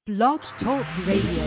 Blog Talk Radio.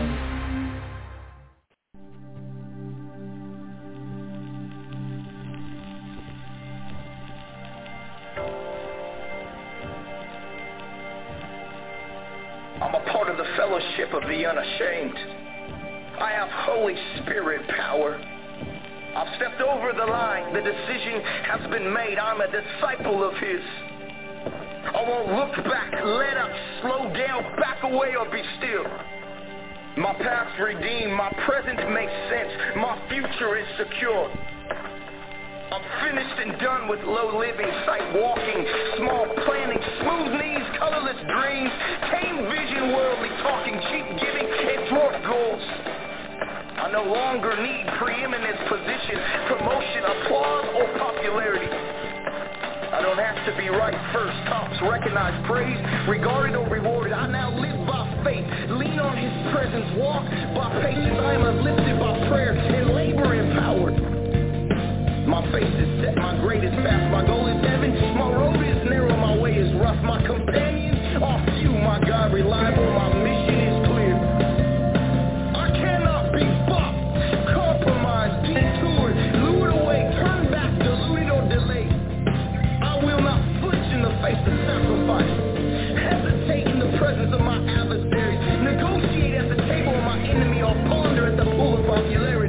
I'm a part of the fellowship of the unashamed. I have Holy Spirit power. I've stepped over the line. The decision has been made. I'm a disciple of His. I won't look back, let up, slow down, back away, or be still. My past redeemed, my present makes sense, my future is secure. I'm finished and done with low living, sight walking, small planning, smooth knees, colorless dreams, tame vision, worldly talking, cheap giving, and dwarf goals. I no longer need preeminence, position, promotion, applause, or popularity. I don't have to be right first, tops, recognized, praised, regarded, or rewarded. I now live by faith, lean on His presence, walk by patience. I am uplifted by prayer and labor empowered. My face is set, my grade is fast, my goal is heaven, my road is narrow, my way is rough, my companions are few, my God reliable, my mission is clear. I cannot be bought, compromised, detoured, lured away, turned back, deluded, or delayed. I will not flinch in the face of sacrifice, hesitate in the presence of my adversaries, negotiate at the table of my enemy, or ponder at the pool of popularity.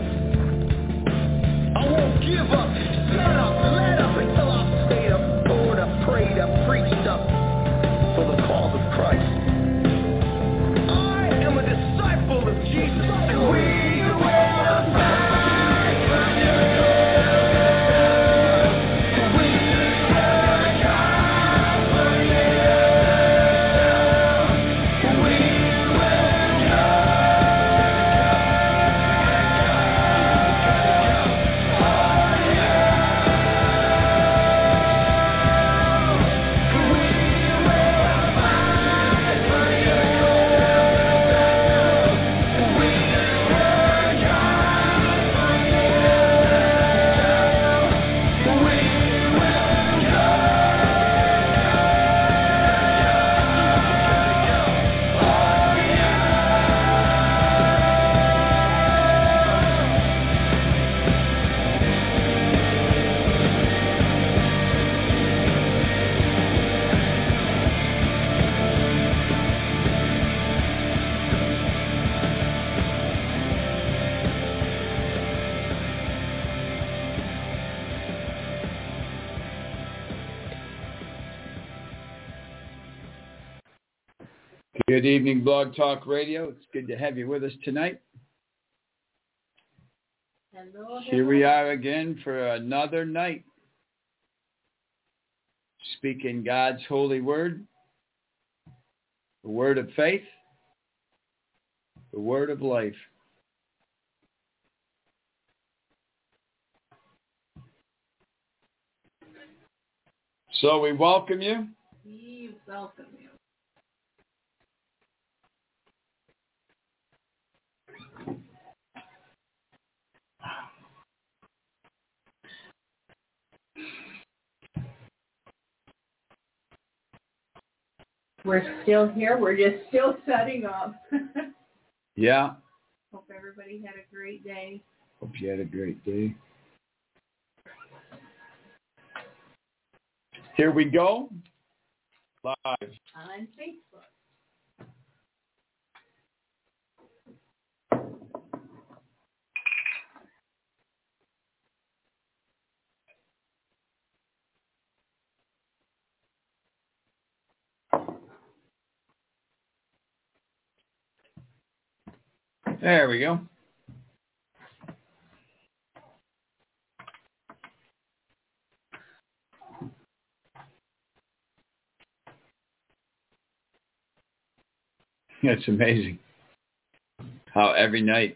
I won't give up, shut up, let up until I've stayed up, poured up, prayed up, preached up for the cause of Christ. I am a disciple of Jesus, and we will fight for you. We will die for you. We will Good evening, Blog Talk Radio. It's good to have you with us tonight. Hello. Here we are again for another night, speaking God's holy word, the word of faith, the word of life. So we welcome you. We welcome you. We're still here. We're just still setting up. Yeah. Hope everybody had a great day. Hope you had a great day. Here we go. Live. On Facebook. There we go. It's amazing how every night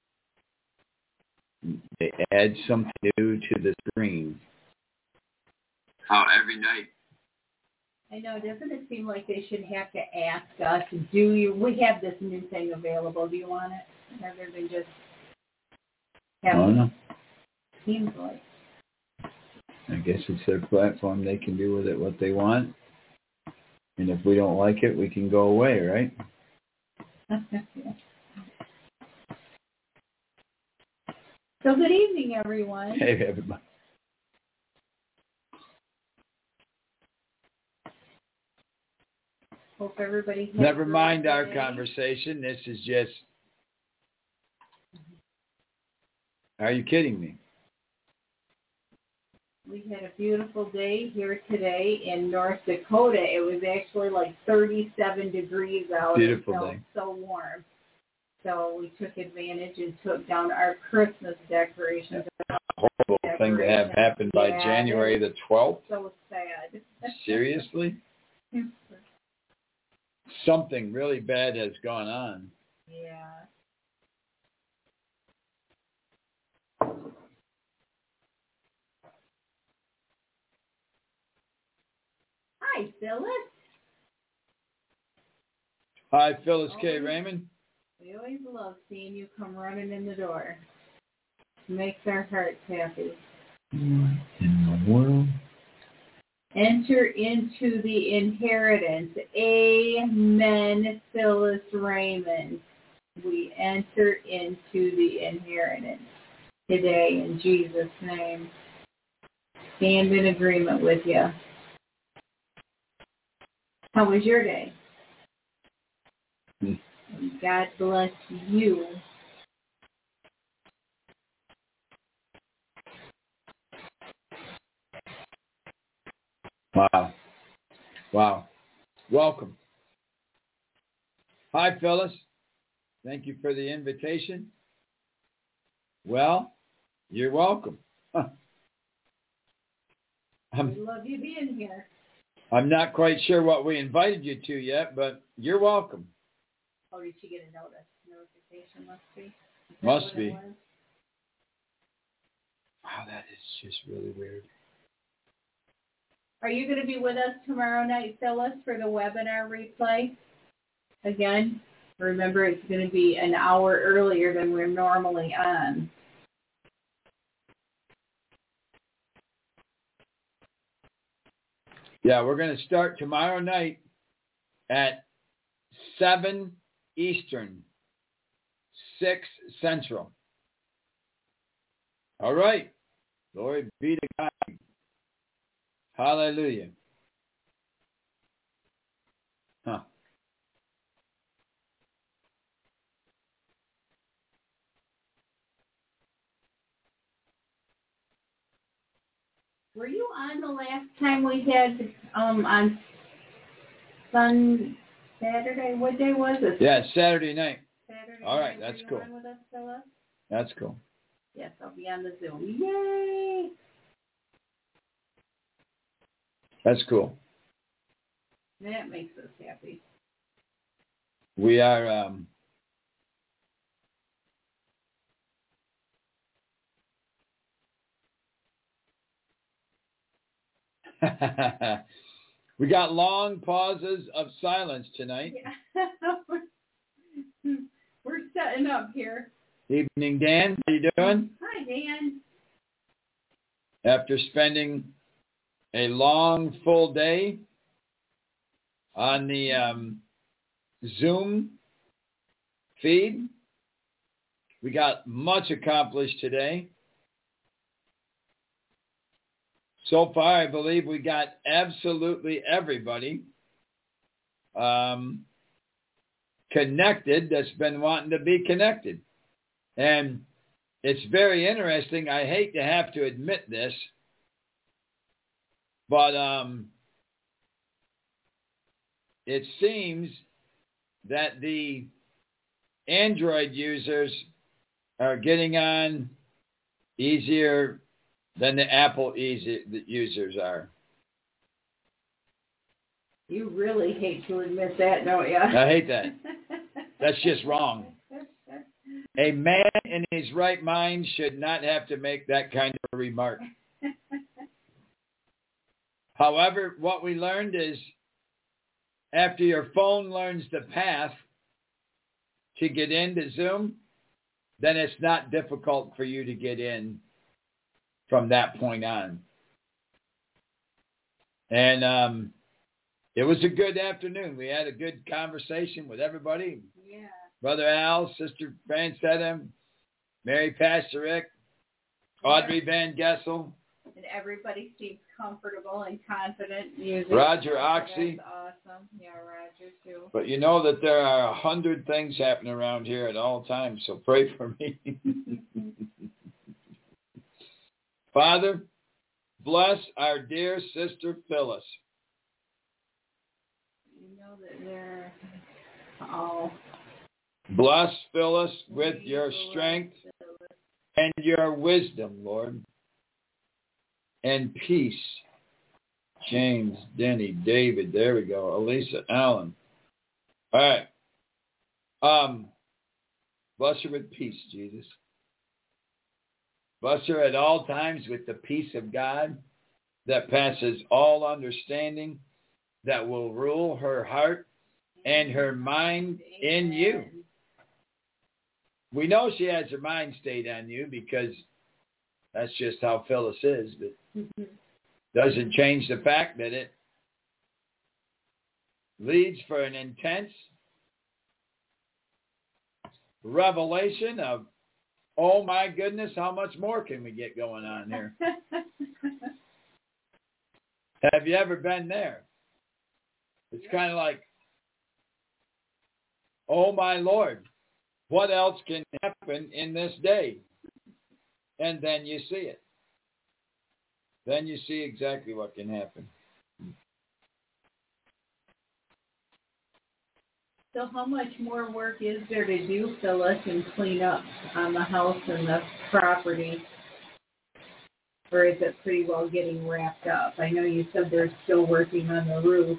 they add something new to the screen. How every night. I know, doesn't it seem like they should have to ask us, we have this new thing available, do you want it? Rather than just have I don't know. Seems like. I guess it's their platform. They can do with it what they want. And if we don't like it, we can go away, right? So good evening, everyone. Hey, everybody. Hope everybody has Never a mind great our day. conversation. This is just... Are you kidding me? We had a beautiful day here today in North Dakota. It was actually like 37 degrees out. Beautiful It felt day. so warm. So we took advantage and took down our Christmas decorations. Horrible thing to have happen by Yeah, January the 12th. So sad. Seriously? Something really bad has gone on. Yeah. Hi, Phyllis. Hi, Phyllis K. Always. Raymond. We always love seeing you come running in the door. Makes our hearts happy. What in the world? Enter into the inheritance. Amen, Phyllis Raymond. We enter into the inheritance today in Jesus' name. Stand in agreement with you. How was your day? God bless you. Wow. Wow. Welcome. Hi, Phyllis. Thank you for the invitation. Well, you're welcome. Huh. We love you being here. I'm not quite sure what we invited you to yet, but you're welcome. Oh, did she get a notification? Must be. Must be. Wow, that is just really weird. Are you going to be with us tomorrow night, Phyllis, for the webinar replay? Again, remember it's going to be an hour earlier than we're normally on. Yeah, we're going to start tomorrow night at 7 Eastern, 6 Central. All right. Glory be to God. Hallelujah. Huh. Were you on the last time we had on Saturday? What day was it? Yeah, Saturday night. Saturday All right, night. that's Were cool. you on with us, Phyllis? That's cool. Yes, I'll be on the Zoom. Yay! That's cool. That makes us happy. We are we got long pauses of silence tonight. Yeah. We're setting up here. Evening, Dan. How you doing? Hi, Dan. After spending a long, full day on the Zoom feed, we got much accomplished today. So far, I believe we got absolutely everybody connected that's been wanting to be connected. And it's very interesting. I hate to have to admit this, but it seems that the Android users are getting on easier than the Apple users are. You really hate to admit that, don't you? I hate that. That's just wrong. A man in his right mind should not have to make that kind of a remark. However, what we learned is after your phone learns the path to get into Zoom, then it's not difficult for you to get in from that point on. And It was a good afternoon. We had a good conversation with everybody. Yeah. Brother Al, Sister Francetta, Mary Pastor Rick, Audrey Van Gessel. And everybody seems comfortable and confident using Roger Oxy. That's awesome. Yeah, Roger too. But you know that there are 100 things happening around here at all times, so pray for me. Father, bless our dear Sister Phyllis. You know that they're all. Bless Phyllis with your strength and your wisdom, Lord. And peace. James, Denny, David, there we go. Elisa, Allen. All right. Bless her with peace, Jesus. Bless her at all times with the peace of God that passes all understanding, that will rule her heart and her mind in you. We know she has her mind stayed on you because that's just how Phyllis is, but doesn't change the fact that it leads for an intense revelation of, oh my goodness, how much more can we get going on here? Have you ever been there? It's kind of like, oh my Lord, what else can happen in this day? And then you see it. Then you see exactly what can happen. So how much more work is there to do, Phyllis, and clean up on the house and the property? Or is it pretty well getting wrapped up? I know you said they're still working on the roof.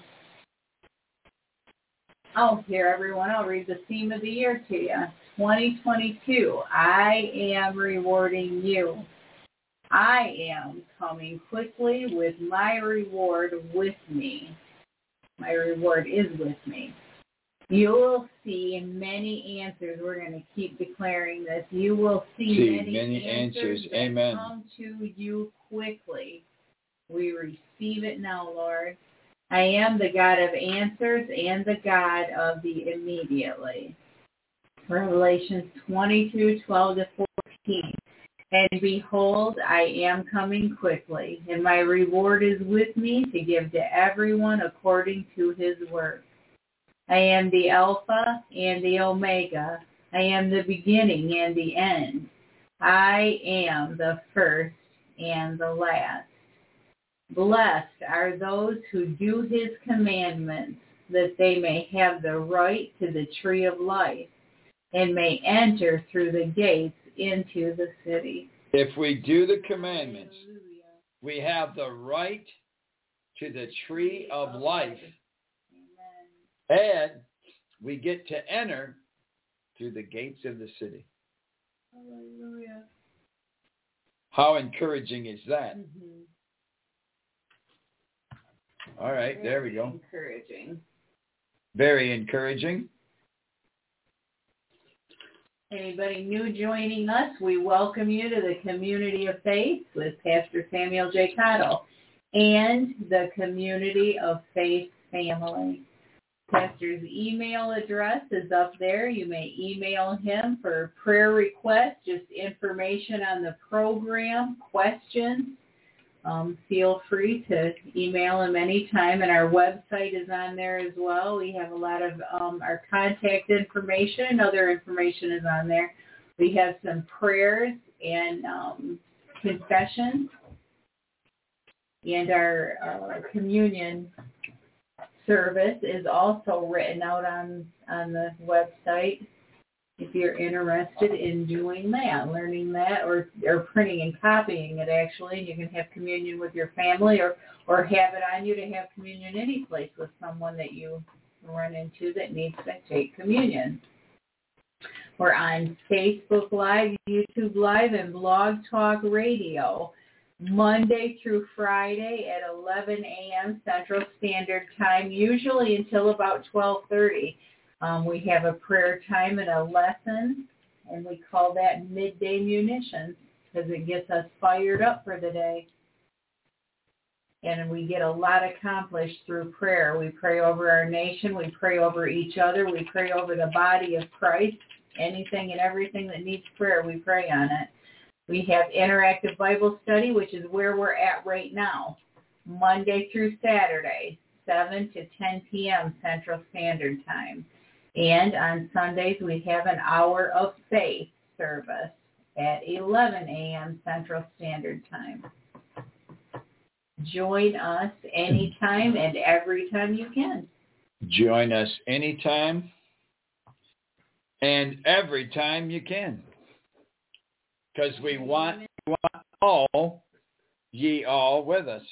Oh, here, everyone, I'll read the theme of the year to you. 2022, I am rewarding you. I am coming quickly with my reward with me. My reward is with me. You will see many answers. We're going to keep declaring this. You will see many answers that Amen. come to you quickly. We receive it now, Lord. I am the God of answers and the God of the immediately. Revelation 22:12-14. And behold, I am coming quickly, and my reward is with me to give to everyone according to his work. I am the Alpha and the Omega. I am the beginning and the end. I am the first and the last. Blessed are those who do his commandments, that they may have the right to the tree of life, and may enter through the gates into the city. If we do the commandments, we have the right to the tree of life. And we get to enter through the gates of the city. Hallelujah. How encouraging is that? Mm-hmm. All right, there we go. Encouraging. Very encouraging. Anybody new joining us, we welcome you to the Community of Faith with Pastor Samuel J. Cottle and the Community of Faith family. Pastor's email address is up there. You may email him for prayer requests, just information on the program, questions. Feel free to email him anytime, and our website is on there as well. We have a lot of our contact information and other information is on there. We have some prayers and confessions, and our communion service is also written out on the website. If you're interested in doing that, learning that, or printing and copying it, actually, you can have communion with your family or have it on you to have communion any place with someone that you run into that needs to take communion. We're on Facebook Live, YouTube Live, and Blog Talk Radio, Monday through Friday at 11 a.m. Central Standard Time, usually until about 12:30. We have a prayer time and a lesson, and we call that Midday Munitions because it gets us fired up for the day. And we get a lot accomplished through prayer. We pray over our nation. We pray over each other. We pray over the body of Christ. Anything and everything that needs prayer, we pray on it. We have interactive Bible study, which is where we're at right now, Monday through Saturday, 7 to 10 p.m. Central Standard Time. And on Sundays, we have an hour of faith service at 11 a.m. Central Standard Time. Join us anytime and every time you can. Join us anytime and every time you can. Because we want all ye all with us.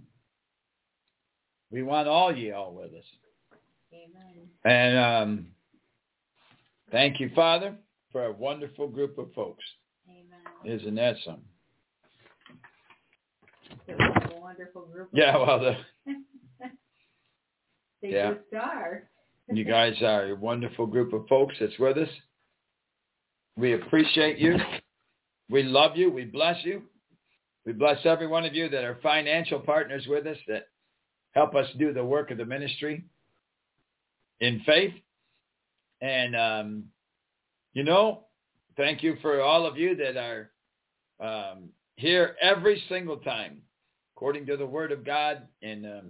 We want all ye all with us. Amen. And thank you, Father, for a wonderful group of folks. Amen. Isn't that something? It was a wonderful group. Yeah, well, they yeah. just are. You guys are a wonderful group of folks that's with us. We appreciate you. We love you. We bless you. We bless every one of you that are financial partners with us that help us do the work of the ministry in faith. And, thank you for all of you that are here every single time, according to the Word of God in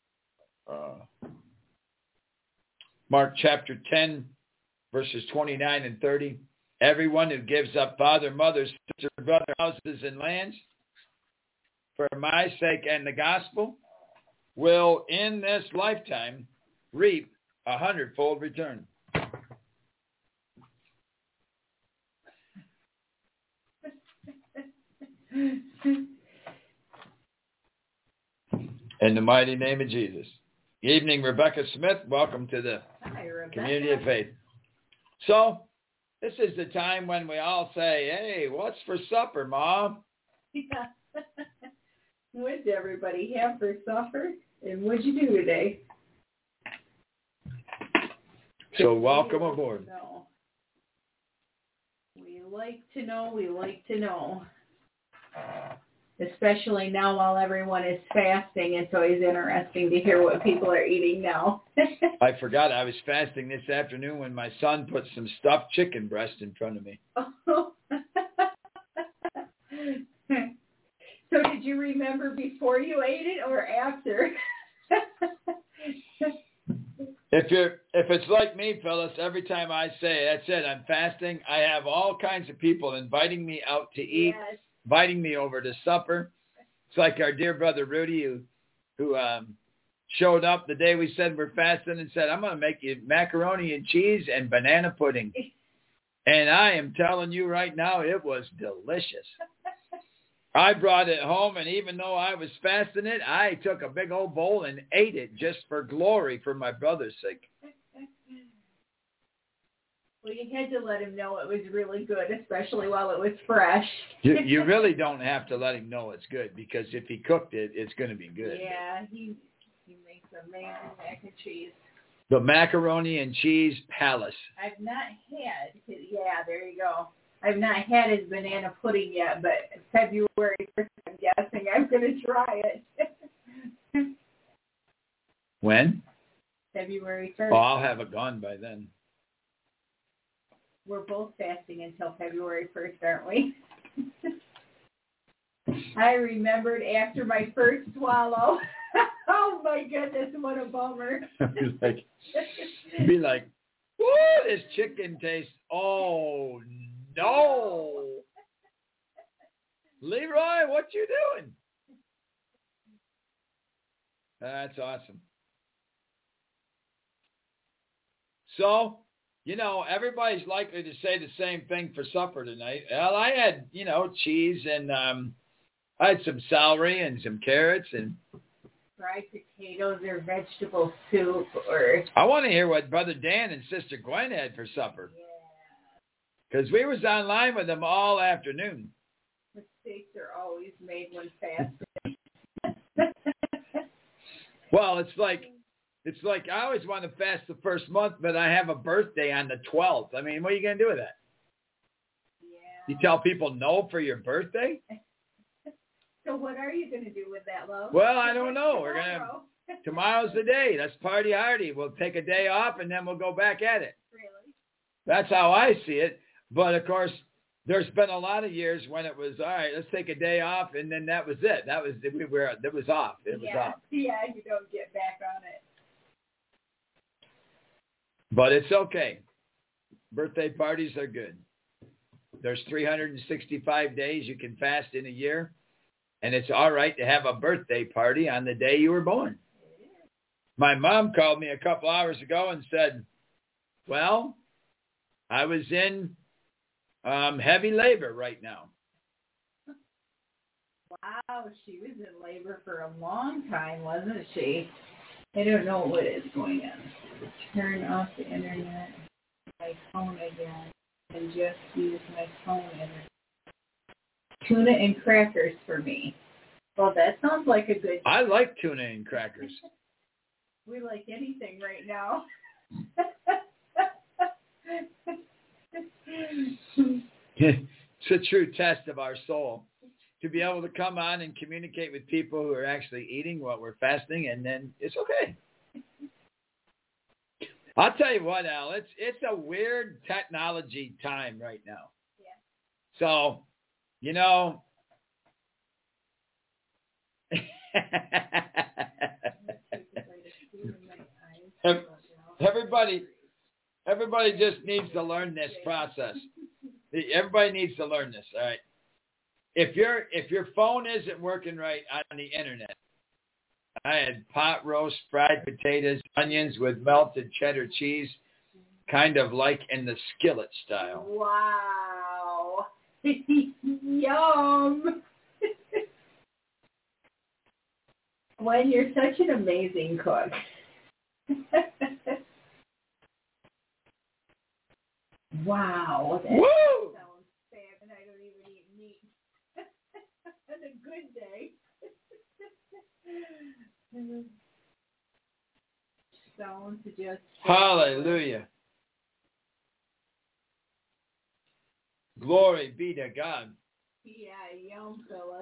Mark chapter 10, verses 29 and 30. Everyone who gives up father, mother, sister, brother, houses, and lands for my sake and the gospel will in this lifetime reap 100-fold return. In the mighty name of Jesus. Good evening, Rebecca Smith. Welcome to the Community of Faith. So, this is the time when we all say, hey, what's for supper, Mom? Yeah. What did everybody have for supper? And what'd you do today? So welcome aboard. We like to know. We like to know. Especially now while everyone is fasting, it's always interesting to hear what people are eating now. I forgot I was fasting this afternoon when my son put some stuffed chicken breast in front of me. Oh. So did you remember before you ate it or after? If it's like me, Phyllis, every time I say, that's it, I'm fasting, I have all kinds of people inviting me out to eat, yes. Inviting me over to supper. It's like our dear brother Rudy who showed up the day we said we're fasting and said, I'm going to make you macaroni and cheese and banana pudding. And I am telling you right now, it was delicious. I brought it home, and even though I was fasting it, I took a big old bowl and ate it just for glory for my brother's sake. Well, you had to let him know it was really good, especially while it was fresh. You really don't have to let him know it's good, because if he cooked it, it's going to be good. Yeah, he makes amazing mac and cheese. The macaroni and cheese palace. I've not had, yeah, there you go. I've not had his banana pudding yet, but February 1st, I'm guessing I'm going to try it. When? February 1st. Oh, I'll have it gone by then. We're both fasting until February 1st, aren't we? I remembered after my first swallow. Oh, my goodness, what a bummer. be like, woo, this chicken tastes, oh, no. Leroy, what you doing? That's awesome. So, everybody's likely to say the same thing for supper tonight. Well, I had, cheese and I had some celery and some carrots and fried potatoes or vegetable soup or... I want to hear what Brother Dan and Sister Gwen had for supper. Yeah. Because we was online with them all afternoon. Mistakes are always made when fasting. Well, it's like I always want to fast the first month, but I have a birthday on the 12th. I mean, what are you going to do with that? Yeah. You tell people no for your birthday? So what are you going to do with that, love? Well, I don't know. Tomorrow's the day. Let's party hardy. We'll take a day off, and then we'll go back at it. Really? That's how I see it. But, of course, there's been a lot of years when it was, all right, let's take a day off, and then that was it. It was off. It was off. Yeah, you don't get back on it. But it's okay. Birthday parties are good. There's 365 days you can fast in a year, and it's all right to have a birthday party on the day you were born. My mom called me a couple hours ago and said, well, I was in heavy labor right now. Wow, she was in labor for a long time, wasn't she? I don't know what is going on. Turn off the internet, my phone again, and just use my phone internet. Tuna and crackers for me. Well, that sounds like a good... I like tuna and crackers. We like anything right now. It's a true test of our soul to be able to come on and communicate with people who are actually eating while we're fasting, and then it's okay. I'll tell you what, Al, it's a weird technology time right now. Yeah. So, Everybody just needs to learn this process. Everybody needs to learn this, all right? If your phone isn't working right on the internet, I had pot roast, fried potatoes, onions with melted cheddar cheese, kind of like in the skillet style. Wow. Yum. When you're such an amazing cook. Wow. That Woo! sounds bad, and I don't even eat meat. On a good day. Sounds just... Hallelujah. Glory be to God. Yeah, yum, fella.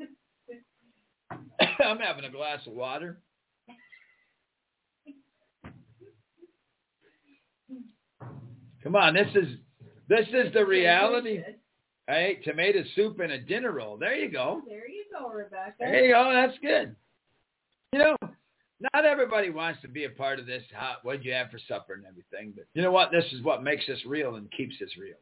I'm having a glass of water. Come on, this is the reality. I ate tomato soup and a dinner roll. There you go. There you go, Rebecca. There you go. That's good. Not everybody wants to be a part of this. What'd you have for supper and everything? But you know what? This is what makes us real and keeps us real.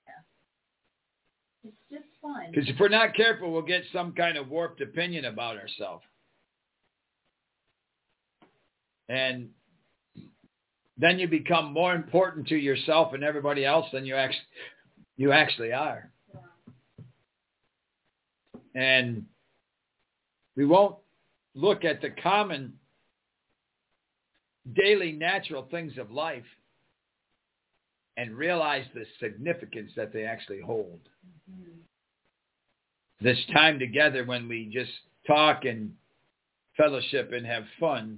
It's just fun. Because if we're not careful, we'll get some kind of warped opinion about ourselves. And then you become more important to yourself and everybody else than you actually are. Yeah. And we won't look at the common daily natural things of life and realize the significance that they actually hold. Mm-hmm. This time together when we just talk and fellowship and have fun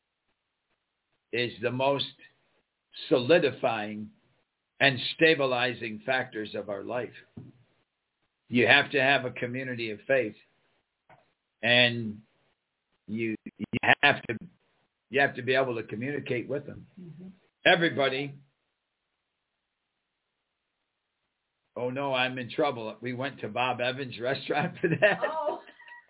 is the most solidifying and stabilizing factors of our life. You have to have a community of faith, and you have to be able to communicate with them. Mm-hmm. Everybody. Oh no, I'm in trouble. We went to Bob Evans' restaurant for that. Oh.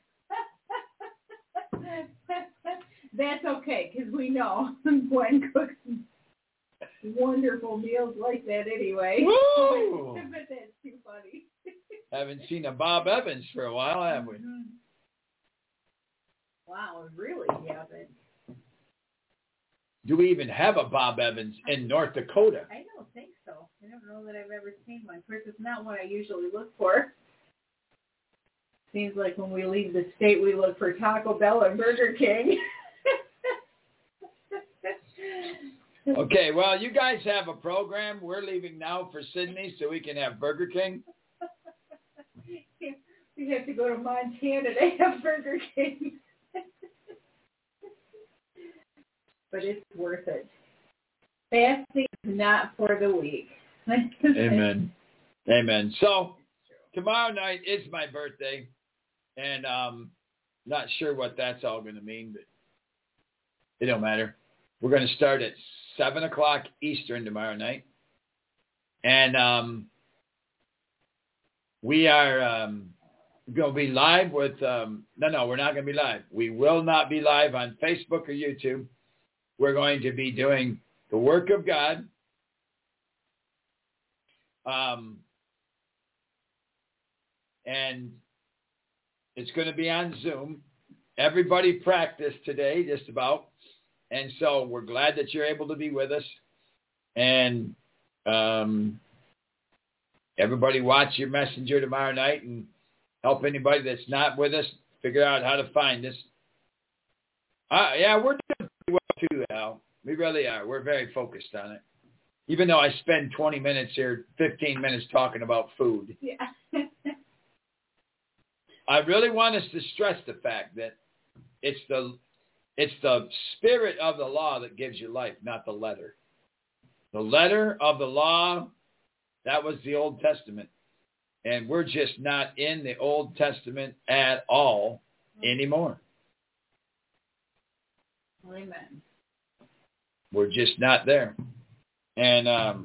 That's okay, because we know Gwen cooks wonderful meals like that anyway. Woo! But that's too funny. Haven't seen a Bob Evans for a while, have we? Mm-hmm. Wow, really haven't. Do we even have a Bob Evans in North Dakota? I don't think so. I don't know that I've ever seen one. Of course, it's not what I usually look for. Seems like when we leave the state, we look for Taco Bell and Burger King. Okay, well, you guys have a program. We're leaving now for Sydney so we can have Burger King. We have to go to Montana to have Burger King. But it's worth it. Fasting is not for the weak. Amen. Amen. So, tomorrow night is my birthday. And not sure what that's all going to mean, but it don't matter. We're going to start at 7 o'clock Eastern tomorrow night. And we are going to be live with, no, we're not going to be live. We will not be live on Facebook or YouTube. We're going to be doing the work of God. And it's going to be on Zoom. Everybody practiced today, just about. And so we're glad that you're able to be with us. And everybody watch your messenger tomorrow night and help anybody that's not with us figure out how to find us. Yeah, we're doing pretty well too, Al. We really are. We're very focused on it. Even though I spend 20 minutes here, 15 minutes talking about food. Yeah. I really want us to stress the fact that it's the spirit of the law that gives you life, not the letter. The letter of the law, that was the Old Testament. And we're just not in the Old Testament at all anymore. Amen. We're just not there. And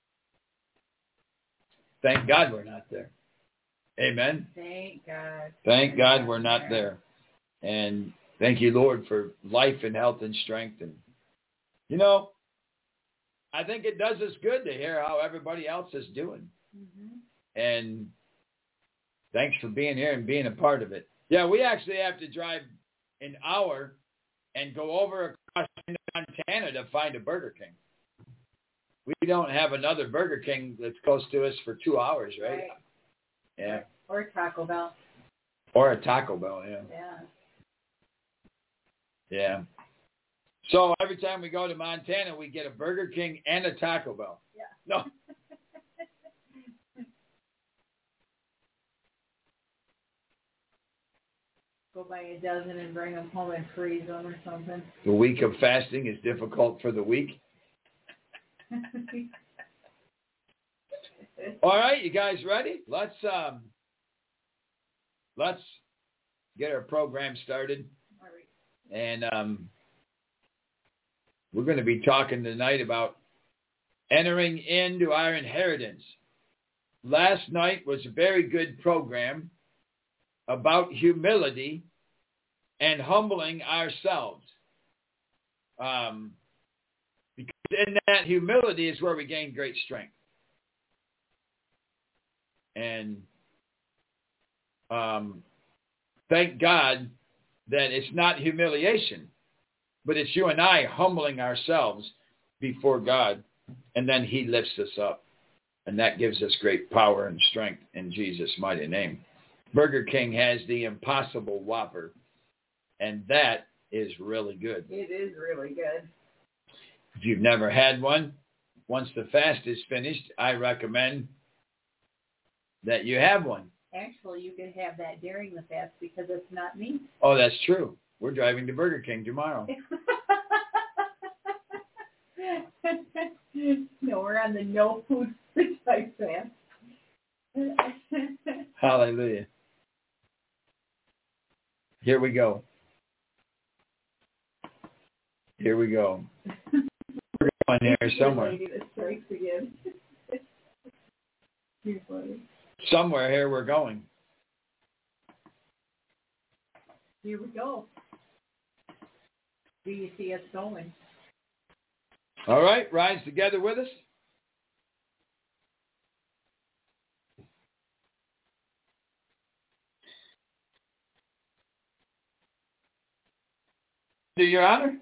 thank God we're not there. Amen. Thank God. Thank God we're not there. And thank you, Lord, for life and health and strength. And, you know, I think it does us good to hear how everybody else is doing. Mm-hmm. And thanks for being here and being a part of it. Yeah, we actually have to drive an hour and go over across Montana to find a Burger King. We don't have another Burger King that's close to us for 2 hours, right? Yeah. Or a Taco Bell. Or a Taco Bell, yeah. Yeah. Yeah. So every time we go to Montana, we get a Burger King and a Taco Bell. Yeah. No. Go buy a dozen and bring them home and freeze them or something. The week of fasting is difficult for the weak. All right, you guys ready? Let's get our program started. All right. And we're going to be talking tonight about entering into our inheritance. Last night was a very good program about humility and humbling ourselves. Because in that humility is where we gain great strength. And thank God that it's not humiliation, but it's you and I humbling ourselves before God, and then he lifts us up. And that gives us great power and strength in Jesus' mighty name. Burger King has the Impossible Whopper, and that is really good. It is really good. If you've never had one, once the fast is finished, I recommend that you have one. Actually, you could have that during the fast because it's not meat. Oh, that's true. We're driving to Burger King tomorrow. No, we're on the no food type fast. Hallelujah. Here we go. Here we go. We're going here somewhere. Lady that strikes again. You're funny. Somewhere here we're going. Here we go. Do you see us going? All right, rise together with us. Do your honor.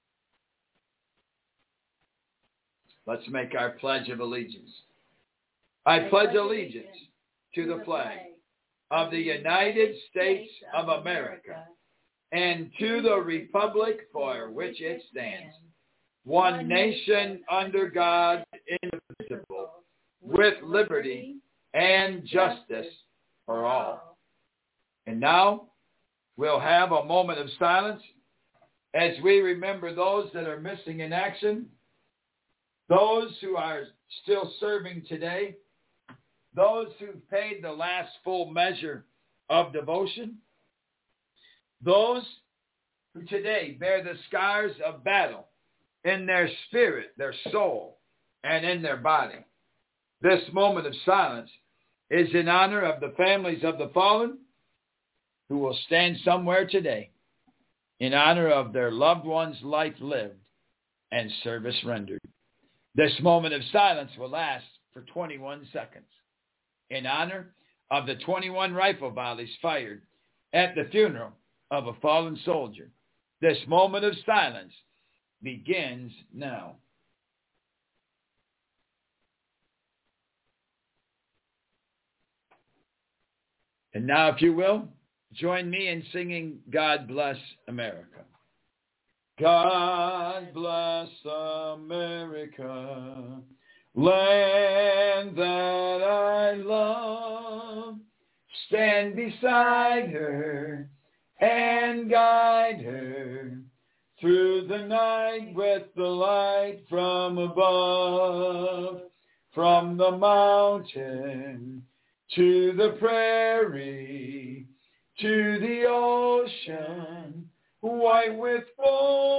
Let's make our pledge of allegiance. I pledge allegiance to the flag of the United States of America and to the republic for which it stands, one nation under God, indivisible, with liberty and justice for all. And now we'll have a moment of silence as we remember those that are missing in action, those who are still serving today, those who've paid the last full measure of devotion, Those who today bear the scars of battle in their spirit, their soul, and in their body. This moment of silence is in honor of the families of the fallen who will stand somewhere today in honor of their loved one's life lived and service rendered. This moment of silence will last for 21 seconds in honor of the 21 rifle volleys fired at the funeral of a fallen soldier. This moment of silence begins now. And now, if you will, join me in singing God Bless America. God bless America, land that I love. Stand beside her and guide her through the night with the light from above, from the mountain to the prairie, to the ocean, white with foam.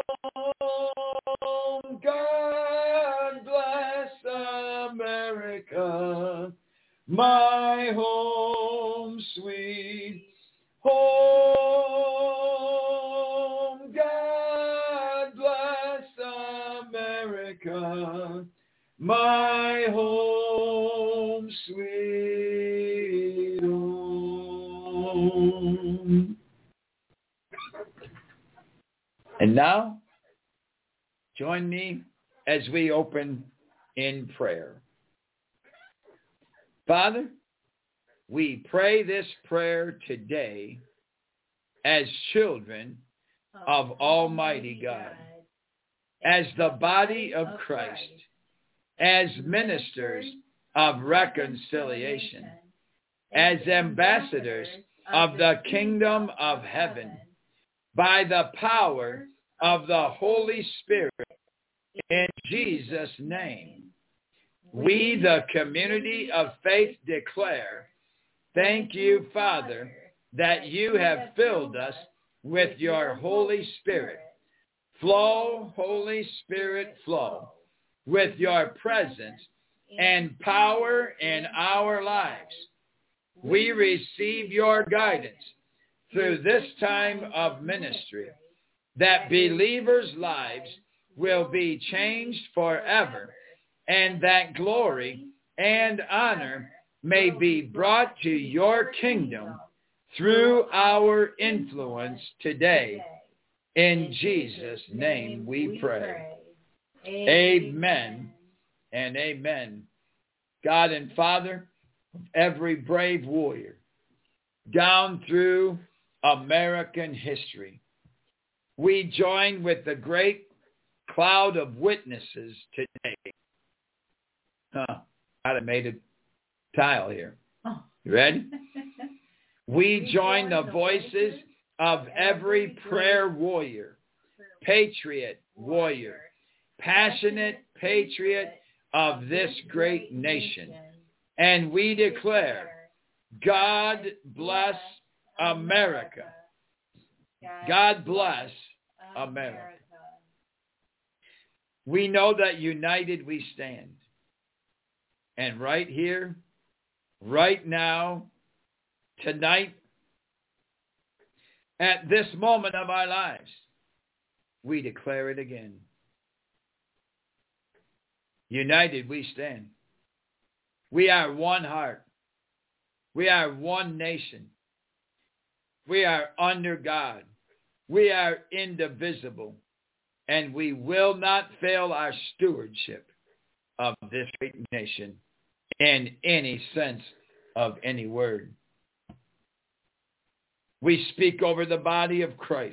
God bless America, my home, sweet home. God bless America, my home, sweet home. And now, join me as we open in prayer. Father, we pray this prayer today as children of Almighty God, as the body of Christ, as ministers of reconciliation, as ambassadors of the kingdom of heaven, by the power of the Holy Spirit, in Jesus' name. We, the community of faith, declare, thank you, Father, that you have filled us with your Holy Spirit. Flow, Holy Spirit, flow with your presence and power in our lives. We receive your guidance through this time of ministry, that believers' lives will be changed forever, and that glory and honor may be brought to your kingdom through our influence today. In Jesus' name we pray. Amen and amen. God and Father of every brave warrior down through American history, we join with the great cloud of witnesses today. I'd have made a tile here. You ready? We join the voices of every prayer warrior, patriot warrior, passionate patriot of this great nation. And we declare, God bless America. God bless America. We know that united we stand. And right here, right now, tonight, at this moment of our lives, we declare it again. United we stand. We are one heart. We are one nation. We are under God. We are indivisible. And we will not fail our stewardship of this great nation in any sense of any word. We speak over the body of Christ.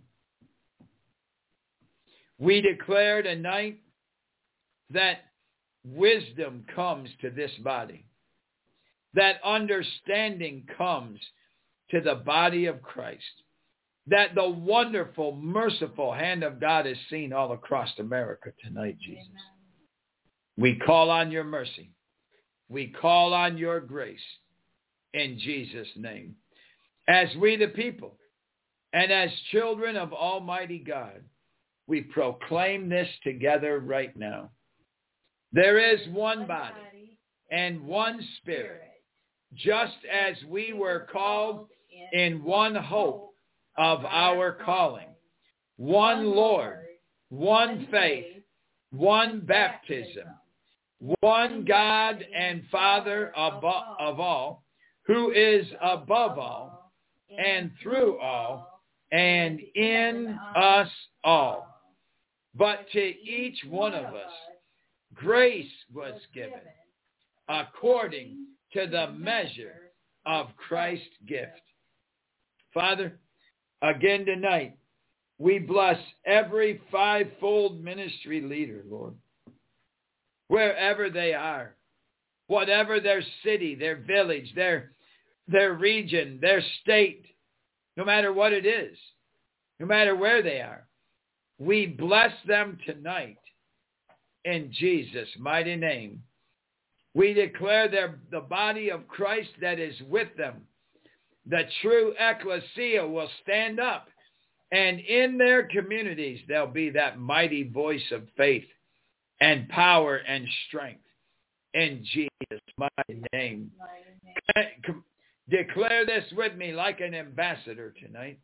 We declare tonight that wisdom comes to this body, that understanding comes to the body of Christ, that the wonderful, merciful hand of God is seen all across America tonight, Jesus. Amen. We call on your mercy. We call on your grace in Jesus' name. As we, the people And as children of Almighty God, we proclaim this together right now. There is one body and one Spirit, just as we were called in one hope of our calling, one Lord, one faith, one baptism, one God and Father of all, who is above all and through all and in us all. But to each one of us, grace was given according to the measure of Christ's gift. Father, again tonight, we bless every fivefold ministry leader, Lord, wherever they are, whatever their city, their village, their region, their state, no matter what it is, no matter where they are. We bless them tonight in Jesus' mighty name. We declare the body of Christ that is with them. The true ecclesia will stand up, and in their communities there'll be that mighty voice of faith and power and strength in Jesus' mighty name. Declare this with me like an ambassador tonight.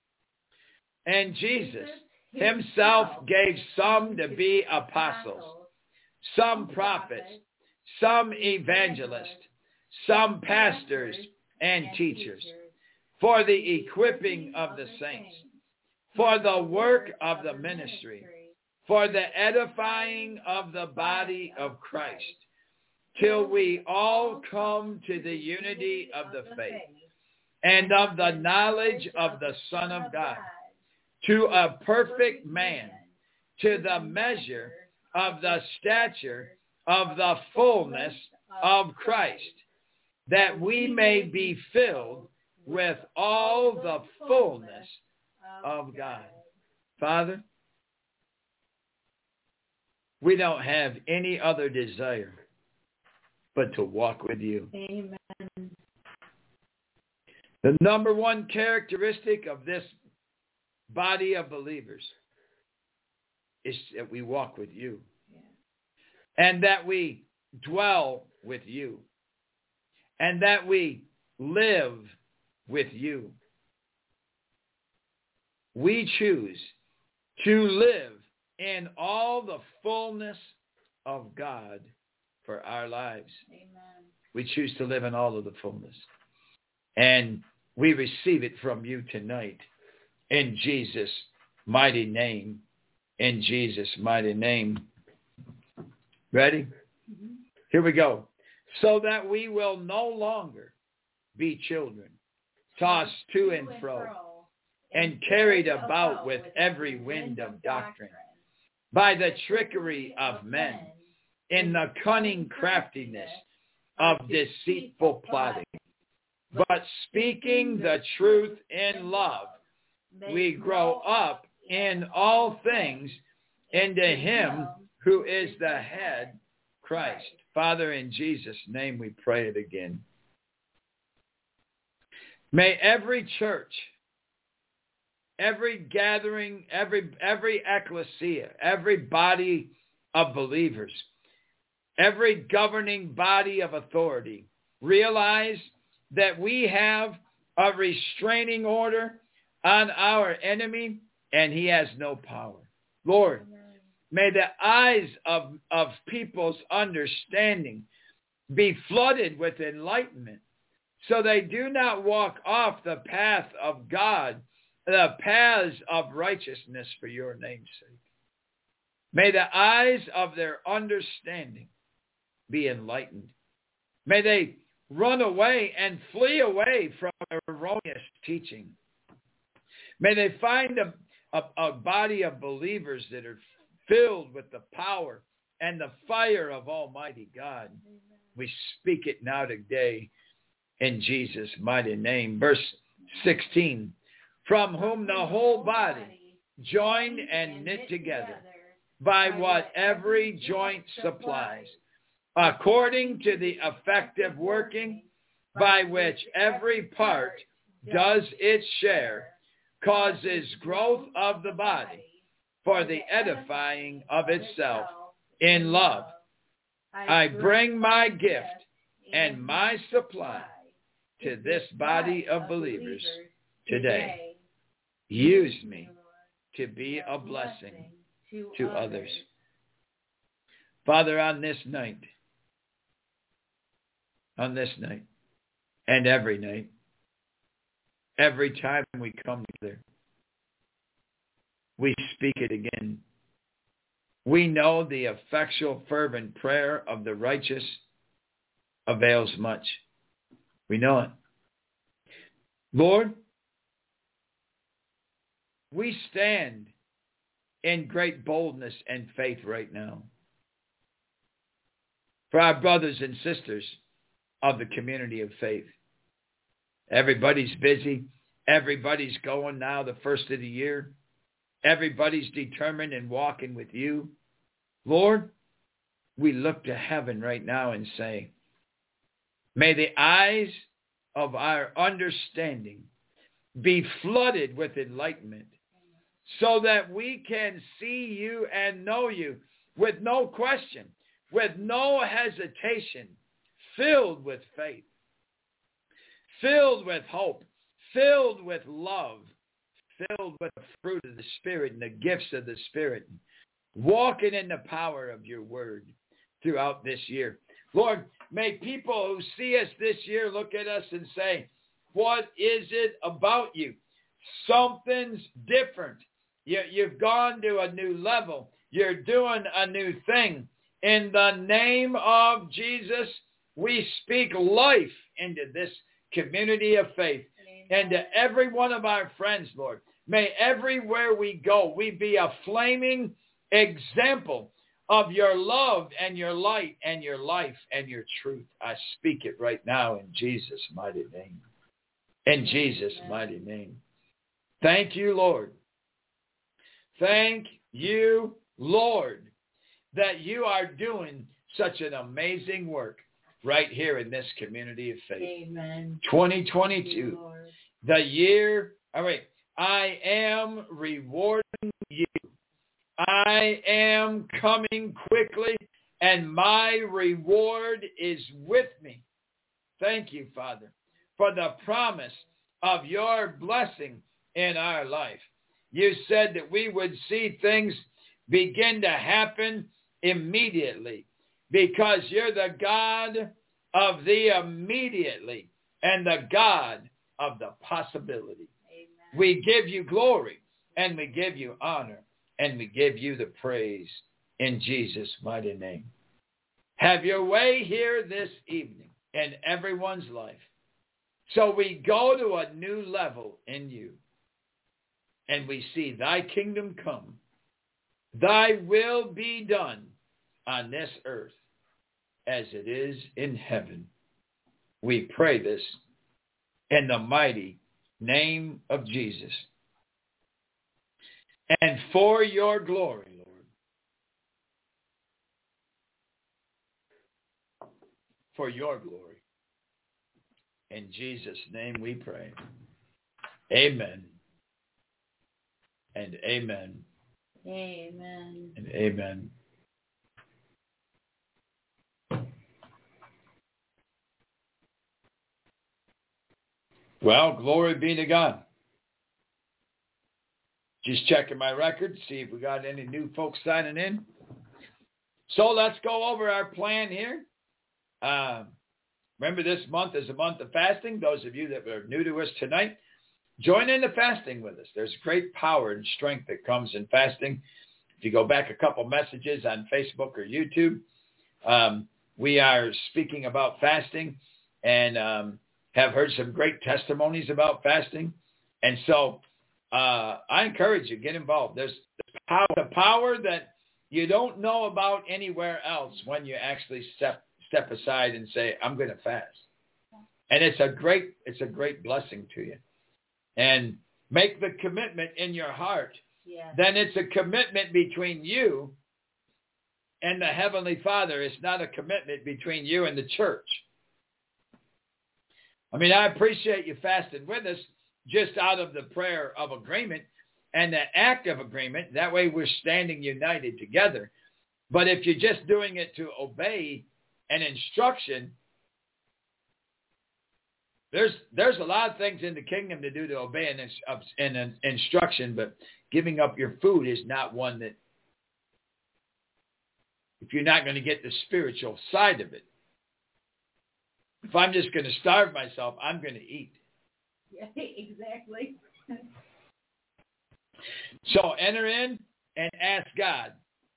And Jesus himself gave some to be apostles, some prophets, some evangelists, some pastors and teachers, for the equipping of the saints, for the work of the ministry, for the edifying of the body of Christ, till we all come to the unity of the faith and of the knowledge of the Son of God, to a perfect man, to the measure of the stature of the fullness of Christ, that we may be filled with all the fullness of God. Father, we don't have any other desire but to walk with you. Amen. The number one characteristic of this body of believers is that we walk with you, and that we dwell with you, and that we live with you. We choose to live in all the fullness of God for our lives. Amen. We choose to live in all of the fullness. And we receive it from you tonight in Jesus' mighty name. In Jesus' mighty name. Ready? Mm-hmm. Here we go. So that we will no longer be children, tossed to and fro, and carried about with every wind of doctrine, by the trickery of men, in the cunning craftiness of deceitful plotting. But speaking the truth in love, we grow up in all things into him who is the head, Christ. Father, in Jesus' name we pray it again. May every church, every gathering, every ecclesia, every body of believers, every governing body of authority realize that we have a restraining order on our enemy, and he has no power. Lord, may the eyes of people's understanding be flooded with enlightenment, so they do not walk off the path of God, the paths of righteousness for your name's sake. May the eyes of their understanding be enlightened. May they run away and flee away from erroneous teaching. May they find a body of believers that are filled with the power and the fire of Almighty God. Amen. We speak it now today in Jesus' mighty name. Verse 16, from whom the whole body joined and knit together by what every joint supplies, according to the effective working by which every part does its share, causes growth of the body for the edifying of itself in love. I bring my gift and my supply to this body of believers today. Use me to be a blessing to others. Father, on this night, and every night, every time we come together, we speak it again. We know the effectual, fervent prayer of the righteous avails much. We know it. Lord, we stand in great boldness and faith right now for our brothers and sisters of the community of faith. Everybody's busy. Everybody's going now the first of the year. Everybody's determined and walking with you. Lord, we look to heaven right now and say, may the eyes of our understanding be flooded with enlightenment so that we can see you and know you with no question, with no hesitation, filled with faith, filled with hope, filled with love, filled with the fruit of the Spirit and the gifts of the Spirit, walking in the power of your word throughout this year. Lord, may people who see us this year look at us and say, what is it about you? Something's different. You've gone to a new level. You're doing a new thing. In the name of Jesus, we speak life into this community of faith. Amen. And to every one of our friends, Lord, may everywhere we go, we be a flaming example of your love and your light and your life and your truth. I speak it right now in Jesus' mighty name. In Jesus' mighty name. Thank you, Lord. Thank you, Lord, that you are doing such an amazing work right here in this community of faith. Amen. 2022, the year, I am rewarding you. I am coming quickly, and my reward is with me. Thank you, Father, for the promise of your blessing in our life. You said that we would see things begin to happen immediately because you're the God of the immediately and the God of the possibility. Amen. We give you glory and we give you honor and we give you the praise in Jesus' mighty name. Have your way here this evening in everyone's life. So we go to a new level in you. And we see thy kingdom come. Thy will be done on this earth as it is in heaven. We pray this in the mighty name of Jesus. And for your glory, Lord. For your glory. In Jesus' name we pray. Amen. And amen. Amen. And amen. Well, glory be to God. Just checking my record, see if we got any new folks signing in. So let's go over our plan here. Remember, this month is a month of fasting. Those of you that are new to us tonight, join in the fasting with us. There's great power and strength that comes in fasting. If you go back a couple messages on Facebook or YouTube, we are speaking about fasting and have heard some great testimonies about fasting. And so I encourage you, get involved. There's the power that you don't know about anywhere else when you actually step aside and say, I'm going to fast. And it's a great blessing to you. And make the commitment in your heart. Yeah. Then it's a commitment between you and the Heavenly Father. It's not a commitment between you and the church. I mean, I appreciate you fasting with us, just out of the prayer of agreement and the act of agreement. That way we're standing united together. But if you're just doing it to obey an instruction, there's a lot of things in the kingdom to do to obey an instruction, but giving up your food is not one that, if you're not going to get the spiritual side of it. If I'm just going to starve myself, I'm going to eat. Yeah, exactly. So enter in and ask God.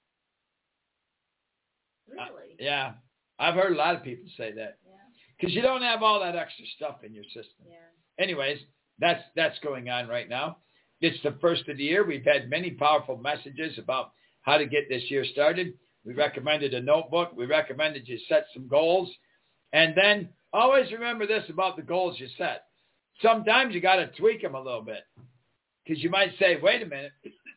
Really? Yeah. I've heard a lot of people say that. Yeah. Because you don't have all that extra stuff in your system. Yeah. Anyways, that's going on right now. It's the first of the year. We've had many powerful messages about how to get this year started. We recommended a notebook. We recommended you set some goals. And then always remember this about the goals you set. Sometimes you got to tweak them a little bit. Because you might say, wait a minute.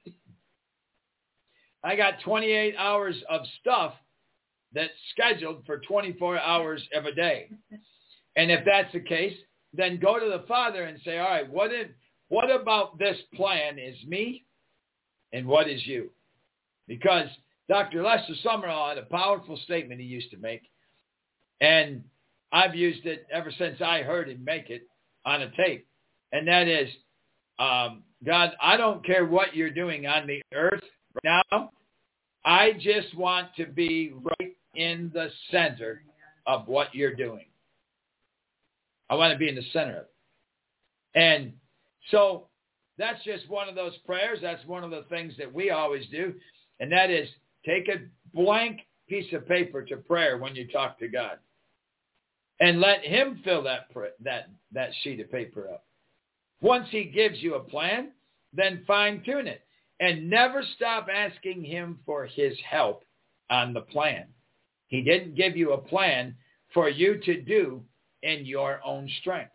I got 28 hours of stuff that's scheduled for 24 hours of a day. And if that's the case, then go to the Father and say, all right, what about this plan is me and what is you? Because Dr. Lester Sumrall had a powerful statement he used to make, and I've used it ever since I heard him make it on a tape, and that is, God, I don't care what you're doing on the earth right now. I just want to be right in the center of what you're doing. I want to be in the center of it. And so that's just one of those prayers. That's one of the things that we always do. And that is take a blank piece of paper to prayer when you talk to God. And let him fill that sheet of paper up. Once he gives you a plan, then fine-tune it. And never stop asking him for his help on the plan. He didn't give you a plan for you to do in your own strength.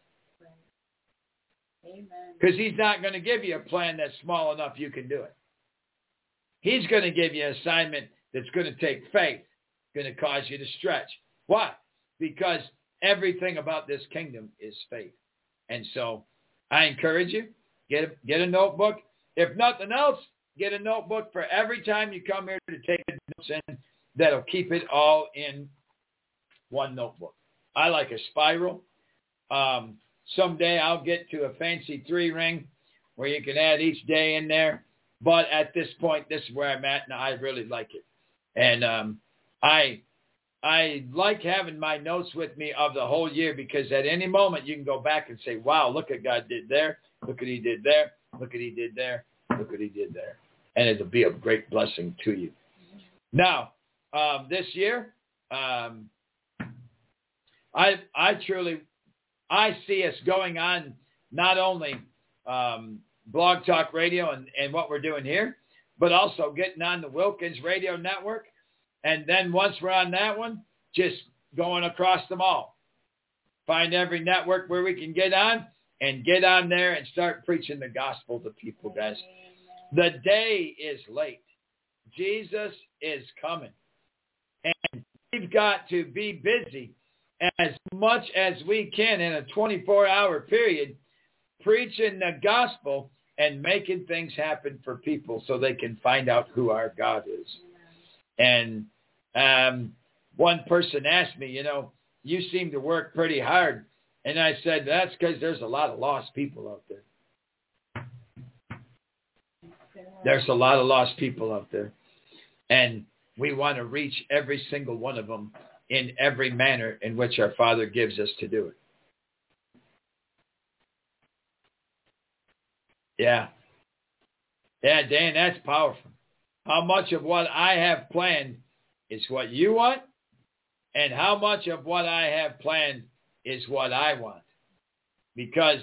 Amen. Because he's not going to give you a plan that's small enough you can do it. He's going to give you an assignment that's going to take faith, going to cause you to stretch. Why? Because everything about this kingdom is faith. And so I encourage you, get a notebook. If nothing else, get a notebook for every time you come here to take notes in. That'll keep it all in one notebook. I like a spiral. Someday I'll get to a fancy 3-ring where you can add each day in there. But at this point, this is where I'm at, and I really like it. And I like having my notes with me of the whole year, because at any moment you can go back and say, wow, look what God did there. Look what he did there. Look what he did there. Look what he did there. And it'll be a great blessing to you. Now, this year, I see us going on not only Blog Talk Radio and what we're doing here, but also getting on the Wilkins Radio Network. And then once we're on that one, just going across them all. Find every network where we can get on and get on there and start preaching the gospel to people, guys. The day is late. Jesus is coming. And we've got to be busy as much as we can in a 24-hour period, preaching the gospel and making things happen for people so they can find out who our God is. And one person asked me, you seem to work pretty hard. And I said, that's because there's a lot of lost people out there. There's a lot of lost people out there. And we want to reach every single one of them in every manner in which our Father gives us to do it. Yeah. Yeah, Dan, that's powerful. How much of what I have planned is what you want, and how much of what I have planned is what I want. Because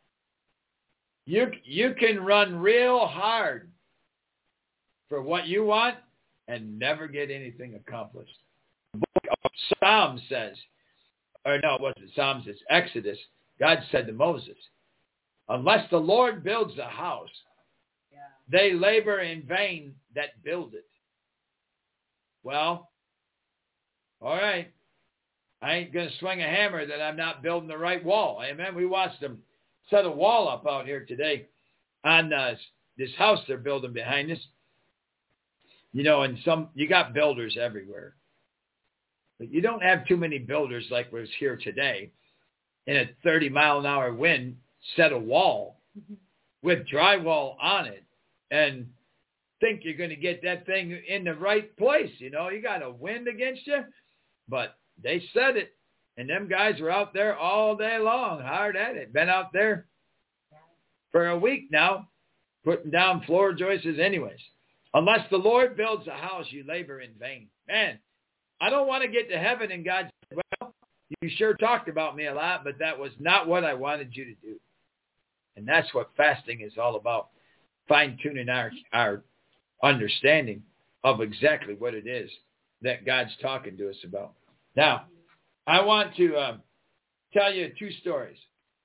you can run real hard for what you want and never get anything accomplished. The book of Psalms says, or no, it wasn't Psalms, it's Exodus. God said to Moses, unless the Lord builds a house, they labor in vain that build it. Well, all right. I ain't going to swing a hammer that I'm not building the right wall. Amen. We watched them set a wall up out here today on this house they're building behind us. You know, and you got builders everywhere. But you don't have too many builders like was here today in a 30-mile-an-hour wind set a wall with drywall on it and think you're going to get that thing in the right place. You know, you got a wind against you. But they said it. And them guys were out there all day long, hard at it. Been out there for a week now, putting down floor joists anyways. Unless the Lord builds a house, you labor in vain. Man, I don't want to get to heaven and God said, well, you sure talked about me a lot, but that was not what I wanted you to do. And that's what fasting is all about, fine-tuning our understanding of exactly what it is that God's talking to us about. Now, I want to tell you 2 stories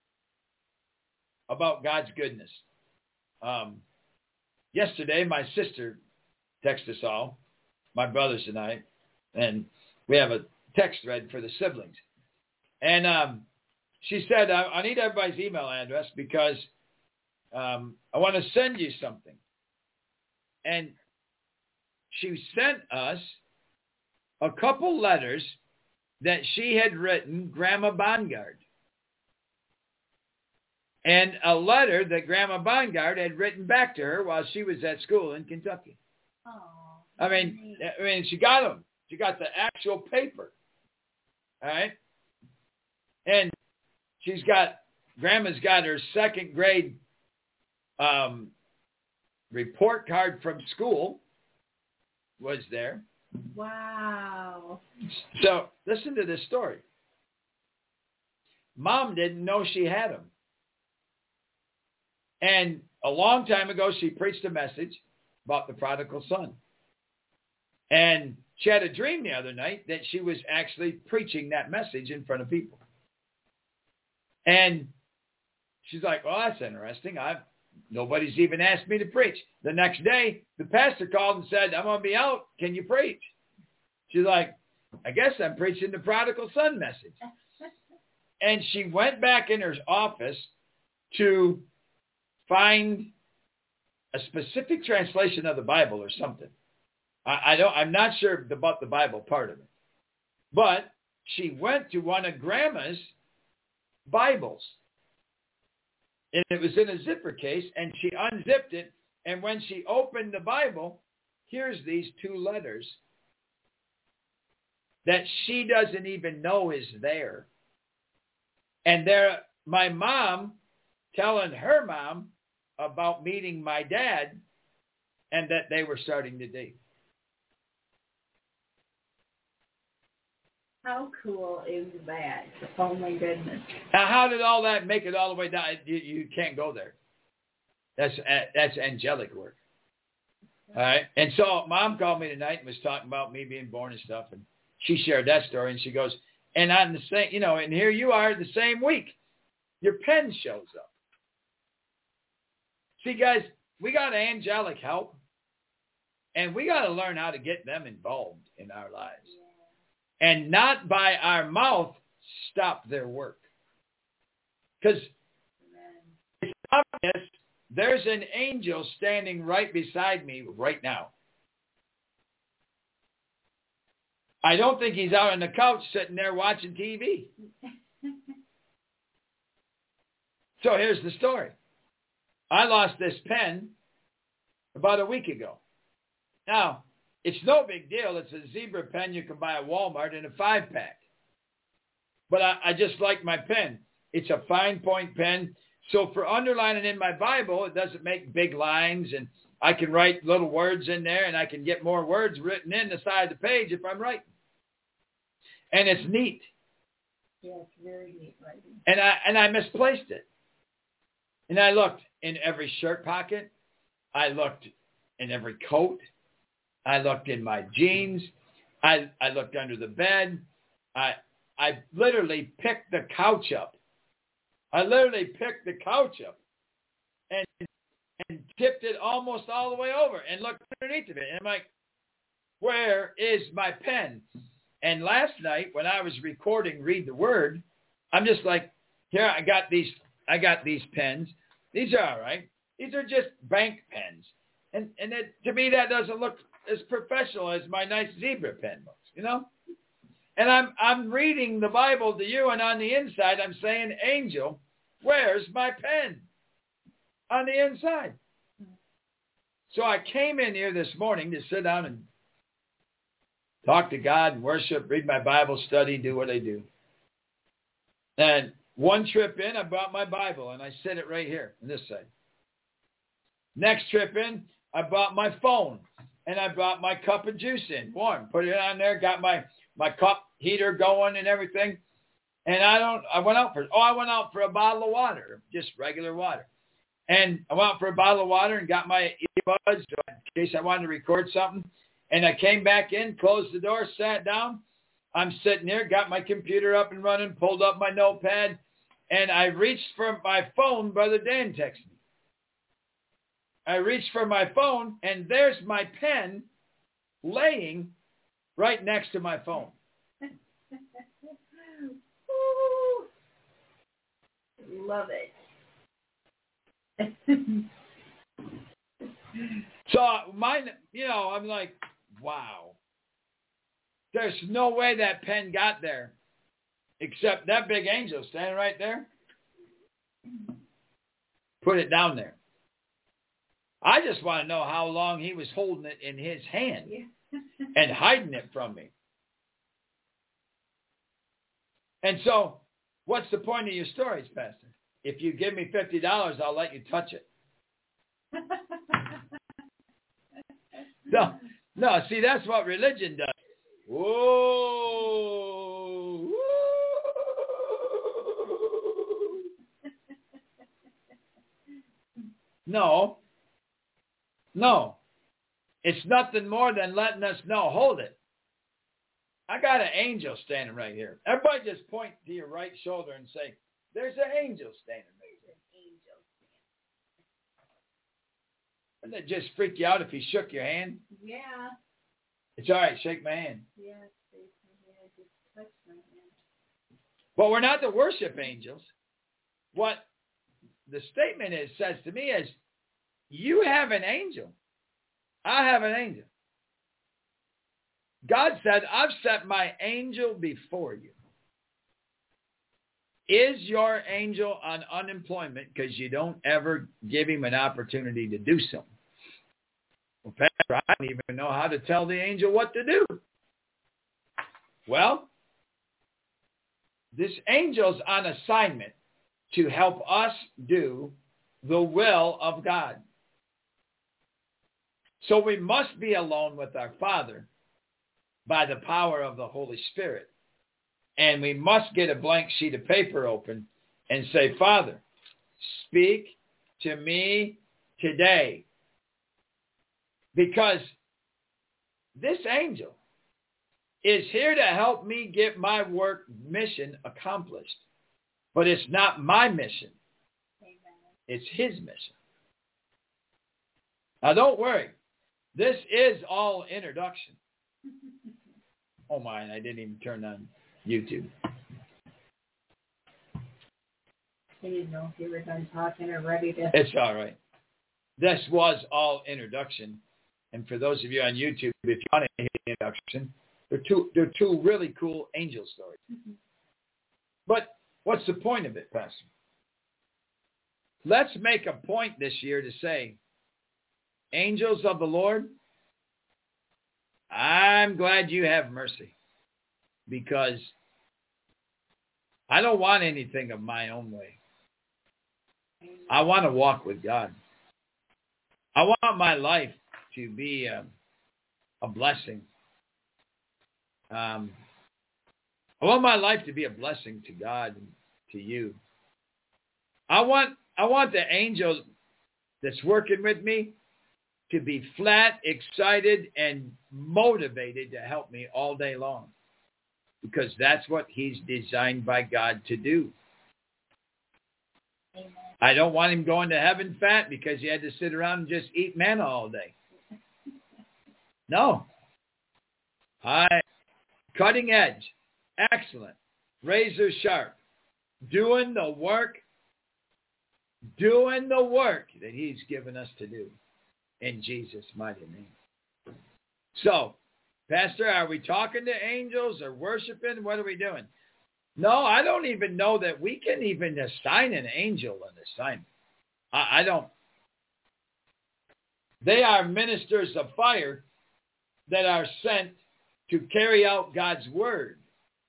about God's goodness. Yesterday, my sister texted us all, my brothers and I, and we have a text thread for the siblings. And she said, I need everybody's email address because I want to send you something. And she sent us a couple letters that she had written Grandma Bongard. And a letter that Grandma Bongard had written back to her while she was at school in Kentucky. Oh, I mean, she got them. She got the actual paper. All right? And Grandma's got her 2nd grade report card from school was there. Wow. So listen to this story. Mom didn't know she had them. And a long time ago, she preached a message about the prodigal son. And she had a dream the other night that she was actually preaching that message in front of people. And she's like, well, that's interesting. Nobody's even asked me to preach. The next day, the pastor called and said, I'm going to be out. Can you preach? She's like, I guess I'm preaching the prodigal son message. And she went back in her office to find a specific translation of the Bible or something. I'm not sure about the Bible part of it. But she went to one of Grandma's Bibles. And it was in a zipper case, and she unzipped it. And when she opened the Bible, here's these 2 letters that she doesn't even know is there. And they're my mom telling her mom about meeting my dad and that they were starting to date. How cool is that? Oh, my goodness. Now, how did all that make it all the way down? You can't go there. That's angelic work. All right? And so Mom called me tonight and was talking about me being born and stuff, and she shared that story, and she goes, and on the same, and here you are the same week, your pen shows up. See, guys, we got angelic help, and we got to learn how to get them involved in our lives. And not by our mouth stop their work. Because it's obvious there's an angel standing right beside me right now. I don't think he's out on the couch sitting there watching TV. So here's the story. I lost this pen about a week ago. Now, it's no big deal. It's a zebra pen you can buy at Walmart in a 5-pack. But I just like my pen. It's a fine point pen. So for underlining in my Bible, it doesn't make big lines, and I can write little words in there, and I can get more words written in the side of the page if I'm writing. And it's neat. Yeah, it's very neat writing. And I misplaced it. And I looked in every shirt pocket. I looked in every coat. I looked in my jeans. I looked under the bed. I literally picked the couch up. And tipped it almost all the way over and looked underneath of it. And I'm like, where is my pen? And last night when I was recording Read the Word, I'm just like, here I got these I got these pens. These are all right. These are just bank pens. And to me, that doesn't look as professional as my nice zebra pen looks, you know? And I'm reading the Bible to you, and on the inside, I'm saying, angel, where's my pen? On the inside. So I came in here this morning to sit down and talk to God and worship, read my Bible, study, do what I do. And one trip in, I brought my Bible, and I set it right here on this side. Next trip in, I brought my phone, and I brought my cup of juice in, warm. Put it on there, got my cup heater going and everything. And I went out for a bottle of water, just regular water. And I went out for a bottle of water and got my earbuds in case I wanted to record something. And I came back in, closed the door, sat down. I'm sitting here, got my computer up and running, pulled up my notepad, and I reached for my phone. Brother Dan texted me. I reached for my phone, and there's my pen laying right next to my phone. Love it. So mine, I'm like, wow. There's no way that pen got there, except that big angel standing right there. Put it down there. I just want to know how long he was holding it in his hand and hiding it from me. And so, what's the point of your stories, Pastor? If you give me $50, I'll let you touch it. No, see, that's what religion does. Whoa. No. It's nothing more than letting us know, hold it. I got an angel standing right here. Everybody just point to your right shoulder and say, there's an angel standing right here. Wouldn't it just freak you out if he shook your hand? Yeah. It's all right, shake my hand. Yeah, shake my hand. Just touch my hand. But we're not to worship angels. What the statement says to me is, you have an angel. I have an angel. God said, I've set my angel before you. Is your angel on unemployment because you don't ever give him an opportunity to do something? Well, Pastor, I don't even know how to tell the angel what to do. Well, this angel's on assignment to help us do the will of God. So we must be alone with our Father by the power of the Holy Spirit. And we must get a blank sheet of paper open and say, Father, speak to me today. Because this angel is here to help me get my work mission accomplished. But it's not my mission. It's his mission. Now don't worry. This is all introduction. Oh my, I didn't even turn on YouTube. I didn't know if you were done talking or ready to... It's all right. This was all introduction. And for those of you on YouTube, if you want to hear the introduction, they're two really cool angel stories. Mm-hmm. But what's the point of it, Pastor? Let's make a point this year to say, angels of the Lord, I'm glad you have mercy, because I don't want anything of my own way. I want to walk with God. I want my life to be a blessing. I want my life to be a blessing to God and to you. I want the angel that's working with me to be flat, excited, and motivated to help me all day long. Because that's what he's designed by God to do. Amen. I don't want him going to heaven fat because he had to sit around and just eat manna all day. No. Cutting edge, excellent, razor sharp, doing the work doing the work that he's given us to do in Jesus' mighty name. So, Pastor, are we talking to angels or worshiping? What are we doing? No, I don't even know that we can even assign an angel an assignment. I don't. They are ministers of fire that are sent to carry out God's word.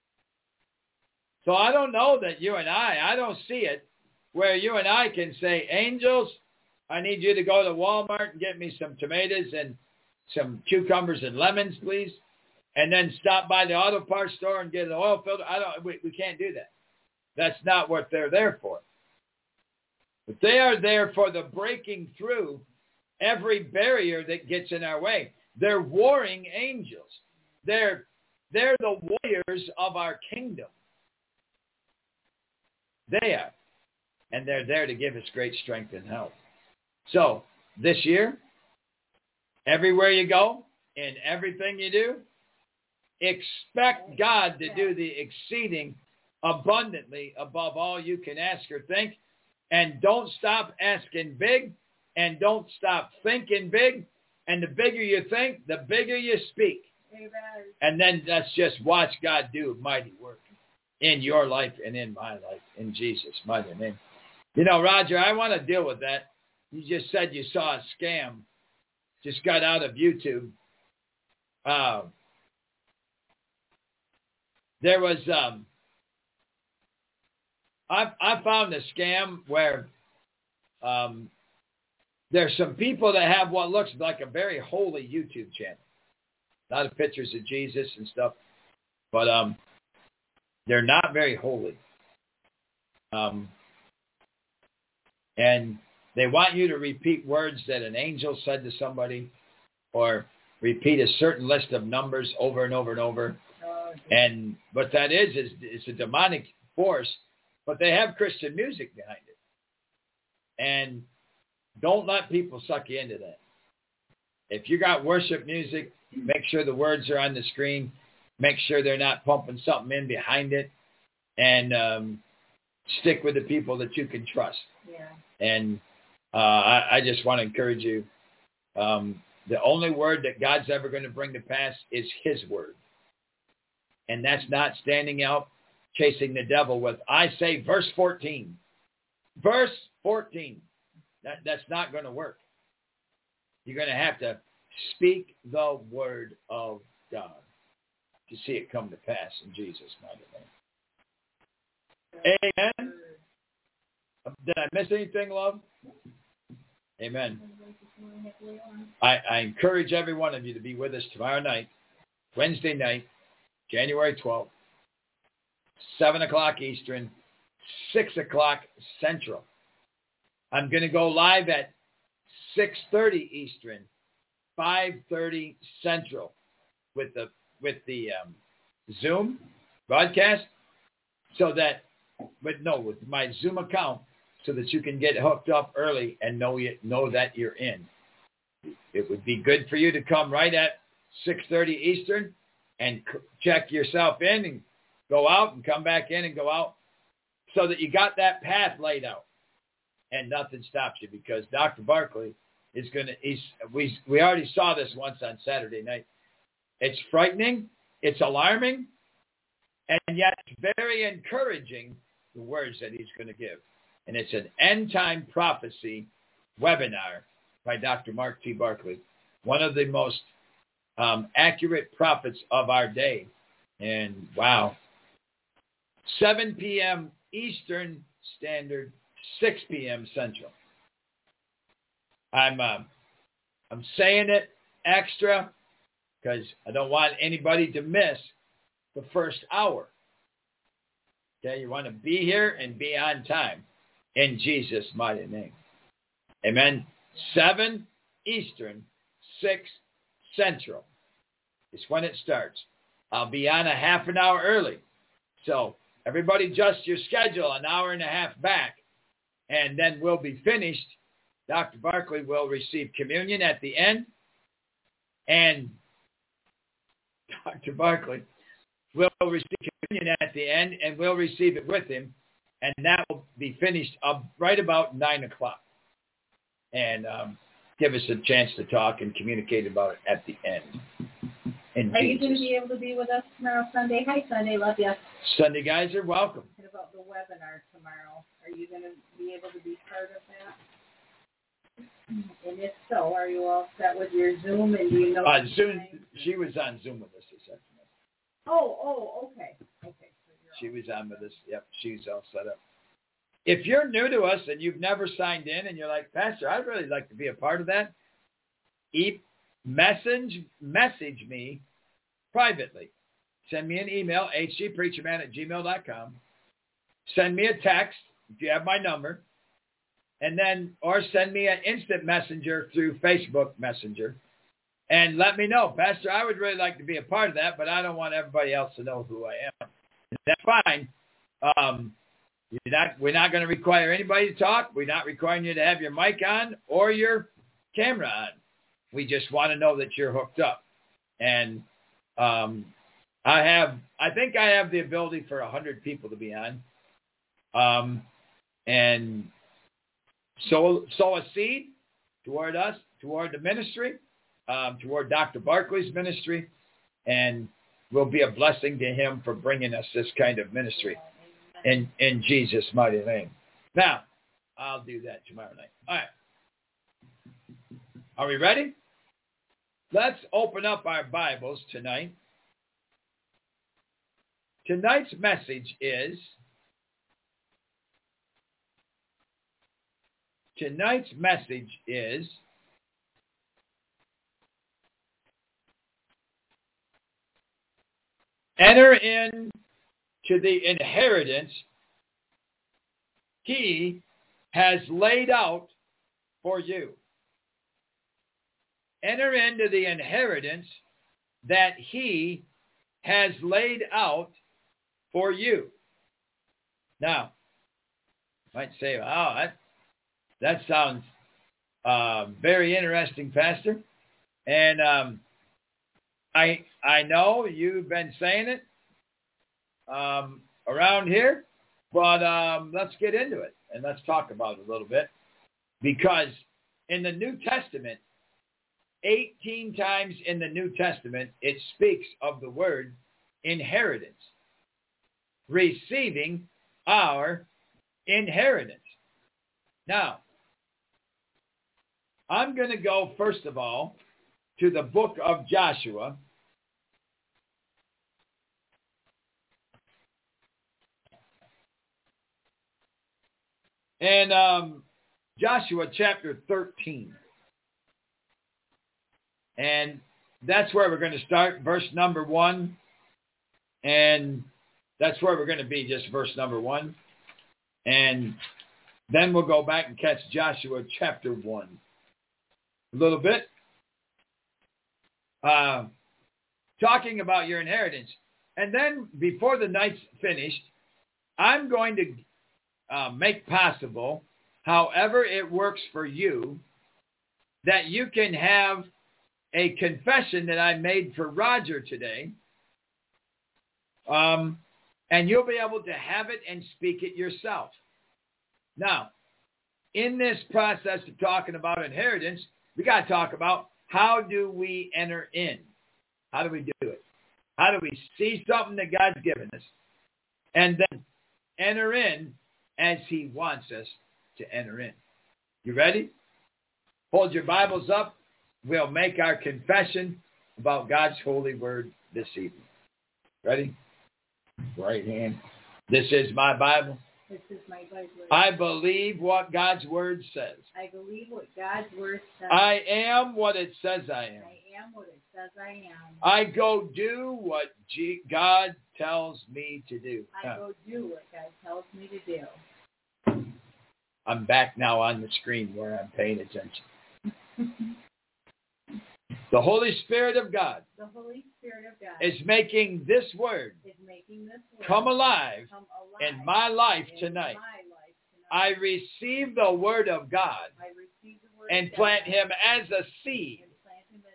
So I don't know that you and I don't see it where you and I can say, angels, I need you to go to Walmart and get me some tomatoes and some cucumbers and lemons, please. And then stop by the auto parts store and get an oil filter. We can't do that. That's not what they're there for. But they are there for the breaking through every barrier that gets in our way. They're warring angels. They're the warriors of our kingdom. They are. And they're there to give us great strength and help. So, this year, everywhere you go, in everything you do, expect God to do the exceeding abundantly above all you can ask or think. And don't stop asking big, and don't stop thinking big. And the bigger you think, the bigger you speak. Amen. And then let's just watch God do mighty work in your life and in my life, in Jesus' mighty name. You know, Roger, I want to deal with that. You just said you saw a scam. Just got out of YouTube. There was, I found a scam where there's some people that have what looks like a very holy YouTube channel. A lot of pictures of Jesus and stuff. But they're not very holy. And they want you to repeat words that an angel said to somebody, or repeat a certain list of numbers over and over and over. And what that is it's a demonic force, but they have Christian music behind it. And don't let people suck you into that. If you got worship music, make sure the words are on the screen. Make sure they're not pumping something in behind it. And stick with the people that you can trust. Yeah. And I just want to encourage you. The only word that God's ever going to bring to pass is his word. And that's not standing out, chasing the devil with, I say, verse 14. Verse 14. That's not going to work. You're going to have to speak the word of God to see it come to pass in Jesus' mighty name. Amen. Did I miss anything, love? Amen. I encourage every one of you to be with us tomorrow night, Wednesday night, January 12th, 7 o'clock Eastern, 6 o'clock Central. I'm going to go live at 6:30 Eastern, 5:30 Central with the Zoom broadcast, so that, with my Zoom account, so that you can get hooked up early and know that you're in. It would be good for you to come right at 6:30 Eastern and check yourself in and go out and come back in and go out, so that you got that path laid out and nothing stops you, because Dr. Barkley is going to, we already saw this once on Saturday night. It's frightening, it's alarming, and yet very encouraging, the words that he's going to give. And it's an end-time prophecy webinar by Dr. Mark T. Barkley, one of the most accurate prophets of our day. And wow, 7 p.m. Eastern Standard, 6 p.m. Central. I'm saying it extra because I don't want anybody to miss the first hour. Okay, you want to be here and be on time in Jesus' mighty name. Amen. 7 Eastern, 6 Central is when it starts. I'll be on a half an hour early. So everybody adjust your schedule an hour and a half back, and then we'll be finished. Dr. Barkley will receive communion at the end, and Dr. Barkley will receive communion at the end, and we'll receive it with him. And that will be finished up right about 9 o'clock. And give us a chance to talk and communicate about it at the end. Are you going to be able to be with us tomorrow, Sunday? Hi, Sunday. Love you. Sunday guys are welcome. What about the webinar tomorrow? Are you going to be able to be part of that? And if so, are you all set with your Zoom? And do you know? Zoom. She was on Zoom with us this afternoon. Okay. Okay. So she was on with us. Yep, she's all set up. If you're new to us and you've never signed in and you're like, Pastor, I'd really like to be a part of that, message me privately. Send me an email, hgpreacherman@gmail.com. Send me a text if you have my number. And then, or send me an instant messenger through Facebook Messenger. And let me know, Pastor, I would really like to be a part of that, but I don't want everybody else to know who I am. That's fine. We're not going to require anybody to talk. We're not requiring you to have your mic on or your camera on. We just want to know that you're hooked up. And I think I have the ability for 100 people to be on. And sow a seed toward us, toward the ministry, toward Dr. Barkley's ministry, and will be a blessing to him for bringing us this kind of ministry in Jesus' mighty name. Now, I'll do that tomorrow night. All right. Are we ready? Let's open up our Bibles tonight. Tonight's message is enter into the inheritance he has laid out for you. Enter into the inheritance that he has laid out for you. Now, you might say, wow, that sounds very interesting, Pastor. And I know you've been saying it around here, but let's get into it and let's talk about it a little bit. Because in the New Testament, 18 times in the New Testament, it speaks of the word inheritance, receiving our inheritance. Now, I'm going to go, first of all, to the book of Joshua. And Joshua chapter 13. And that's where we're going to start, verse number 1. And that's where we're going to be, just verse number 1. And then we'll go back and catch Joshua chapter 1 a little bit. Talking about your inheritance. And then before the night's finished, I'm going to make possible, however it works for you, that you can have a confession that I made for Roger today. And you'll be able to have it and speak it yourself. Now, in this process of talking about inheritance, we got to talk about how do we enter in? How do we do it? How do we see something that God's given us and then enter in as he wants us to enter in? You ready? Hold your Bibles up. We'll make our confession about God's holy word this evening. Ready? Right hand. This is my Bible. This is my Bible. I believe what God's word says. I believe what God's word says. I am what it says I am. I am what it says I am. I go do what God tells me to do. I go do what God tells me to do. I'm back now on the screen where I'm paying attention. The Holy Spirit of God, is making this word, come alive in my life tonight. I receive the word of God and plant him as a seed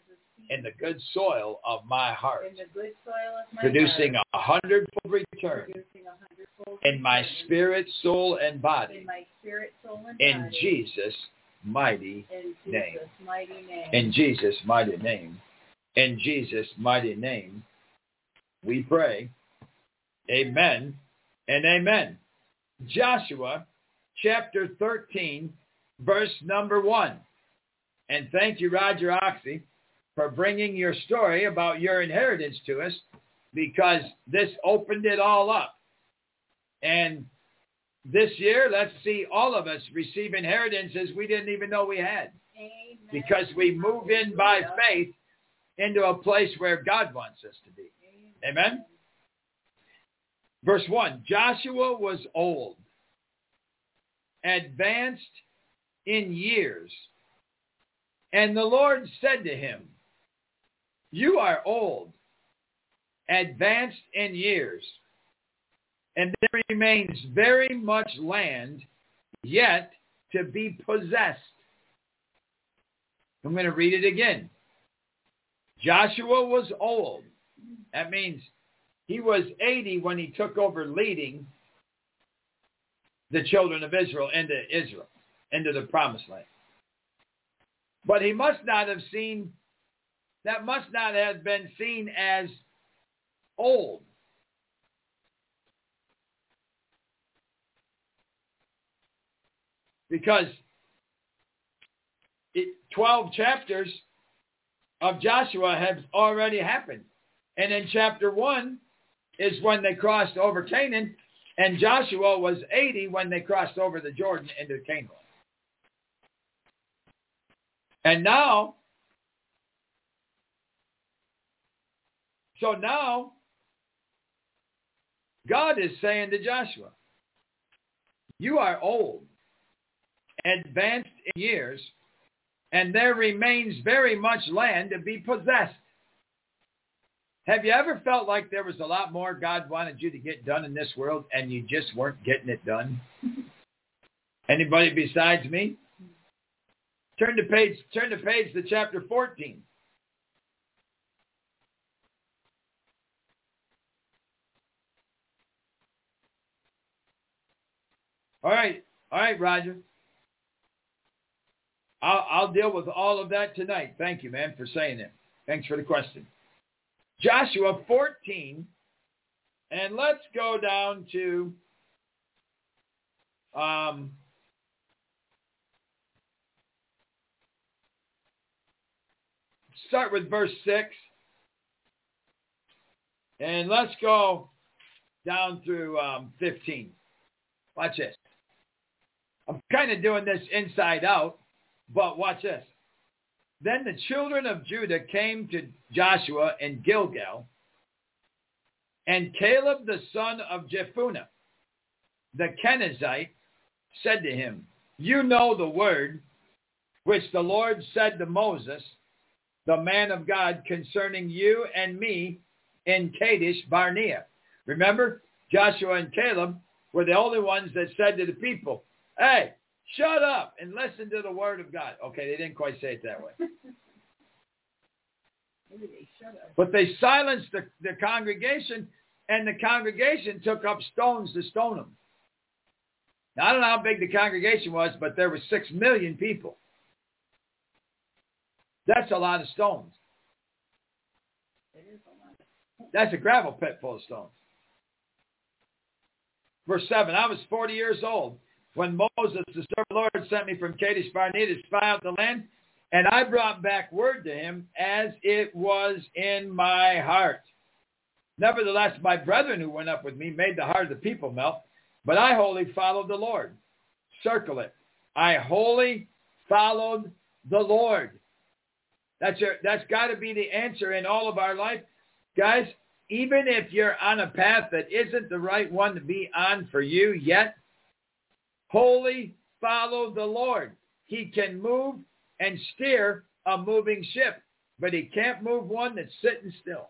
in the good soil of my heart, in the good soil of my producing heart, 100-fold return producing 100-fold in my return spirit, soul, and in body. my spirit, soul, and In body. Jesus' mighty In name. Jesus' mighty name. In Jesus' mighty name. In Jesus' mighty name, we pray. Amen and amen. Joshua chapter 13, verse number 1. And thank you, Roger Oxy, for bringing your story about your inheritance to us, because this opened it all up. And this year, let's see all of us receive inheritances we didn't even know we had. Amen. Because we move in by faith into a place where God wants us to be. Amen? Verse 1, Joshua was old, advanced in years, and the Lord said to him, you are old, advanced in years, and there remains very much land yet to be possessed. I'm going to read it again. Joshua was old. That means he was 80 when he took over leading the children of Israel, into the promised land. But he must not have been seen as old. Because 12 chapters of Joshua have already happened. And in chapter 1 is when they crossed over Canaan, and Joshua was 80 when they crossed over the Jordan into Canaan. And now, God is saying to Joshua, you are old, advanced in years, and there remains very much land to be possessed. Have you ever felt like there was a lot more God wanted you to get done in this world and you just weren't getting it done? Anybody besides me? Turn the page to chapter 14. All right, Roger. I'll deal with all of that tonight. Thank you, man, for saying it. Thanks for the question. Joshua 14, and let's go down to start with verse 6, and let's go down through 15. Watch this. I'm kind of doing this inside out, but watch this. Then the children of Judah came to Joshua in Gilgal, and Caleb the son of Jephunneh, the Kenizzite, said to him, you know the word which the Lord said to Moses, the man of God, concerning you and me in Kadesh Barnea. Remember, Joshua and Caleb were the only ones that said to the people, hey, shut up and listen to the word of God. Okay, they didn't quite say it that way. But they silenced the congregation, and the congregation took up stones to stone them. Now, I don't know how big the congregation was, but there were 6 million people. That's a lot of stones. That's a gravel pit full of stones. Verse 7, I was 40 years old when Moses, the servant of the Lord, sent me from Kadesh Barnea to spy out the land, and I brought back word to him as it was in my heart. Nevertheless, my brethren who went up with me made the heart of the people melt, but I wholly followed the Lord. Circle it. I wholly followed the Lord. That's got to be the answer in all of our life. Guys, even if you're on a path that isn't the right one to be on for you yet, wholly follow the Lord. He can move and steer a moving ship, but he can't move one that's sitting still.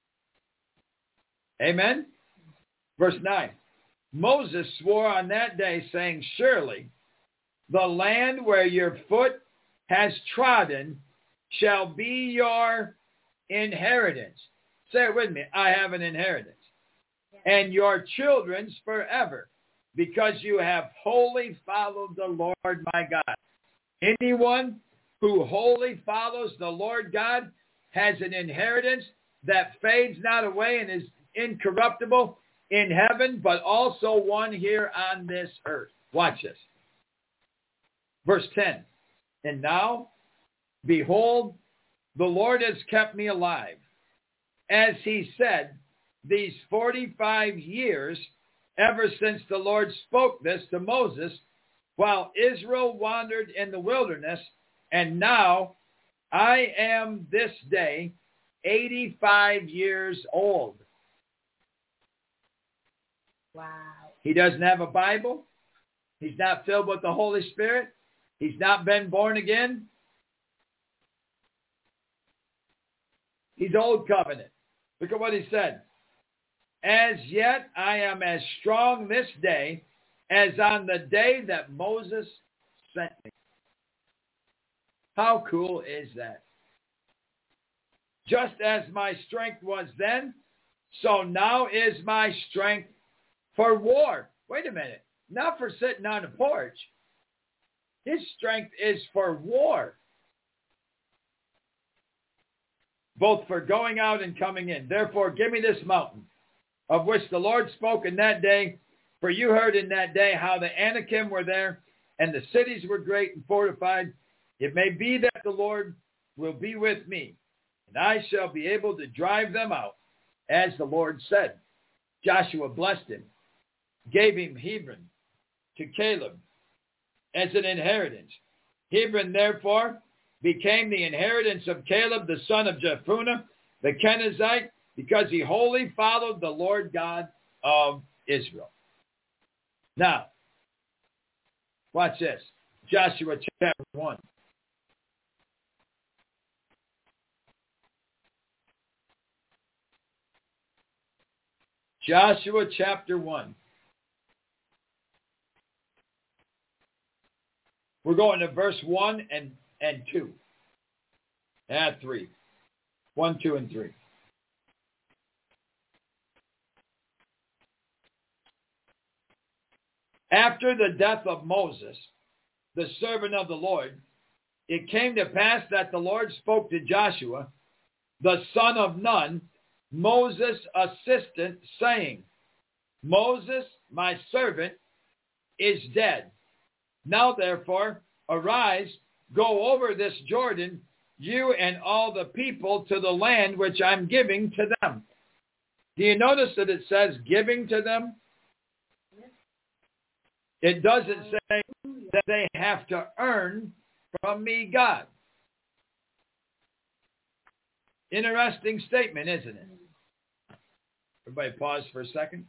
Amen? Verse 9. Moses swore on that day, saying, surely the land where your foot has trodden shall be your inheritance. Say it with me. I have an inheritance. And your children's forever, because you have wholly followed the Lord my God. Anyone who wholly follows the Lord God has an inheritance that fades not away and is incorruptible in heaven, but also one here on this earth. Watch this. Verse 10. And now, behold, the Lord has kept me alive, as he said, these 45 years, ever since the Lord spoke this to Moses, while Israel wandered in the wilderness, and now I am this day 85 years old. Wow. He doesn't have a Bible. He's not filled with the Holy Spirit. He's not been born again. He's old covenant. Look at what he said. As yet I am as strong this day as on the day that Moses sent me. How cool is that? Just as my strength was then, so now is my strength for war. Wait a minute. Not for sitting on a porch. His strength is for war. Both for going out and coming in. Therefore, give me this mountain, of which the Lord spoke in that day. For you heard in that day how the Anakim were there, and the cities were great and fortified. It may be that the Lord will be with me, and I shall be able to drive them out, as the Lord said. Joshua blessed him, gave him Hebron to Caleb as an inheritance. Hebron, therefore, became the inheritance of Caleb, the son of Jephunneh, the Kenizzite, because he wholly followed the Lord God of Israel. Now, watch this. Joshua chapter 1. Joshua chapter 1. We're going to verse 1 and 2. And 3. 1, 2, and 3. After the death of Moses, the servant of the Lord, it came to pass that the Lord spoke to Joshua, the son of Nun, Moses' assistant, saying, Moses, my servant, is dead. Now, therefore, arise, go over this Jordan, you and all the people, to the land which I'm giving to them. Do you notice that it says giving to them? It doesn't say that they have to earn from me God. Interesting statement, isn't it? Everybody pause for a second.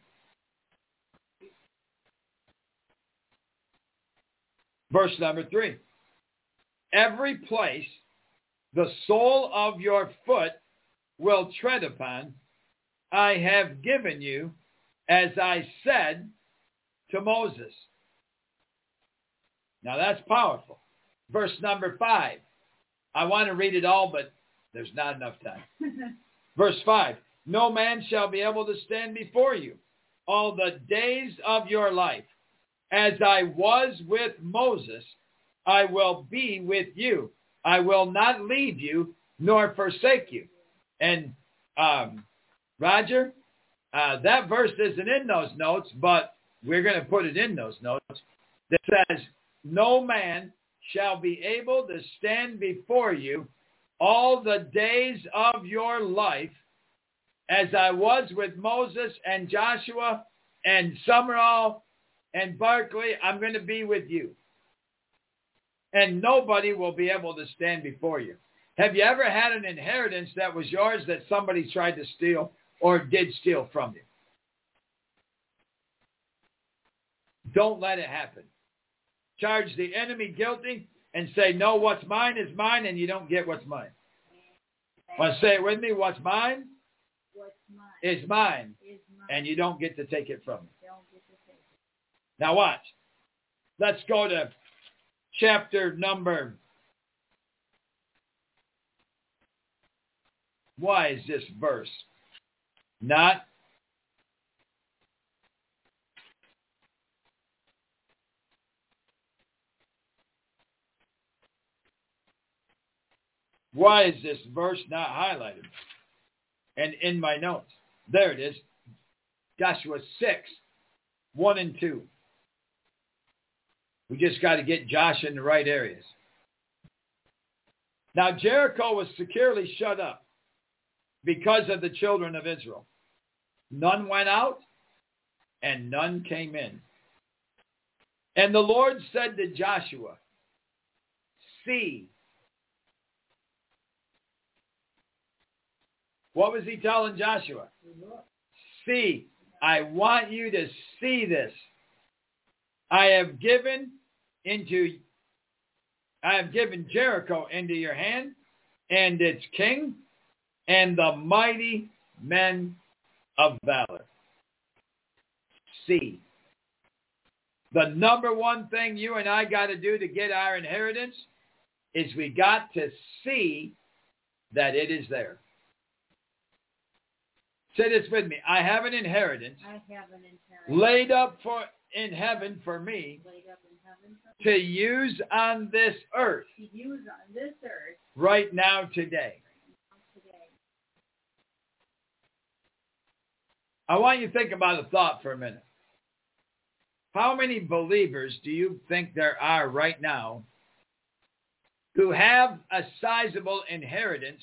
Verse number 3. Every place the sole of your foot will tread upon, I have given you, as I said to Moses. Now that's powerful. Verse number 5. I want to read it all, but there's not enough time. Verse 5. No man shall be able to stand before you all the days of your life. As I was with Moses, I will be with you. I will not leave you nor forsake you. And Roger, that verse isn't in those notes, but we're going to put it in those notes. That says, no man shall be able to stand before you all the days of your life, as I was with Moses and Joshua and Summerall and Barclay. I'm going to be with you. And nobody will be able to stand before you. Have you ever had an inheritance that was yours that somebody tried to steal or did steal from you? Don't let it happen. Charge the enemy guilty and say, no, what's mine is mine, and you don't get what's mine. Want to say it with me? What's mine? What's mine is mine, and you don't get to take it from me. Now watch. Let's go to chapter number Why is this verse not highlighted? And in my notes, there it is. Joshua 6, 1 and 2. We just got to get Josh in the right areas. Now Jericho was securely shut up because of the children of Israel. None went out and none came in. And the Lord said to Joshua, see. What was he telling Joshua? See, I want you to see this. I have given Jericho into your hand and its king and the mighty men of valor. See. The number one thing you and I got to do to get our inheritance is we got to see that it is there. Say this with me. I have an inheritance. Laid up in heaven for me. To use on this earth. Right now, today. I want you to think about a thought for a minute. How many believers do you think there are right now who have a sizable inheritance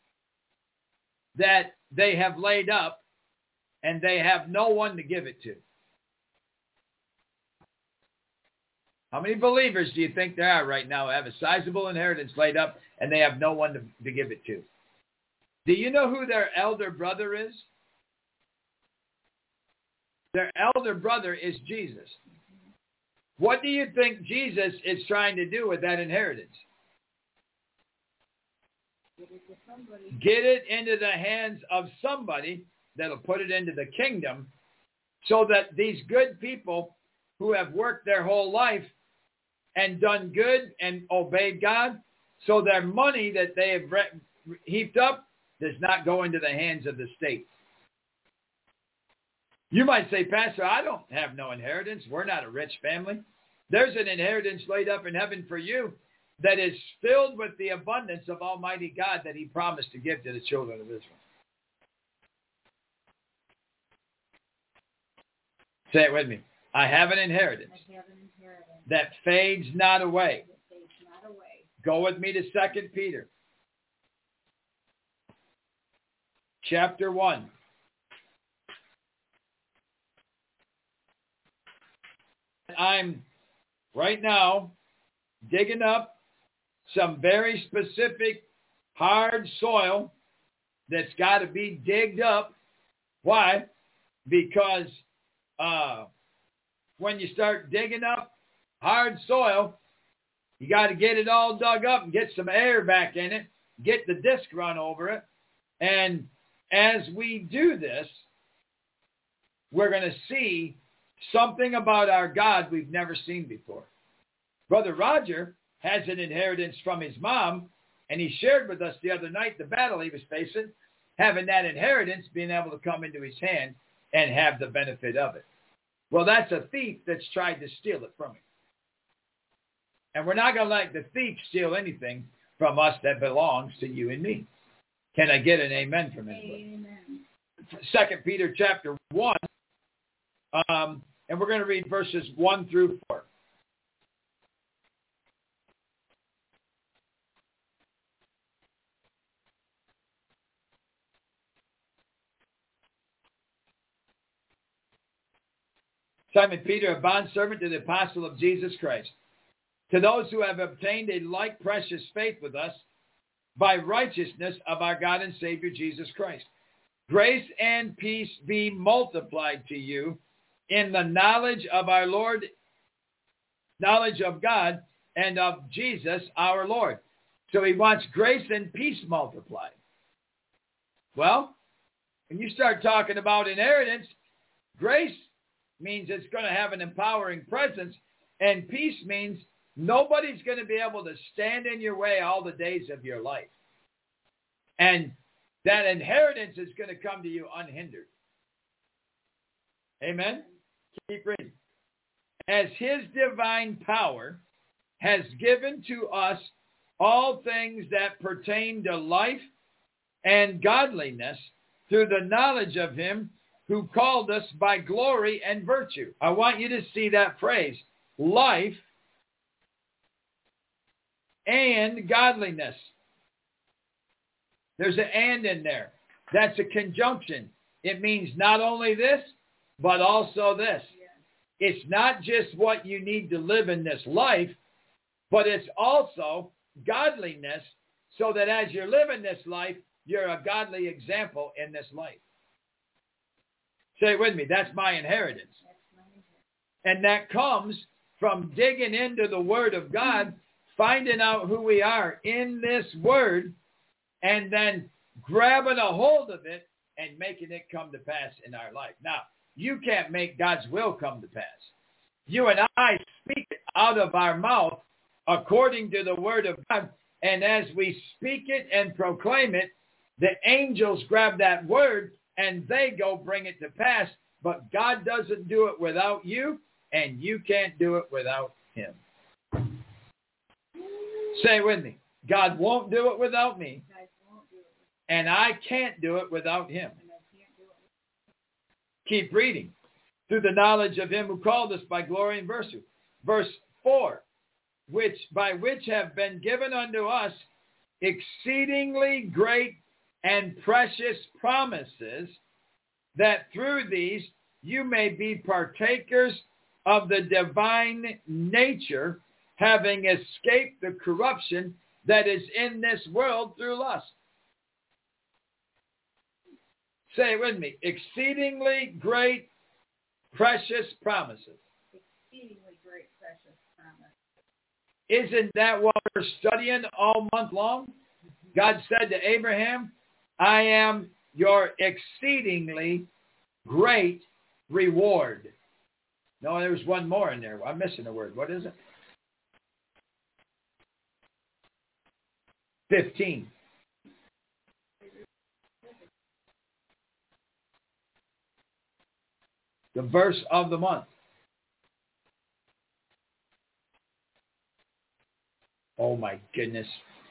that they have laid up and they have no one to give it to? How many believers do you think there are right now who have a sizable inheritance laid up and they have no one to give it to? Do you know who their elder brother is? Their elder brother is Jesus. What do you think Jesus is trying to do with that inheritance? Get it into the hands of somebody that'll put it into the kingdom so that these good people who have worked their whole life and done good and obeyed God, so their money that they have heaped up does not go into the hands of the state. You might say, Pastor, I don't have no inheritance. We're not a rich family. There's an inheritance laid up in heaven for you that is filled with the abundance of Almighty God that he promised to give to the children of Israel. Say it with me. I have an inheritance, that fades not away. Go with me to 2 Peter. Chapter 1. I'm right now digging up some very specific hard soil that's got to be digged up. Why? Because when you start digging up hard soil, you got to get it all dug up and get some air back in it, get the disc run over it. And as we do this, we're going to see something about our God we've never seen before. Brother Roger has an inheritance from his mom, and he shared with us the other night the battle he was facing, having that inheritance being able to come into his hand and have the benefit of it. Well, that's a thief that's tried to steal it from him. And we're not going to let the thief steal anything from us that belongs to you and me. Can I get an amen from anybody? Amen. 2 Peter chapter 1, and we're going to read verses 1 through 4. Simon Peter, a bondservant to the apostle of Jesus Christ, to those who have obtained a like precious faith with us by righteousness of our God and Savior Jesus Christ. Grace and peace be multiplied to you in the knowledge of our Lord, knowledge of God and of Jesus our Lord. So he wants grace and peace multiplied. Well, when you start talking about inheritance, grace means it's going to have an empowering presence, and peace means nobody's going to be able to stand in your way all the days of your life. And that inheritance is going to come to you unhindered. Amen? Keep reading. As his divine power has given to us all things that pertain to life and godliness through the knowledge of him who called us by glory and virtue. I want you to see that phrase, life and godliness. There's an and in there. That's a conjunction. It means not only this, but also this. It's not just what you need to live in this life, but it's also godliness, so that as you're living this life, you're a godly example in this life. Say it with me. That's my inheritance. And that comes from digging into the Word of God, finding out who we are in this Word, and then grabbing a hold of it and making it come to pass in our life. Now, you can't make God's will come to pass. You and I speak it out of our mouth according to the Word of God, and as we speak it and proclaim it, the angels grab that Word and they go bring it to pass, but God doesn't do it without you, and you can't do it without him. Say it with me. God won't do it without me, and I can't do it without him. Keep reading. Through the knowledge of him who called us by glory and virtue. Verse 4, by which have been given unto us exceedingly great and precious promises, that through these you may be partakers of the divine nature, having escaped the corruption that is in this world through lust. Say it with me. Exceedingly great, precious promises. Exceedingly great, precious promises. Isn't that what we're studying all month long? God said to Abraham, I am your exceedingly great reward. No, there's one more in there. I'm missing a word. What is it? 15. The verse of the month. Oh my goodness.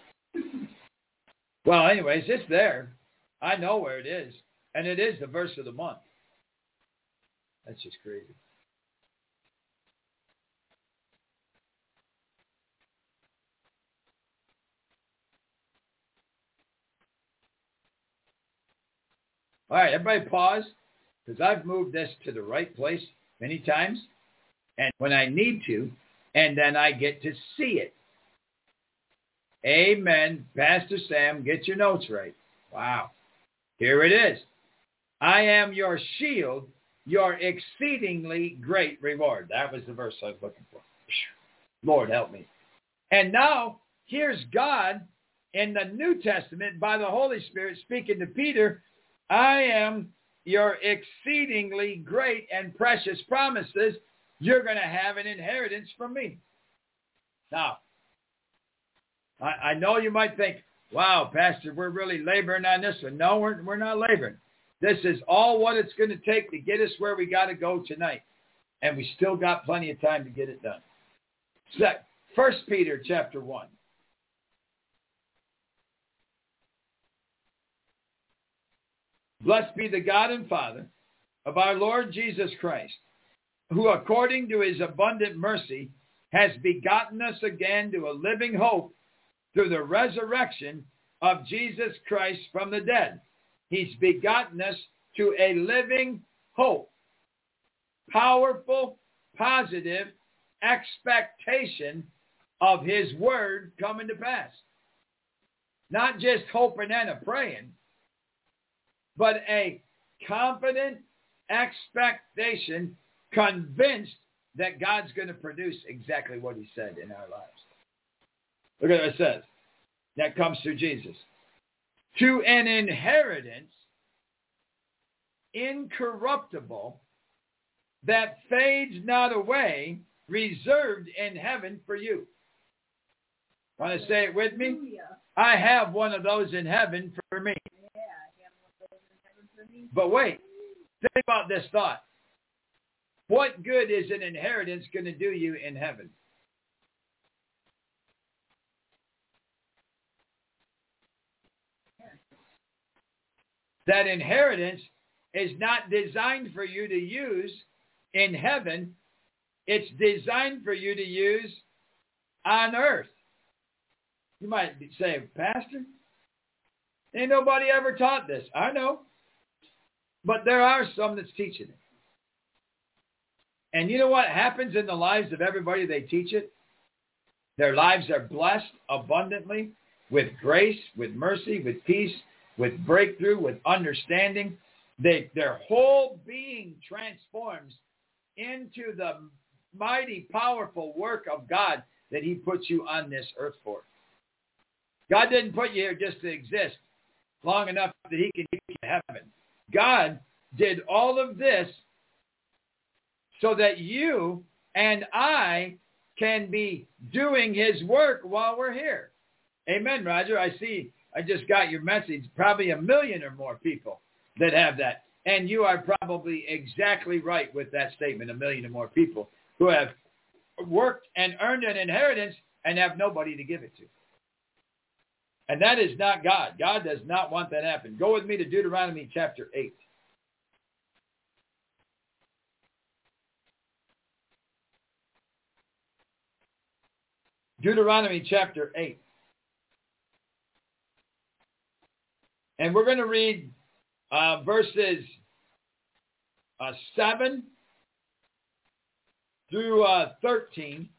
Well, anyways, it's there. I know where it is. And it is the verse of the month. That's just crazy. All right, everybody pause, because I've moved this to the right place many times, and when I need to, and then I get to see it. Amen. Pastor Sam, get your notes right. Wow. Here it is. I am your shield, your exceedingly great reward. That was the verse I was looking for. Lord, help me. And now, here's God in the New Testament by the Holy Spirit speaking to Peter. I am your exceedingly great and precious promises. You're going to have an inheritance from me. Now, I know you might think, wow, Pastor, we're really laboring on this one. No, we're not laboring. This is all what it's going to take to get us where we got to go tonight. And we still got plenty of time to get it done. 1 Peter chapter 1. Blessed be the God and Father of our Lord Jesus Christ, who according to his abundant mercy has begotten us again to a living hope through the resurrection of Jesus Christ from the dead. He's begotten us to a living hope. Powerful, positive expectation of his word coming to pass. Not just hoping and a praying, but a confident expectation, convinced that God's going to produce exactly what he said in our lives. Look at what it says. That comes through Jesus. To an inheritance incorruptible that fades not away, reserved in heaven for you. Want to say it with me? I have one of those in heaven for me. But wait, think about this thought. What good is an inheritance going to do you in heaven? That inheritance is not designed for you to use in heaven. It's designed for you to use on earth. You might say, Pastor, ain't nobody ever taught this. I know. But there are some that's teaching it. And you know what happens in the lives of everybody they teach it? Their lives are blessed abundantly with grace, with mercy, with peace, with breakthrough, with understanding. Their whole being transforms into the mighty, powerful work of God that he puts you on this earth for. God didn't put you here just to exist long enough that he can take you to heaven. God did all of this so that you and I can be doing his work while we're here. Amen, Roger. I see. I just got your message. Probably 1 million or more people that have that. And you are probably exactly right with that statement, 1 million or more people who have worked and earned an inheritance and have nobody to give it to. And that is not God. God does not want that to happen. Go with me to Deuteronomy chapter 8. Deuteronomy chapter 8. And we're going to read verses 7 through 13.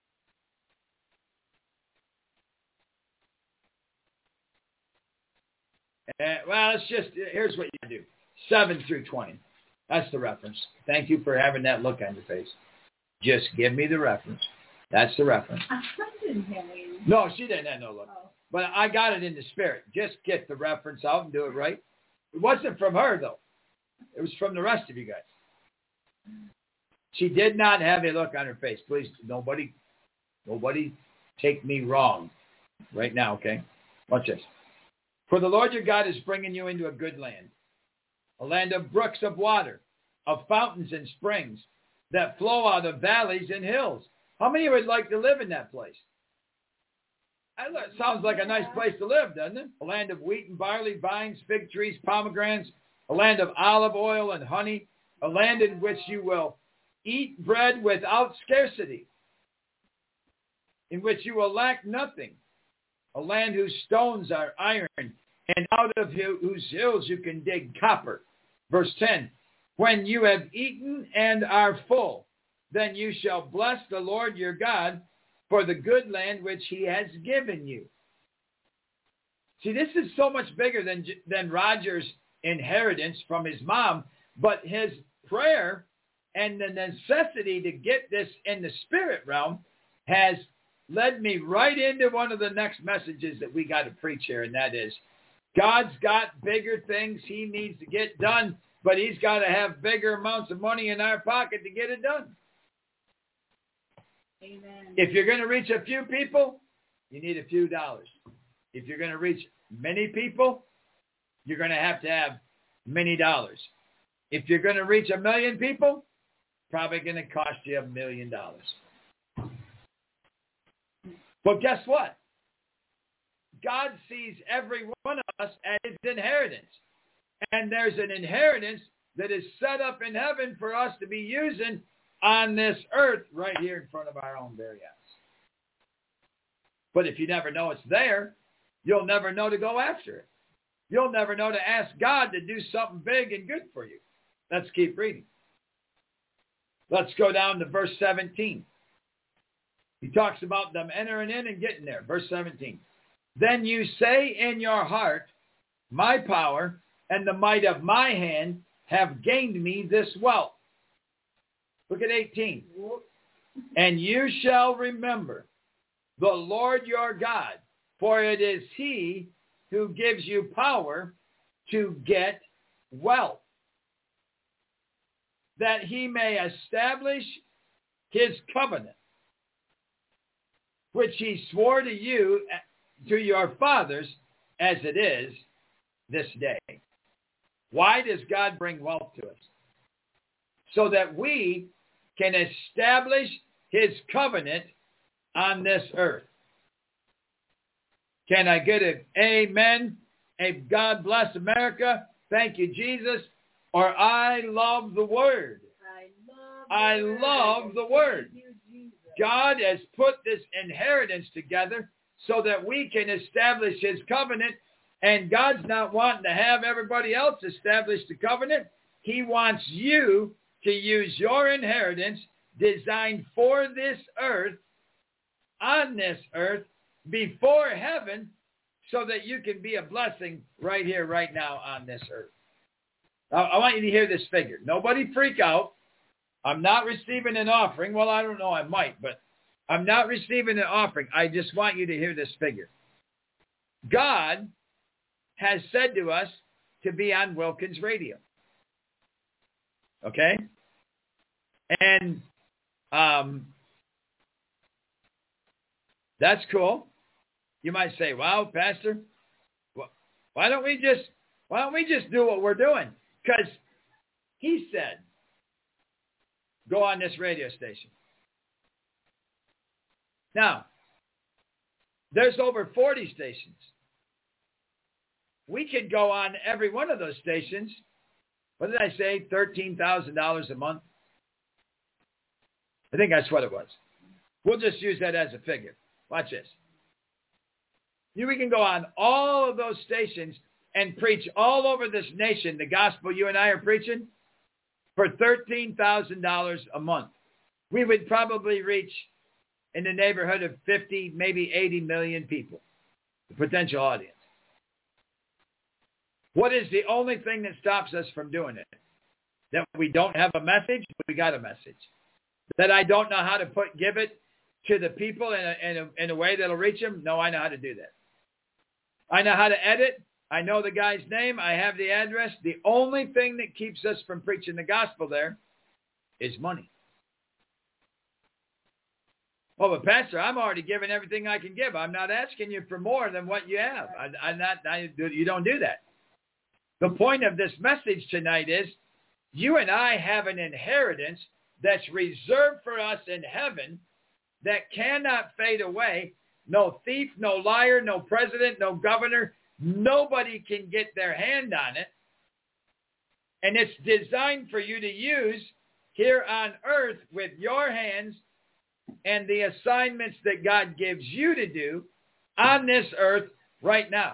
Well, here's what you do. 7 through 20. That's the reference. Thank you for having that look on your face. Just give me the reference. That's the reference. I didn't have any. No, she didn't have no look. Oh. But I got it in the spirit. Just get the reference out and do it right. It wasn't from her, though. It was from the rest of you guys. She did not have a look on her face. Please, nobody take me wrong right now, okay? Watch this. For the Lord your God is bringing you into a good land, a land of brooks of water, of fountains and springs that flow out of valleys and hills. How many would like to live in that place? That sounds like a nice place to live, doesn't it? A land of wheat and barley, vines, fig trees, pomegranates, a land of olive oil and honey, a land in which you will eat bread without scarcity, in which you will lack nothing, a land whose stones are iron, and out of whose hills you can dig copper. Verse 10, when you have eaten and are full, then you shall bless the Lord your God for the good land which he has given you. See, this is so much bigger than Roger's inheritance from his mom, but his prayer and the necessity to get this in the spirit realm has led me right into one of the next messages that we got to preach here, and that is God's got bigger things he needs to get done, but he's got to have bigger amounts of money in our pocket to get it done. Amen. If you're going to reach a few people, you need a few dollars. If you're going to reach many people, you're going to have many dollars. If you're going to reach 1 million people, probably going to cost you $1 million. But guess what? God sees every one of us as his inheritance. And there's an inheritance that is set up in heaven for us to be using on this earth right here in front of our own very eyes. But if you never know it's there, you'll never know to go after it. You'll never know to ask God to do something big and good for you. Let's keep reading. Let's go down to verse 17. He talks about them entering in and getting there. Verse 17. Then you say in your heart, my power and the might of my hand have gained me this wealth. Look at 18. And you shall remember the Lord your God, for it is he who gives you power to get wealth, that he may establish his covenant, which he swore to you, to your fathers, as it is this day. Why does God bring wealth to us? So that we can establish his covenant on this earth. Can I get an amen? A God bless America. Thank you, Jesus. Or I love the word. I love the word. God has put this inheritance together so that we can establish his covenant. And God's not wanting to have everybody else establish the covenant. He wants you to use your inheritance designed for this earth, on this earth, before heaven, so that you can be a blessing right here, right now on this earth. I want you to hear this figure. Nobody freak out. I'm not receiving an offering. Well, I don't know. I might, but I'm not receiving an offering. I just want you to hear this figure. God has said to us to be on Wilkins Radio. Okay? And that's cool. You might say, "Wow, Pastor, why don't we just do what we're doing?" Because he said, go on this radio station. Now, there's over 40 stations. We could go on every one of those stations. What did I say? $13,000 a month? I think that's what it was. We'll just use that as a figure. Watch this. We can go on all of those stations and preach all over this nation the gospel you and I are preaching for $13,000 a month. We would probably reach in the neighborhood of 50, maybe 80 million people, the potential audience. What is the only thing that stops us from doing it? That we don't have a message? We got a message. That I don't know how to give it to the people in a way that'll reach them? No, I know how to do that. I know how to edit. I know the guy's name. I have the address. The only thing that keeps us from preaching the gospel there is money. Oh, but Pastor, I'm already giving everything I can give. I'm not asking you for more than what you have. You don't do that. The point of this message tonight is you and I have an inheritance that's reserved for us in heaven that cannot fade away. No thief, no liar, no president, no governor. Nobody can get their hand on it. And it's designed for you to use here on earth with your hands and the assignments that God gives you to do on this earth right now.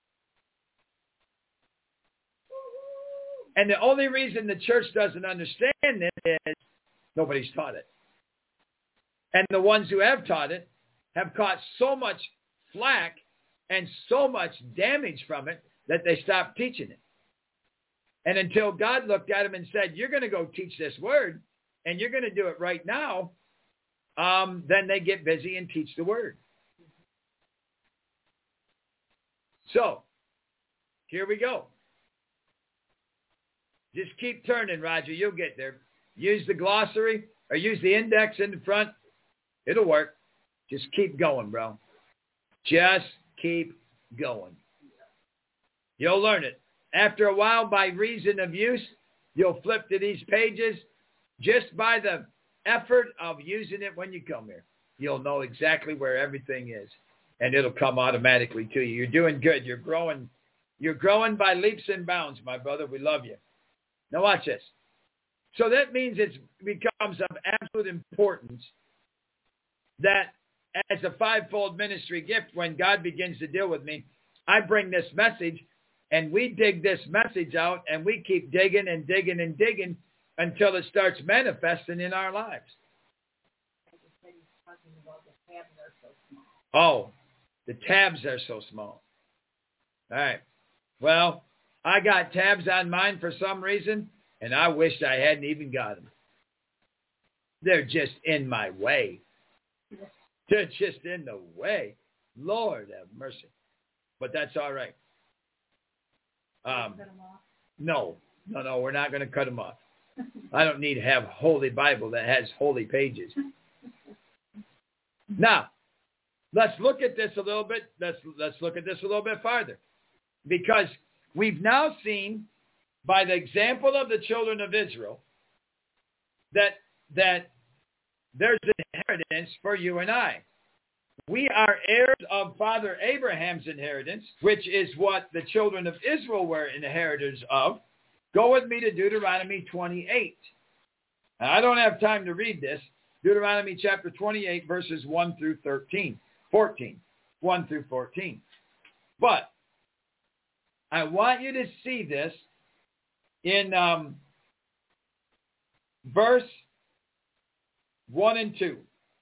And the only reason the church doesn't understand this is nobody's taught it. And the ones who have taught it have caught so much flack and so much damage from it that they stopped teaching it. And until God looked at them and said, you're going to go teach this word, and you're going to do it right now, then they get busy and teach the word. So, here we go. Just keep turning, Roger. You'll get there. Use the glossary or use the index in the front. It'll work. Just keep going, bro. Just keep going. You'll learn it. After a while, by reason of use, you'll flip to these pages just by the effort of using it when you come here. You'll know exactly where everything is, and it'll come automatically to you. You're doing good. You're growing. You're growing by leaps and bounds, my brother. We love you. Now watch this. So that means it becomes of absolute importance that as a fivefold ministry gift, when God begins to deal with me, I bring this message and we dig this message out and we keep digging and digging and digging until it starts manifesting in our lives. Oh, the tabs are so small. All right. Well, I got tabs on mine for some reason, and I wished I hadn't even got them. They're just in my way. They're just in the way. Lord have mercy. But that's all right. No, we're not going to cut them off. I don't need to have a holy Bible that has holy pages. Now, let's look at this a little bit. Let's look at this a little bit farther. Because we've now seen by the example of the children of Israel, that there's an inheritance for you and I. We are heirs of Father Abraham's inheritance, which is what the children of Israel were inheritors of. Go with me to Deuteronomy 28. Now, I don't have time to read this. Deuteronomy chapter 28, verses 1 through 14. 1 through 14. But I want you to see this in verse 1 and 2.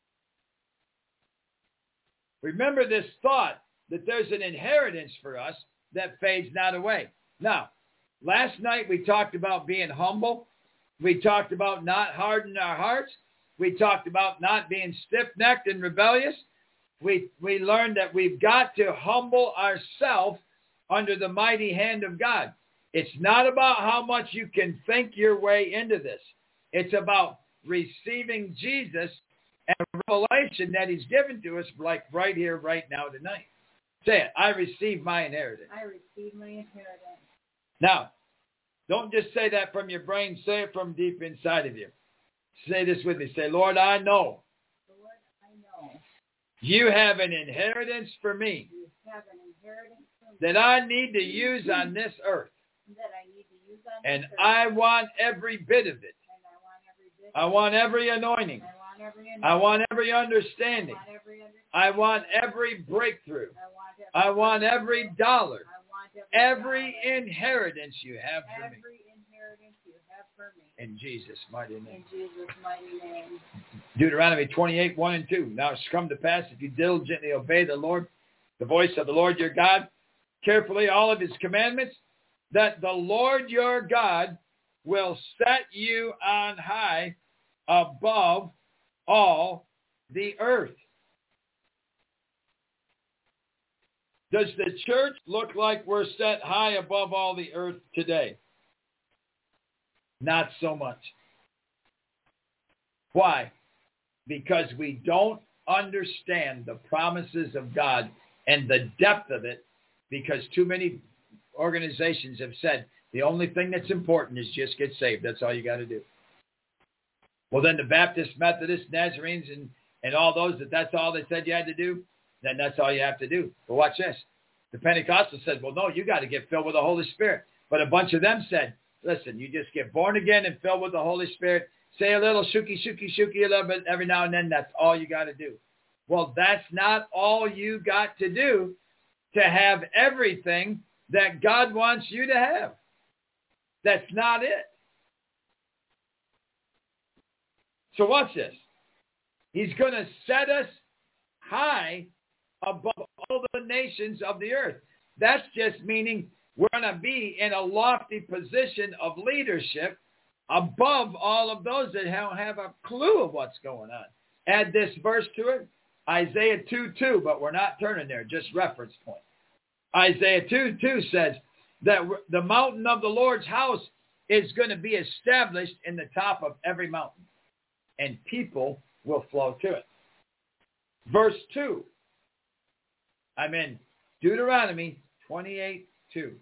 Remember this thought that there's an inheritance for us that fades not away. Now, last night we talked about being humble. We talked about not hardening our hearts. We talked about not being stiff-necked and rebellious. We learned that we've got to humble ourselves under the mighty hand of God. It's not about how much you can think your way into this. It's about receiving Jesus and revelation that he's given to us, like right here, right now, tonight. Say it. I receive my inheritance. I receive my inheritance. Now, don't just say that from your brain. Say it from deep inside of you. Say this with me. Say, Lord, I know. Lord, I know. You have an inheritance for me. You have an inheritance for me. That I need to use on this earth. That I need to use on and this earth. I want every bit of it. And I want every bit of it. I want every anointing. I want every understanding. I want every breakthrough. I want every dollar. Every inheritance you have for me. In Jesus' mighty name. In Jesus' mighty name. Deuteronomy 28, 1 and 2. Now it's come to pass, if you diligently obey the Lord, the voice of the Lord your God, carefully all of his commandments, that the Lord your God will set you on high above all the earth. Does the church look like we're set high above all the earth today? Not so much. Why? Because we don't understand the promises of God and the depth of it, because too many organizations have said the only thing that's important is just get saved. That's all you got to do. Well, then the Baptist, Methodist, Nazarenes, and all those, that's all they said you had to do, then that's all you have to do. But watch this. The Pentecostals said, well, no, you got to get filled with the Holy Spirit. But a bunch of them said, listen, you just get born again and filled with the Holy Spirit. Say a little shuki, shuki, shuki a little bit every now and then. That's all you got to do. Well, that's not all you got to do to have everything that God wants you to have. That's not it. So watch this. He's going to set us high above all the nations of the earth. That's just meaning we're going to be in a lofty position of leadership above all of those that don't have a clue of what's going on. Add this verse to it, Isaiah 2:2, but we're not turning there, just reference point. Isaiah 2:2 says that the mountain of the Lord's house is going to be established in the top of every mountain, and people will flow to it. Verse 2. I'm in Deuteronomy 28:2.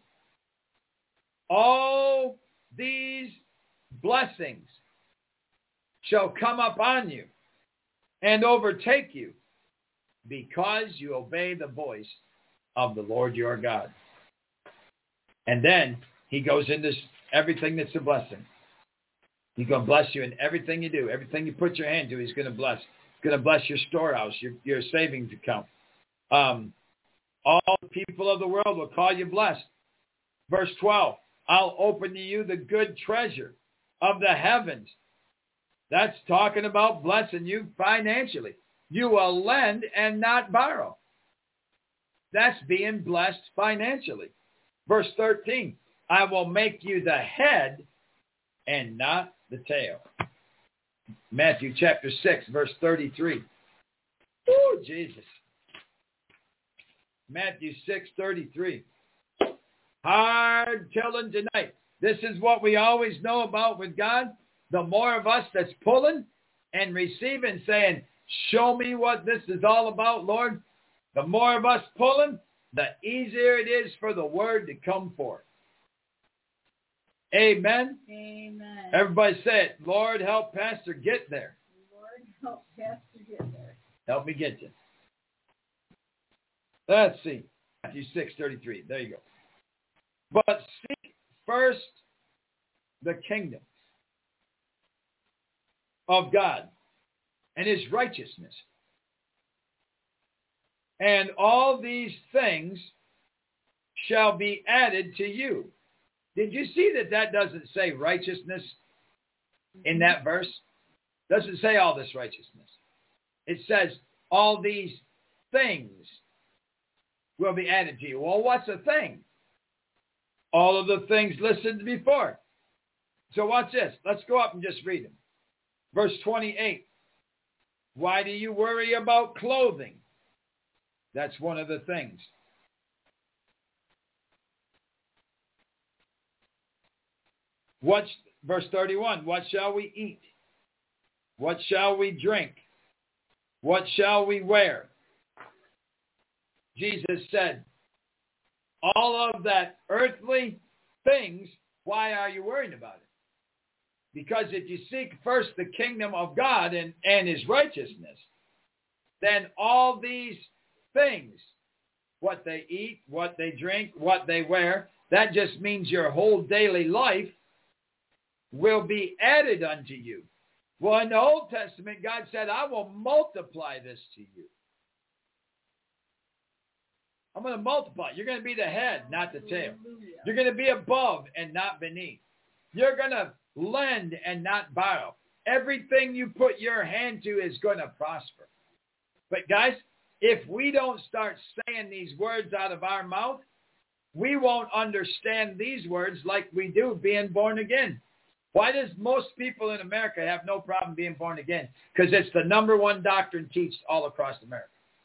All these blessings shall come upon you and overtake you because you obey the voice of the Lord your God. And then he goes into everything that's a blessing. He's going to bless you in everything you do. Everything you put your hand to, he's going to bless. He's going to bless your storehouse, your savings account. All the people of the world will call you blessed. Verse 12, I'll open to you the good treasure of the heavens. That's talking about blessing you financially. You will lend and not borrow. That's being blessed financially. Verse 13, I will make you the head and not the tail. Matthew chapter 6, verse 33. Oh, Jesus. Matthew 6:33. Hard telling tonight. This is what we always know about with God. The more of us that's pulling and receiving, saying, show me what this is all about, Lord. The more of us pulling, the easier it is for the word to come forth. Amen. Amen. Everybody say it. Lord, help Pastor get there. Lord, help Pastor get there. Help me get you. Let's see. Matthew 6:33. There you go. But seek first the kingdom of God and his righteousness. And all these things shall be added to you. Did you see that doesn't say righteousness in that verse? Doesn't say all this righteousness. It says all these things will be added to you. Well, what's a thing? All of the things listed before. So watch this. Let's go up and just read them. Verse 28. Why do you worry about clothing? That's one of the things. Verse 31, what shall we eat? What shall we drink? What shall we wear? Jesus said, all of that earthly things, why are you worrying about it? Because if you seek first the kingdom of God and his righteousness, then all these things, what they eat, what they drink, what they wear, that just means your whole daily life will be added unto you. Well, in the Old Testament, God said, I will multiply this to you. I'm going to multiply. You're going to be the head, not the tail. You're going to be above and not beneath. You're going to lend and not borrow. Everything you put your hand to is going to prosper. But guys, if we don't start saying these words out of our mouth, we won't understand these words like we do being born again. Why does most people in America have no problem being born again? Because it's the number one doctrine taught all across America.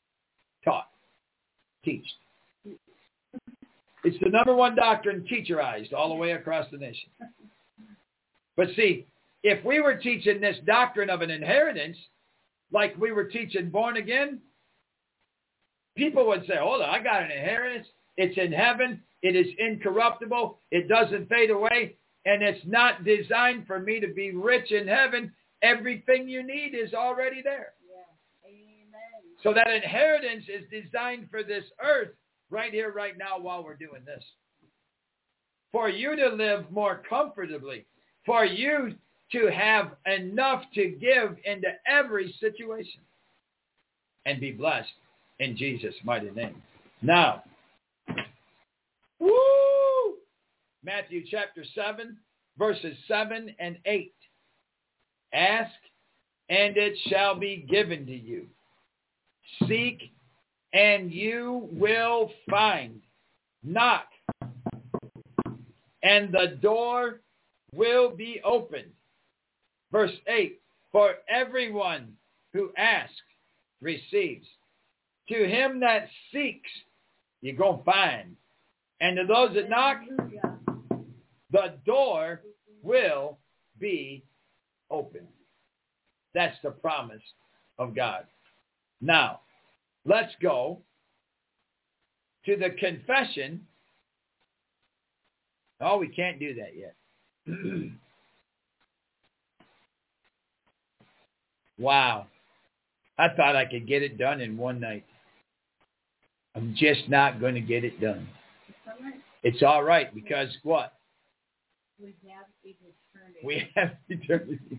Teached. It's the number one doctrine teacherized all the way across the nation. But see, if we were teaching this doctrine of an inheritance, like we were teaching born again, people would say, hold on, I got an inheritance. It's in heaven. It is incorruptible. It doesn't fade away. And it's not designed for me to be rich in heaven. Everything you need is already there. Yeah. Amen. So that inheritance is designed for this earth right here, right now, while we're doing this. For you to live more comfortably. For you to have enough to give into every situation. And be blessed in Jesus' mighty name. Now, woo! Matthew chapter 7, verses 7 and 8. Ask, and it shall be given to you. Seek, and you will find. Knock, and the door will be opened. Verse 8. For everyone who asks receives. To him that seeks, you're going to find. And to those that knock, the door will be open. That's the promise of God. Now, let's go to the confession. Oh, we can't do that yet. Wow. I thought I could get it done in one night. I'm just not going to get it done. It's all right because what? We have eternity.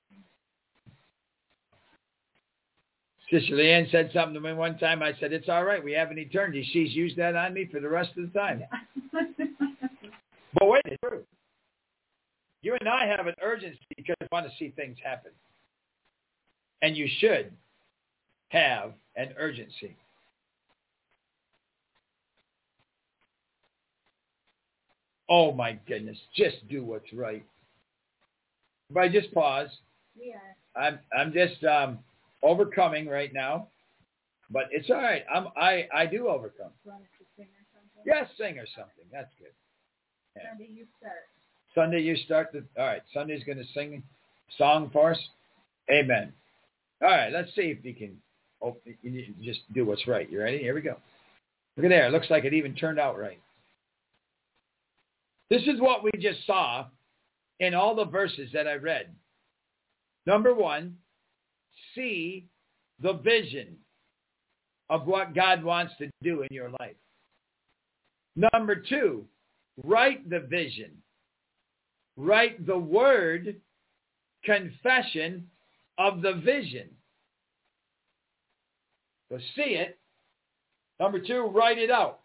Sister Leanne said something to me one time. I said, it's all right. We have an eternity. She's used that on me for the rest of the time. But wait, it's true. You and I have an urgency because we want to see things happen. And you should have an urgency. Oh, my goodness. Just do what's right. Everybody just pause. Yeah. I'm just overcoming right now. But it's all right. I do overcome. You want us to sing or something? Yes, sing or something. That's good. Yeah. Sunday you start. Sunday you start. All right. Sunday's going to sing a song for us. Amen. All right. Let's see if you can just do what's right. You ready? Here we go. Look at there. It looks like it even turned out right. This is what we just saw in all the verses that I read. Number one, see the vision of what God wants to do in your life. Number two, write the vision. Write the word confession of the vision. So see it. Number two, write it out.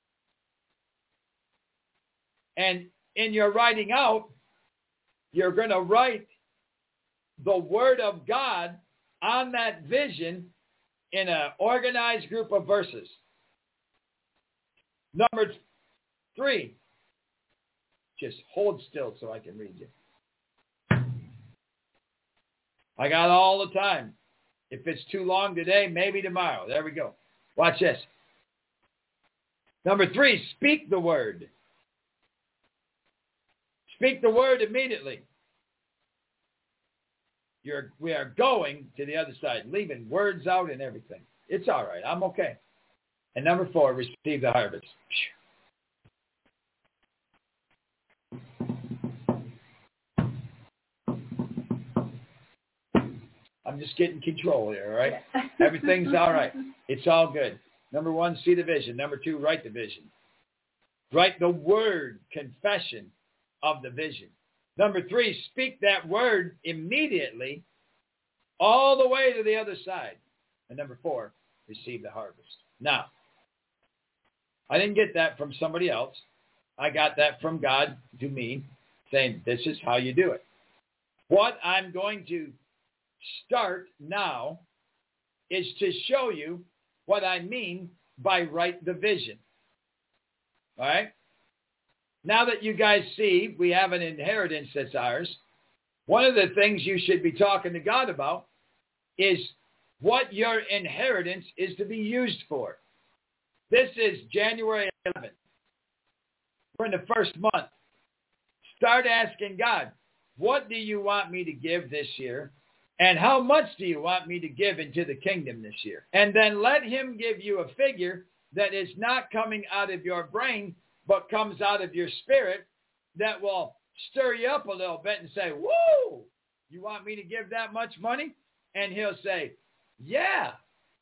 And in your writing out, you're going to write the word of God on that vision in an organized group of verses. Number three, just hold still so I can read you. I got all the time. If it's too long today, maybe tomorrow. There we go. Watch this. Number three, speak the word. Speak the word immediately. We are going to the other side, leaving words out and everything. It's all right. I'm okay. And number four, receive the harvest. I'm just getting control here, all right? Everything's all right. It's all good. Number one, see the vision. Number two, write the vision. Write the word, confession of the vision. Number three, speak that word immediately all the way to the other side. And number four, receive the harvest. Now, I didn't get that from somebody else. I got that from God to me, saying this is how you do it. What I'm going to start now is to show you what I mean by write the vision. All right? Now that you guys see we have an inheritance that's ours, one of the things you should be talking to God about is what your inheritance is to be used for. This is January 11th. We're in the first month. Start asking God, what do you want me to give this year? And how much do you want me to give into the kingdom this year? And then let him give you a figure that is not coming out of your brain, but comes out of your spirit, that will stir you up a little bit and say, whoa, you want me to give that much money? And he'll say, yeah.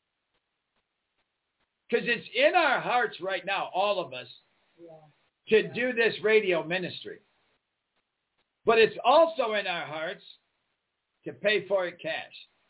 Because it's in our hearts right now, all of us, to do this radio ministry. But it's also in our hearts to pay for it cash.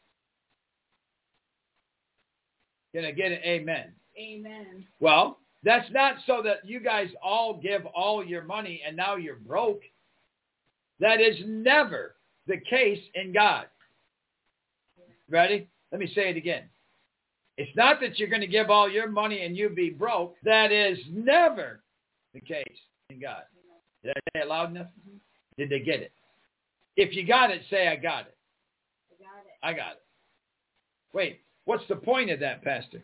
Can I get an amen? Amen. Well, that's not so that you guys all give all your money and now you're broke. That is never the case in God. Ready? Let me say it again. It's not that you're going to give all your money and you be broke. That is never the case in God. Did I say it loud enough? Mm-hmm. Did they get it? If you got it, say, I got it. I got it. Wait, what's the point of that, Pastor?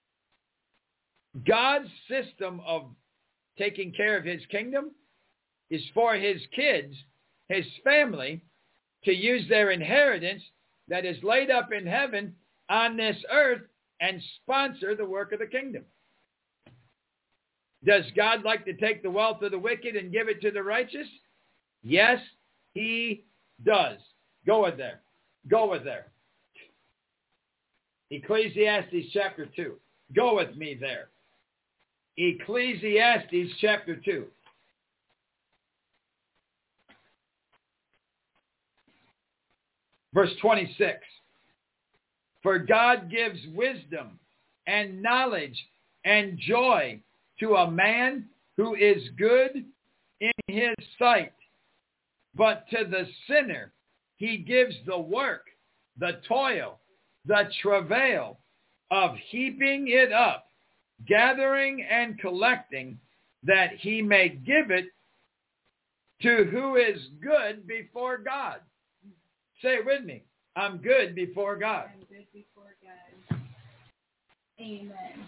God's system of taking care of his kingdom is for his kids, his family, to use their inheritance that is laid up in heaven on this earth and sponsor the work of the kingdom. Does God like to take the wealth of the wicked and give it to the righteous? Yes, he does. Go with there. Go with there. Ecclesiastes chapter 2. Go with me there. Ecclesiastes chapter 2. Verse 26. For God gives wisdom and knowledge and joy to a man who is good in his sight. But to the sinner, he gives the work, the toil, the travail of heaping it up, gathering and collecting, that he may give it to who is good before God. Say it with me. I'm good before God. I'm good before God. Amen.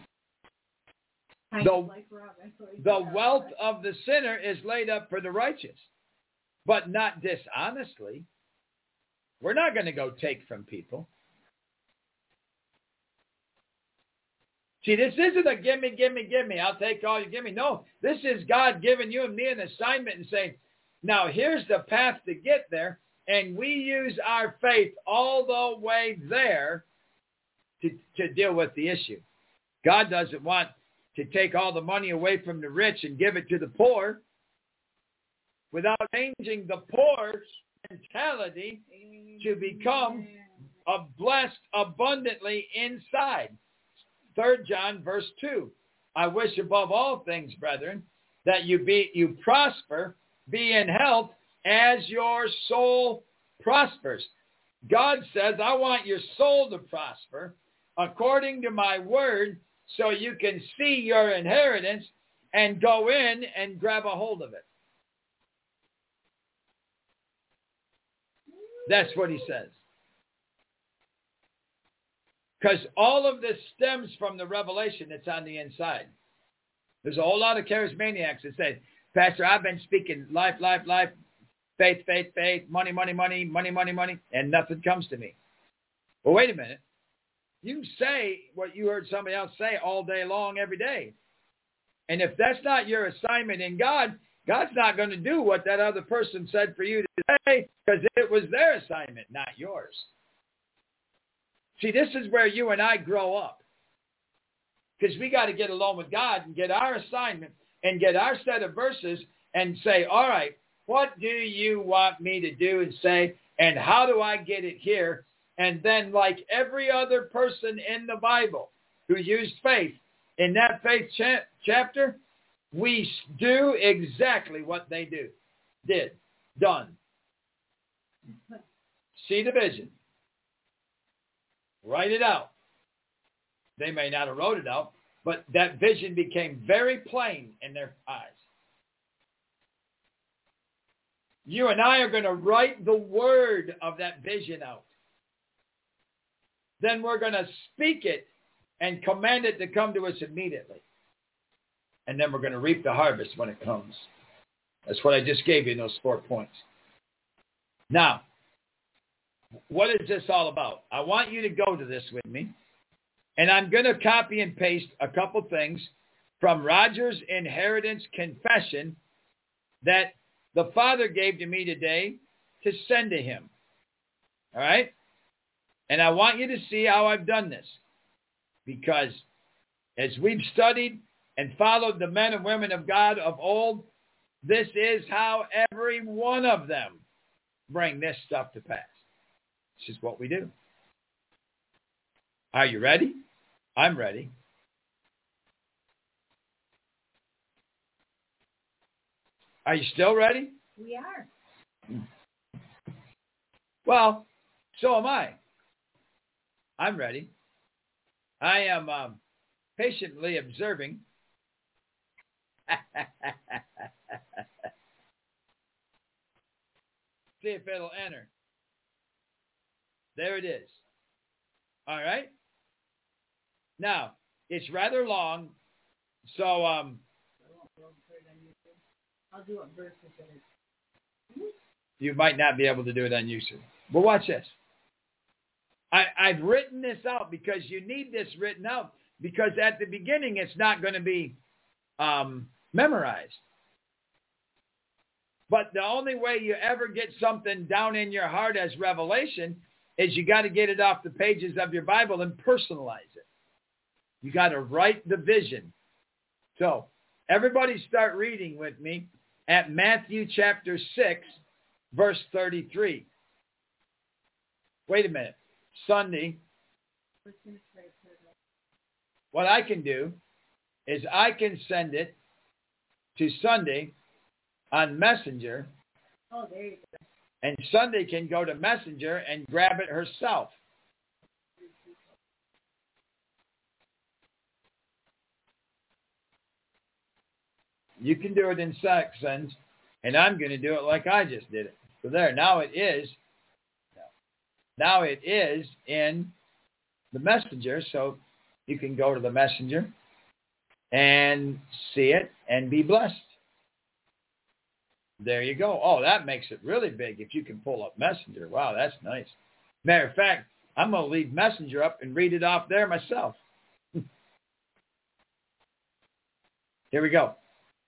The wealth of the sinner is laid up for the righteous, but not dishonestly. We're not going to go take from people. See, this isn't a gimme, gimme, gimme. I'll take all you give me. No, this is God giving you and me an assignment and saying, now here's the path to get there, and we use our faith all the way there to deal with the issue. God doesn't want to take all the money away from the rich and give it to the poor without changing the poor's mentality to become blessed abundantly inside. 3 John verse 2. I wish above all things, brethren, that you prosper, be in health as your soul prospers. God says, I want your soul to prosper according to my word so you can see your inheritance and go in and grab a hold of it. That's what he says. Because all of this stems from the revelation that's on the inside. There's a whole lot of charismaniacs that say, Pastor, I've been speaking life, life, life, faith, faith, faith, money, money, money, money, money, money, and nothing comes to me. Well, wait a minute. You say what you heard somebody else say all day long, every day. And if that's not your assignment in God, God's not going to do what that other person said for you to say because it was their assignment, not yours. See, this is where you and I grow up. Because we got to get along with God and get our assignment and get our set of verses and say, all right, what do you want me to do and say, and how do I get it here? And then like every other person in the Bible who used faith, in that faith chapter, we do exactly what they done. See the vision. Write it out. They may not have wrote it out, but that vision became very plain in their eyes. You and I are going to write the word of that vision out. Then we're going to speak it and command it to come to us immediately. And then we're going to reap the harvest when it comes. That's what I just gave you in those 4 points. Now, what is this all about? I want you to go to this with me. And I'm going to copy and paste a couple things from Roger's Inheritance Confession that the Father gave to me today to send to him. All right? And I want you to see how I've done this. Because as we've studied and followed the men and women of God of old, this is how every one of them bring this stuff to pass. This is what we do. Are you ready? I'm ready. Are you still ready? We are. Well, so am I. I'm ready. I am patiently observing. See if it'll enter. There it is. All right. Now, it's rather long, so I'll do it versus you might not be able to do it on YouTube. But watch this. I've written this out because you need this written out because at the beginning it's not going to be memorized. But the only way you ever get something down in your heart as revelation is you got to get it off the pages of your Bible and personalize it. You got to write the vision. So everybody start reading with me at Matthew chapter 6, verse 33. Wait a minute. Sunday. What I can do is I can send it to Sunday on Messenger. Oh, there you go. And Sunday can go to Messenger and grab it herself. You can do it in sections, and I'm going to do it like I just did it. So there, now it is in the Messenger, so you can go to the Messenger and see it and be blessed. There you go. Oh, that makes it really big if you can pull up Messenger. Wow, that's nice. Matter of fact, I'm going to leave Messenger up and read it off there myself. Here we go.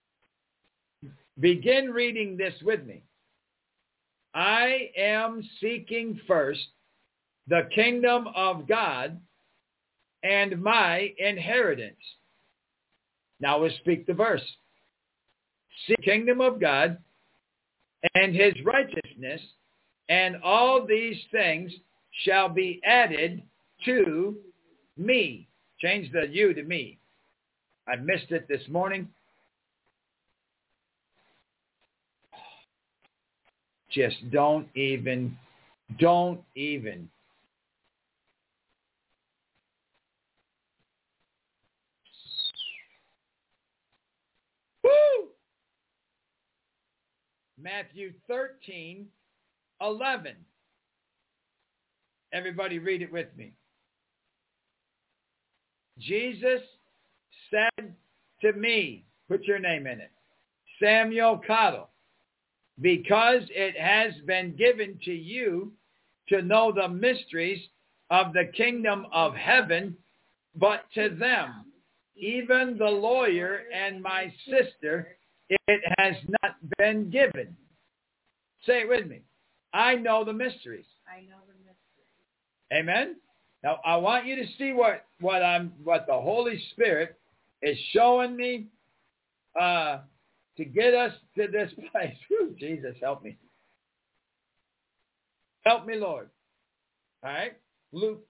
Begin reading this with me. I am seeking first the kingdom of God and my inheritance. Now we'll speak the verse. Seek the kingdom of God and his righteousness, and all these things shall be added to me. Change the you to me. I missed it this morning. Just don't even. Woo! Matthew 13:11. Everybody read it with me. Jesus said to me, put your name in it, Samuel Cottle, because it has been given to you to know the mysteries of the kingdom of heaven, but to them, even the lawyer and my sister, it has not been given. Say it with me. I know the mysteries. I know the mysteries. Amen. Now I want you to see what the Holy Spirit is showing me to get us to this place. Whew, Jesus, help me. Help me, Lord. All right. Luke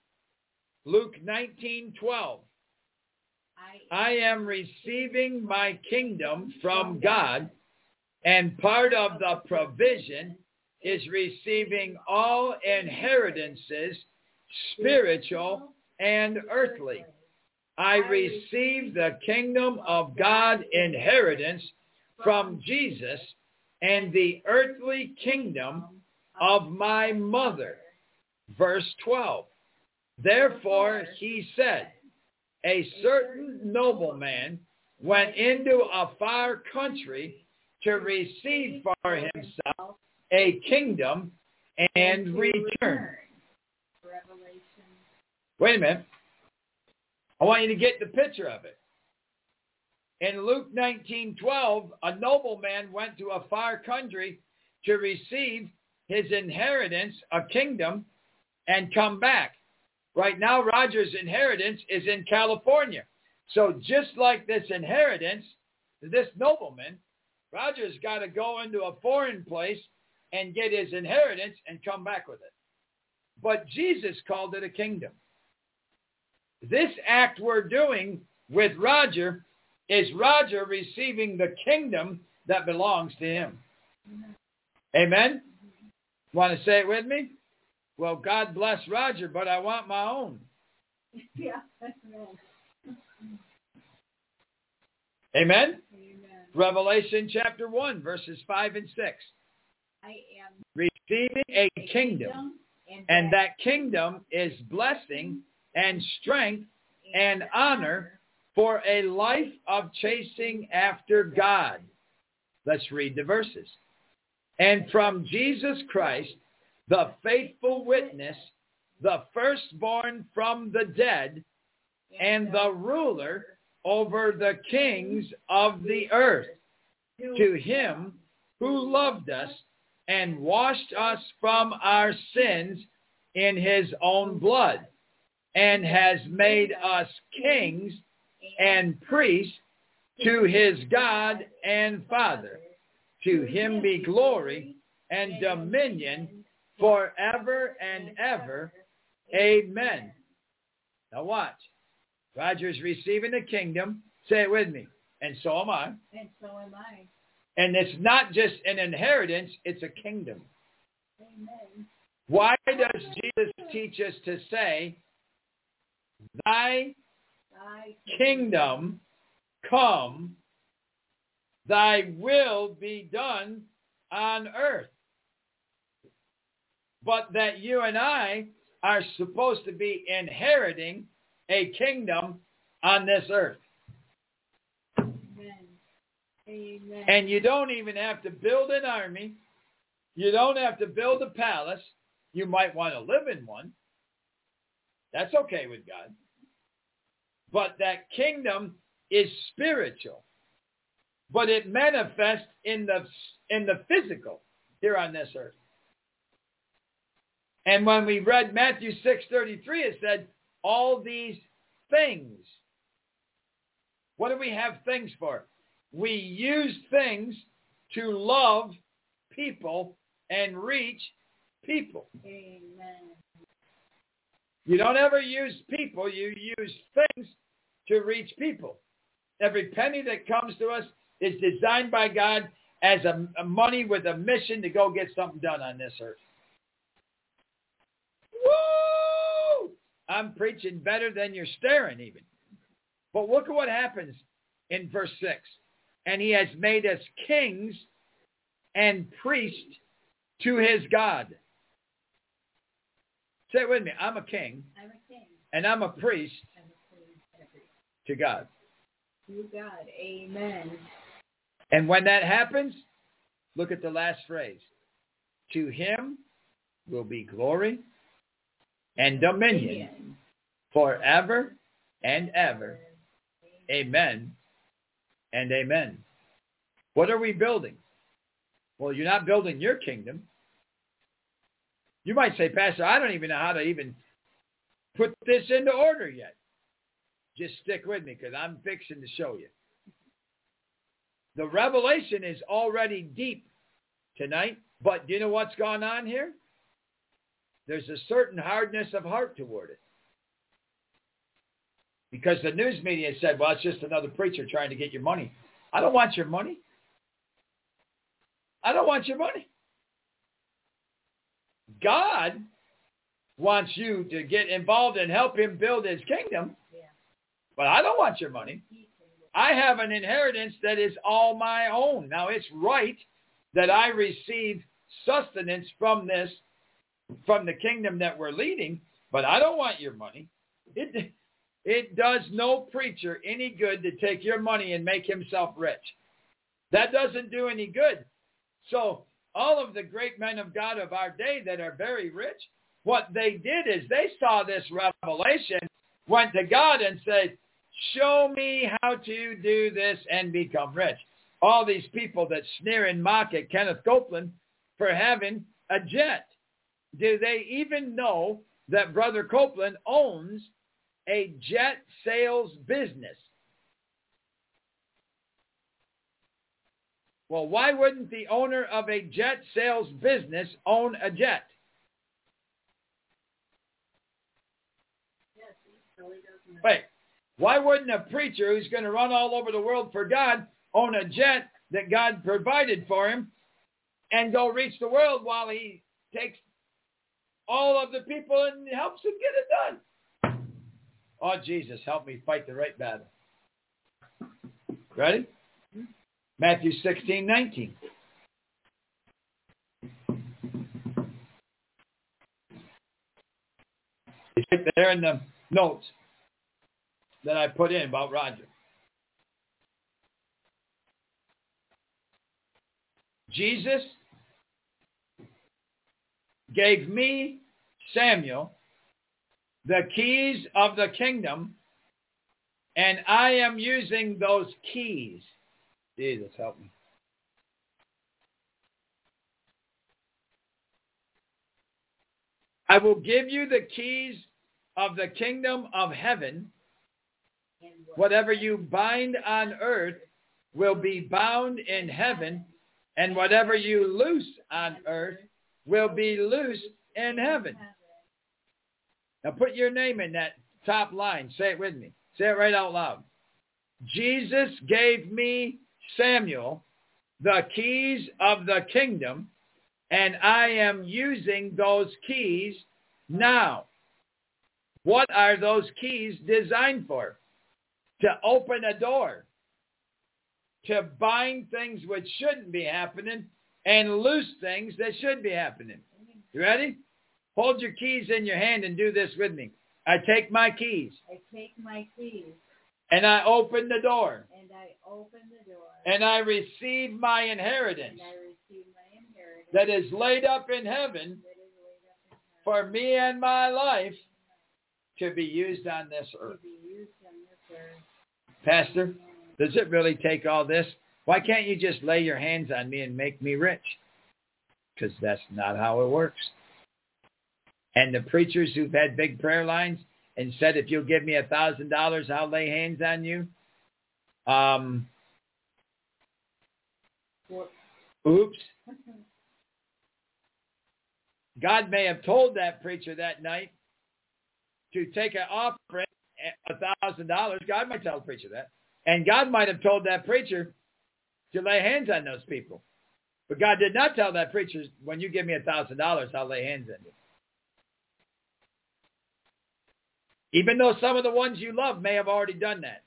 19:12. I am receiving my kingdom from God, and part of the provision is receiving all inheritances, spiritual and earthly. I receive the kingdom of God inheritance from Jesus and the earthly kingdom of my mother. Verse 12. Therefore he said, a certain nobleman went into a far country to receive for himself a kingdom and return. Wait a minute. I want you to get the picture of it. In Luke 19:12, a nobleman went to a far country to receive his inheritance, a kingdom, and come back. Right now, Roger's inheritance is in California. So just like this inheritance, this nobleman, Roger's got to go into a foreign place and get his inheritance and come back with it. But Jesus called it a kingdom. This act we're doing with Roger is Roger receiving the kingdom that belongs to him. Amen? Want to say it with me? Well, God bless Roger, but I want my own. Yeah. Amen? Amen. Revelation chapter 1, verses 5 and 6. I am receiving a kingdom, and that kingdom is blessing and strength and honor for a life of chasing after God. Let's read the verses. And from Jesus Christ, the faithful witness, the firstborn from the dead, and the ruler over the kings of the earth, to him who loved us and washed us from our sins in his own blood, and has made us kings and priests to his God and Father. To him be glory and dominion forever and ever. Amen. Now watch. Roger's receiving a kingdom. Say it with me. And so am I. And so am I. And it's not just an inheritance, it's a kingdom. Amen. Why does Jesus teach us to say, thy kingdom come, thy will be done on earth? But that you and I are supposed to be inheriting a kingdom on this earth. Amen. Amen. And you don't even have to build an army. You don't have to build a palace. You might want to live in one. That's okay with God. But that kingdom is spiritual. but it manifests in the physical here on this earth. And when we read Matthew 6:33, it said, all these things. What do we have things for? We use things to love people and reach people. Amen. You don't ever use people. You use things to reach people. Every penny that comes to us is designed by God as a money with a mission to go get something done on this earth. Woo! I'm preaching better than you're staring even. But look at what happens in verse 6. And he has made us kings and priests to his God. Say it with me. I'm a king. I'm a king. And I'm a priest, to God. To God. Amen. And when that happens, look at the last phrase. To him will be glory and dominion forever and ever. Amen and amen. What are we building? Well, you're not building your kingdom. You might say, Pastor, I don't even know how to even put this into order yet. Just stick with me because I'm fixing to show you. The revelation is already deep tonight, but do you know what's gone on here? There's a certain hardness of heart toward it. Because the news media said, well, it's just another preacher trying to get your money. I don't want your money. I don't want your money. God wants you to get involved and help him build his kingdom. But I don't want your money. I have an inheritance that is all my own. Now, it's right that I receive sustenance from this, from the kingdom that we're leading, but I don't want your money. It does no preacher any good to take your money and make himself rich. That doesn't do any good. So all of the great men of God of our day that are very rich, what they did is they saw this revelation, went to God and said, show me how to do this and become rich. All these people that sneer and mock at Kenneth Copeland for having a jet. Do they even know that Brother Copeland owns a jet sales business? Well, why wouldn't the owner of a jet sales business own a jet? Wait, why wouldn't a preacher who's going to run all over the world for God own a jet that God provided for him and go reach the world while he takes all of the people and helps them get it done? Oh, Jesus, help me fight the right battle. Ready? Matthew 16:19. It's right there in the notes that I put in about Roger. Jesus gave me, Samuel, the keys of the kingdom, and I am using those keys. Jesus, help me. I will give you the keys of the kingdom of heaven. Whatever you bind on earth will be bound in heaven, and whatever you loose on earth will be loosed in heaven. Now put your name in that top line. Say it with me. Say it right out loud. Jesus gave me, Samuel, the keys of the kingdom, and I am using those keys now. What are those keys designed for? To open a door, to bind things which shouldn't be happening, and loose things that should be happening. You ready? Hold your keys in your hand and do this with me. I take my keys. I take my keys. And I open the door. And I open the door. And I receive my inheritance. And I receive my inheritance. That is laid up in heaven for me and my life to be used on this earth. To be used on this earth. Pastor, does it really take all this Why can't you just lay your hands on me and make me rich? Because that's not how it works. And the preachers who've had big prayer lines and said, if you'll give me $1,000, I'll lay hands on you. Oops. God may have told that preacher that night to take an offering at $1,000. God might tell the preacher that. And God might have told that preacher to lay hands on those people. But God did not tell that preacher, when you give me $1,000, I'll lay hands on you. Even though some of the ones you love may have already done that.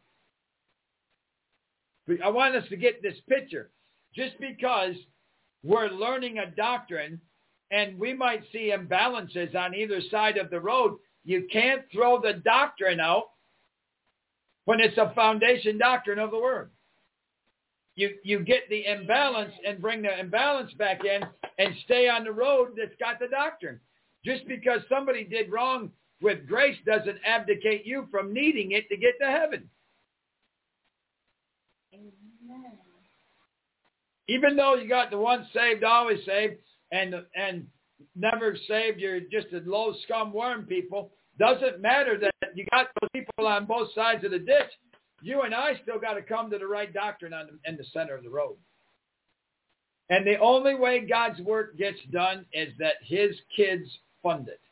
But I want us to get this picture. Just because we're learning a doctrine and we might see imbalances on either side of the road, you can't throw the doctrine out when it's a foundation doctrine of the Word. You get the imbalance and bring the imbalance back in and stay on the road that's got the doctrine. Just because somebody did wrong with grace doesn't abdicate you from needing it to get to heaven. Amen. Even though you got the once saved, always saved, and never saved, you're just a low scum worm people, doesn't matter that you got those people on both sides of the ditch. You and I still got to come to the right doctrine in the center of the road. And the only way God's work gets done is that his kids fund it.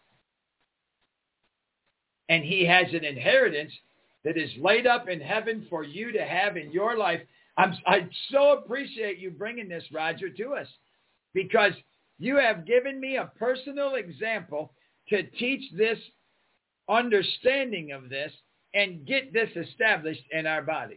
And he has an inheritance that is laid up in heaven for you to have in your life. I so appreciate you bringing this, Roger, to us, because you have given me a personal example to teach this understanding of this and get this established in our body.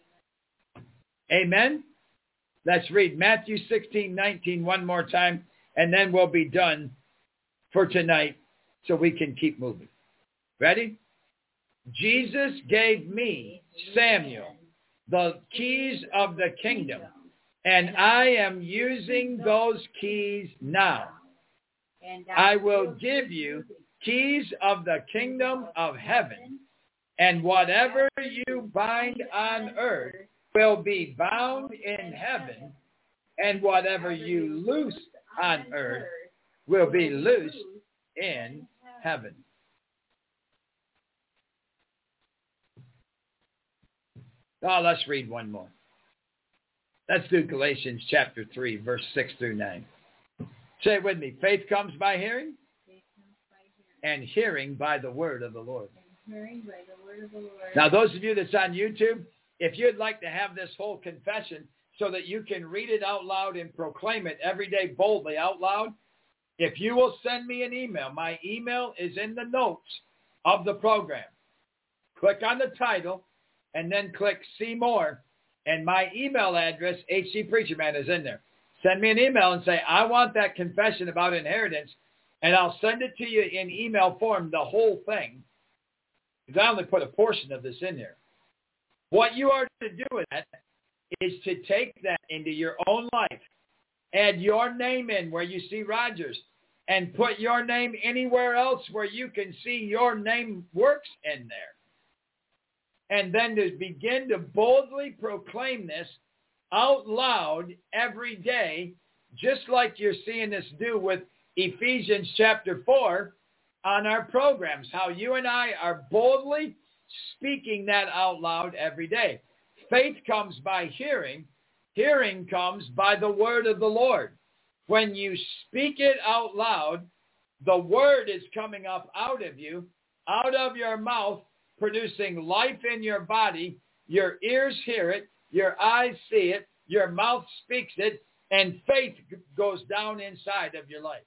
Amen? Let's read Matthew 16:19 one more time, and then we'll be done for tonight so we can keep moving. Ready? Jesus gave me, Samuel, the keys of the kingdom, and I am using those keys now. I will give you keys of the kingdom of heaven, and whatever you bind on earth will be bound in heaven, and whatever you loose on earth will be loosed in heaven. Oh, let's read one more. Let's do Galatians chapter 3, verse 6 through 9. Say it with me. Faith comes by hearing, and hearing by the word of the Lord. Now, those of you that's on YouTube, if you'd like to have this whole confession so that you can read it out loud and proclaim it every day boldly out loud, if you will send me an email, my email is in the notes of the program. Click on the title and then click See More, and my email address, HC Preacher Man, is in there. Send me an email and say, I want that confession about inheritance, and I'll send it to you in email form, the whole thing, because I only put a portion of this in there. What you are to do with that is to take that into your own life, add your name in where you see Rogers, and put your name anywhere else where you can see your name works in there. And then to begin to boldly proclaim this out loud every day, just like you're seeing us do with Ephesians chapter 4 on our programs, how you and I are boldly speaking that out loud every day. Faith comes by hearing. Hearing comes by the word of the Lord. When you speak it out loud, the word is coming up out of you, out of your mouth, producing life in your body. Your ears hear it, your eyes see it, your mouth speaks it, and faith goes down inside of your life.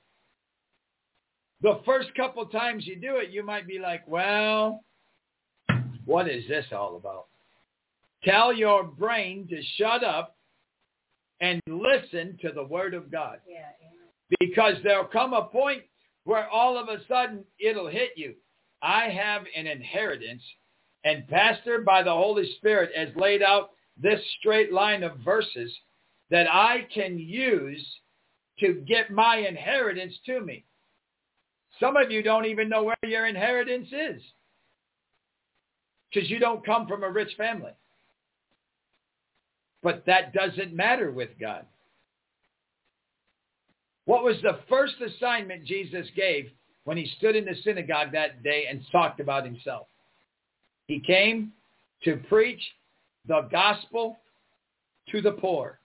The first couple times you do it, you might be like, well, what is this all about? Tell your brain to shut up and listen to the word of God. Yeah. Because there'll come a point where all of a sudden it'll hit you. I have an inheritance, and Pastor, by the Holy Spirit, has laid out this straight line of verses that I can use to get my inheritance to me. Some of you don't even know where your inheritance is because you don't come from a rich family. But that doesn't matter with God. What was the first assignment Jesus gave when he stood in the synagogue that day and talked about himself? He came to preach the gospel to the poor.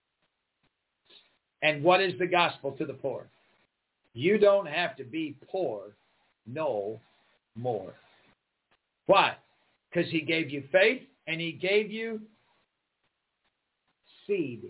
And what is the gospel to the poor? You don't have to be poor no more. Why? Because he gave you faith and he gave you seed.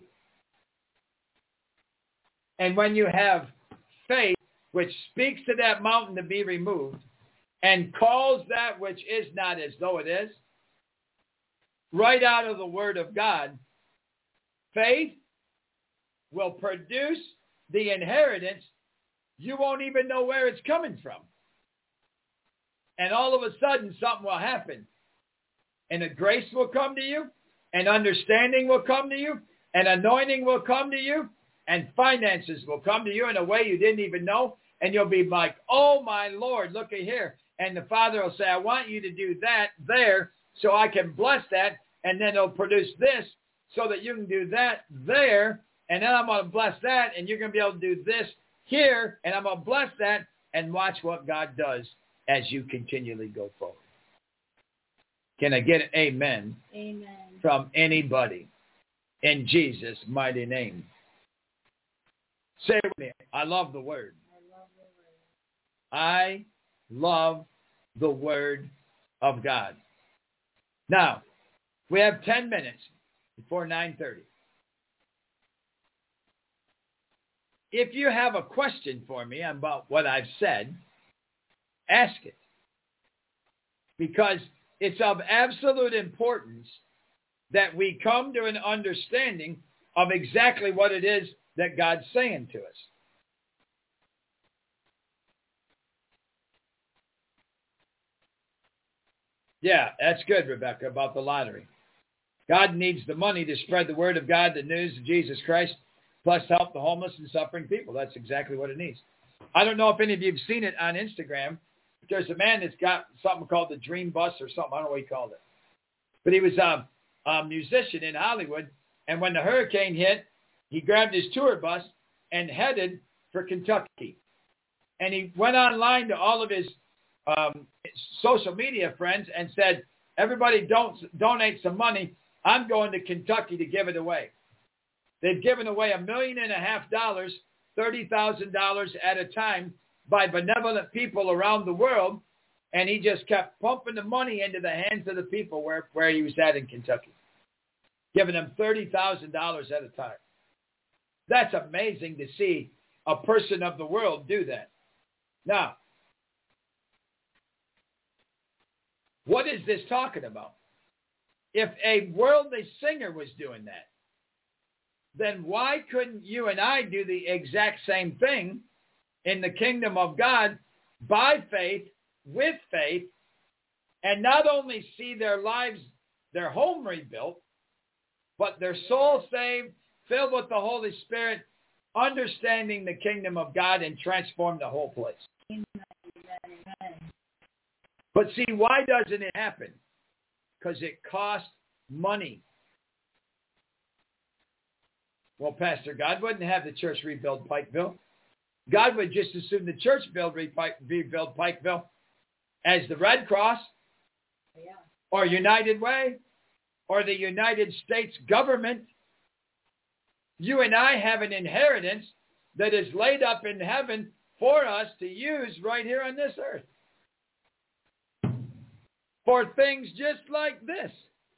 And when you have faith, which speaks to that mountain to be removed and calls that which is not as though it is, right out of the Word of God, faith will produce the inheritance. You won't even know where it's coming from. And all of a sudden, something will happen. And a grace will come to you, and understanding will come to you, and anointing will come to you, and finances will come to you in a way you didn't even know. And you'll be like, oh, my Lord, look at here. And the Father will say, I want you to do that there so I can bless that. And then it'll produce this so that you can do that there. And then I'm going to bless that. And you're going to be able to do this here. And I'm going to bless that. And watch what God does as you continually go forward. Can I get an amen? Amen. From anybody in Jesus' mighty name? Say it with me. I love the Word. I love the Word of God. Now, we have 10 minutes before 9:30. If you have a question for me about what I've said, ask it. Because it's of absolute importance that we come to an understanding of exactly what it is that God's saying to us. Yeah, that's good, Rebecca, about the lottery. God needs the money to spread the word of God, the news of Jesus Christ, plus help the homeless and suffering people. That's exactly what it needs. I don't know if any of you have seen it on Instagram. There's a man that's got something called the Dream Bus or something. I don't know what he called it. But he was a musician in Hollywood, and when the hurricane hit, he grabbed his tour bus and headed for Kentucky. And he went online to all of his social media friends and said, everybody donate some money. I'm going to Kentucky to give it away. They've given away $1.5 million, $30,000 at a time by benevolent people around the world. And he just kept pumping the money into the hands of the people where he was at in Kentucky, giving them $30,000 at a time. That's amazing to see a person of the world do that. Now, what is this talking about? If a worldly singer was doing that, then why couldn't you and I do the exact same thing in the kingdom of God by faith, with faith, and not only see their lives, their home rebuilt, but their soul saved, filled with the Holy Spirit, understanding the kingdom of God and transform the whole place. Amen. But see, why doesn't it happen? Because it costs money. Well, Pastor, God wouldn't have the church rebuild Pikeville. God would just as soon the church rebuild Pikeville as the Red Cross or United Way or the United States government. You and I have an inheritance that is laid up in heaven for us to use right here on this earth. For things just like this.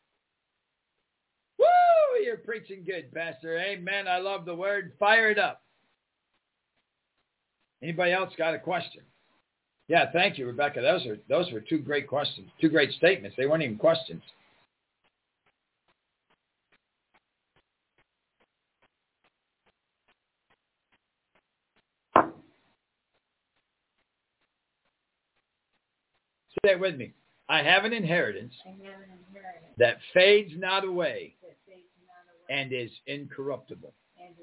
Woo! You're preaching good, Pastor. Amen. I love the word. Fire it up. Anybody else got a question? Yeah, thank you, Rebecca. Those were two great questions, two great statements. They weren't even questions. Say it with me. I have an inheritance that fades not away and is incorruptible.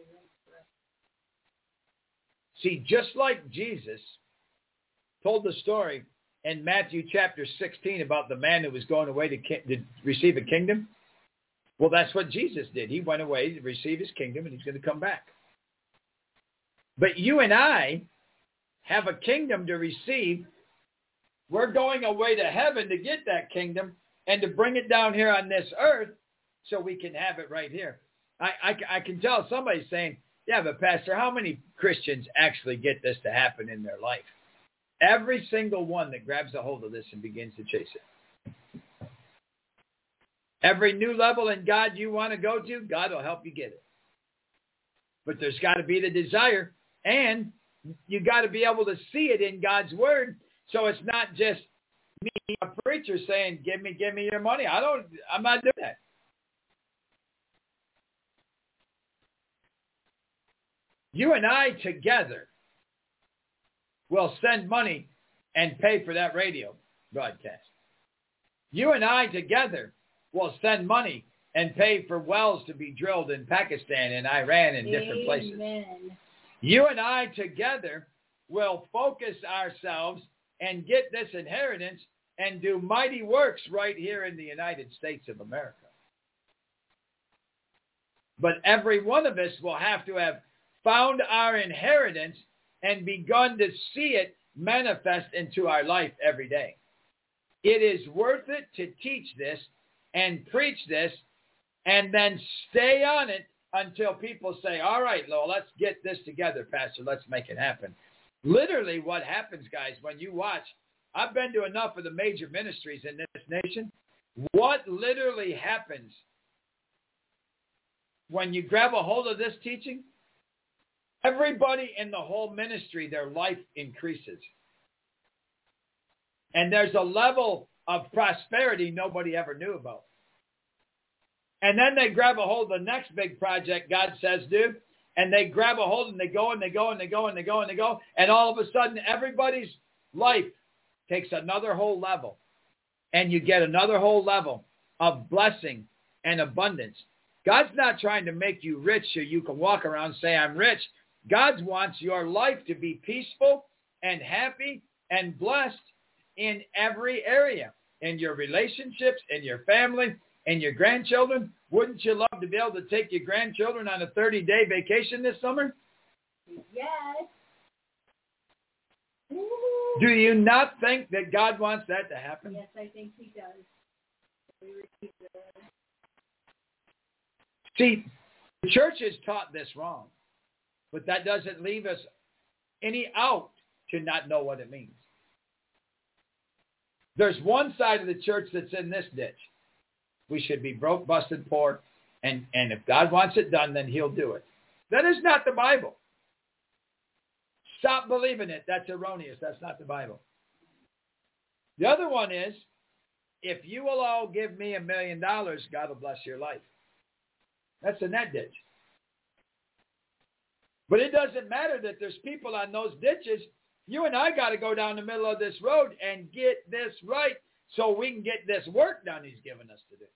See, just like Jesus told the story in Matthew chapter 16 about the man who was going away to receive a kingdom, Well, that's what Jesus did. He went away to receive his kingdom, and he's going to come back. But you and I have a kingdom to receive. We're going away to heaven to get that kingdom and to bring it down here on this earth so we can have it right here. I can tell somebody's saying, yeah, but Pastor, how many Christians actually get this to happen in their life? Every single one that grabs a hold of this and begins to chase it. Every new level in God you want to go to, God will help you get it. But there's got to be the desire, and you got to be able to see it in God's word. So it's not just me, a preacher, saying, give me your money. I'm not doing that. You and I together will send money and pay for that radio broadcast. You and I together will send money and pay for wells to be drilled in Pakistan and Iran and different places. You and I together will focus ourselves and get this inheritance and do mighty works right here in the United States of America. But every one of us will have to have found our inheritance and begun to see it manifest into our life every day. It is worth it to teach this and preach this and then stay on it until people say, all right, Lowell, let's get this together, Pastor. Let's make it happen. Literally what happens, guys, when you watch, I've been to enough of the major ministries in this nation. What literally happens when you grab a hold of this teaching? Everybody in the whole ministry, their life increases. And there's a level of prosperity nobody ever knew about. And then they grab a hold of the next big project God says do, and they grab a hold and they go and they go and they go and they go and they go, and all of a sudden everybody's life takes another whole level, and you get another whole level of blessing and abundance. God's not trying to make you rich so you can walk around and say, I'm rich. God wants your life to be peaceful and happy and blessed in every area, in your relationships, in your family, in your grandchildren. Wouldn't you love to be able to take your grandchildren on a 30-day vacation this summer? Yes. Do you not think that God wants that to happen? Yes, I think he does. See, the church has taught this wrong, but that doesn't leave us any out to not know what it means. There's one side of the church that's in this ditch. We should be broke, busted, poor, and if God wants it done, then he'll do it. That is not the Bible. Stop believing it. That's erroneous. That's not the Bible. The other one is, if you will all give me $1 million, God will bless your life. That's in that ditch. But it doesn't matter that there's people on those ditches. You and I got to go down the middle of this road and get this right so we can get this work done he's given us to do.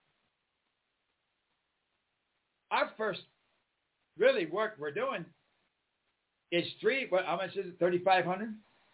Our first really work we're doing is how much is it? $3,500?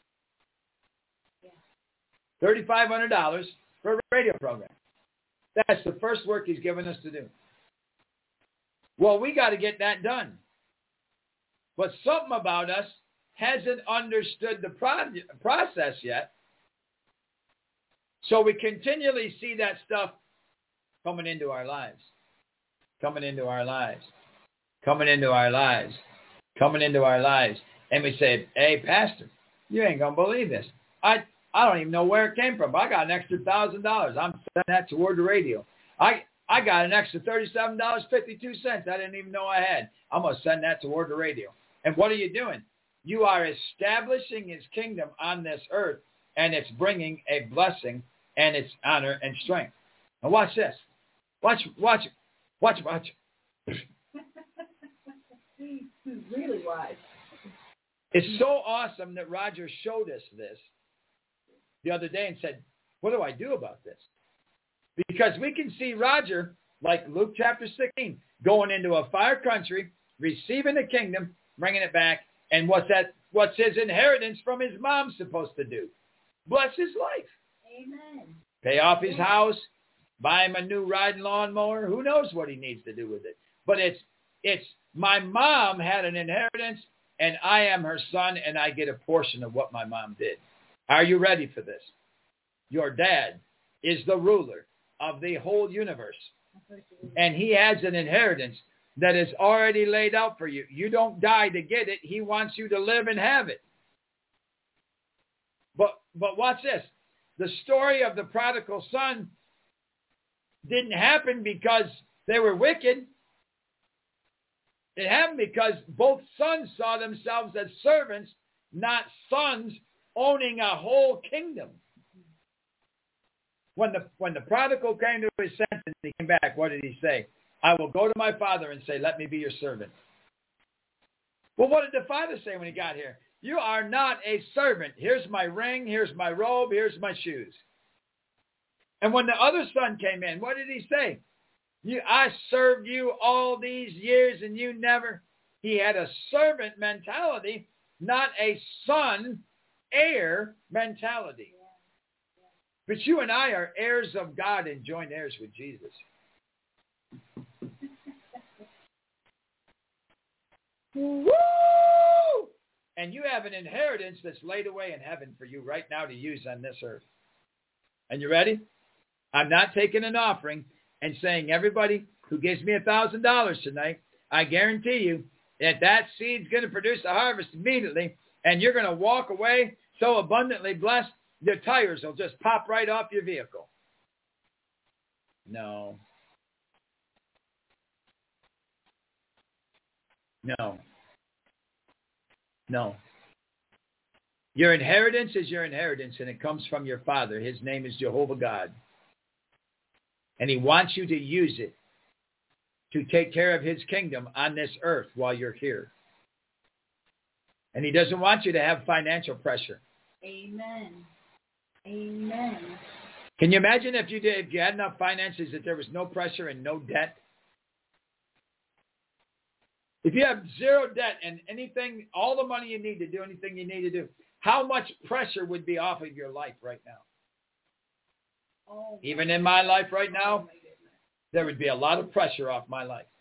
Yeah. $3,500 for a radio program. That's the first work he's given us to do. Well, we got to get that done. But something about us hasn't understood the process yet. So we continually see that stuff coming into our lives, coming into our lives, coming into our lives, coming into our lives. And we say, hey, Pastor, you ain't going to believe this. I don't even know where it came from, but I got an extra $1,000. I'm sending that toward the radio. I got an extra $37.52 I didn't even know I had. I'm going to send that toward the radio. And what are you doing? You are establishing his kingdom on this earth, and it's bringing a blessing and its honor and strength. Now watch this. Watch. Really wise. It's so awesome that Roger showed us this the other day and said, what do I do about this? Because we can see Roger, like Luke chapter 16, going into a far country, receiving the kingdom, bringing it back, and what's his inheritance from his mom supposed to do? Bless his life. Amen. Pay off his house, buy him a new riding lawnmower. Who knows what he needs to do with it? But it's my mom had an inheritance, and I am her son, and I get a portion of what my mom did. Are you ready for this? Your dad is the ruler of the whole universe, and he has an inheritance that is already laid out for you. You don't die to get it. He wants you to live and have it. But watch this. The story of the prodigal son didn't happen because they were wicked. It happened because both sons saw themselves as servants, not sons owning a whole kingdom. When the prodigal came to his senses, he came back. What did he say? I will go to my father and say, let me be your servant. Well, what did the father say when he got here? You are not a servant. Here's my ring. Here's my robe. Here's my shoes. And when the other son came in, what did he say? I served you all these years and you never. He had a servant mentality, not a son heir mentality. But you and I are heirs of God and joint heirs with Jesus. Woo! And you have an inheritance that's laid away in heaven for you right now to use on this earth. And you ready? I'm not taking an offering and saying, everybody who gives me $1,000 tonight, I guarantee you that seed's going to produce a harvest immediately, and you're going to walk away so abundantly blessed, your tires will just pop right off your vehicle. No. Your inheritance is your inheritance, and it comes from your Father. His name is Jehovah God. And he wants you to use it to take care of his kingdom on this earth while you're here. And he doesn't want you to have financial pressure. Amen. Amen. Can you imagine if you had enough finances that there was no pressure and no debt? If you have zero debt and anything, all the money you need to do anything you need to do, how much pressure would be off of your life right now? Even in my life right now, there would be a lot of pressure off my life.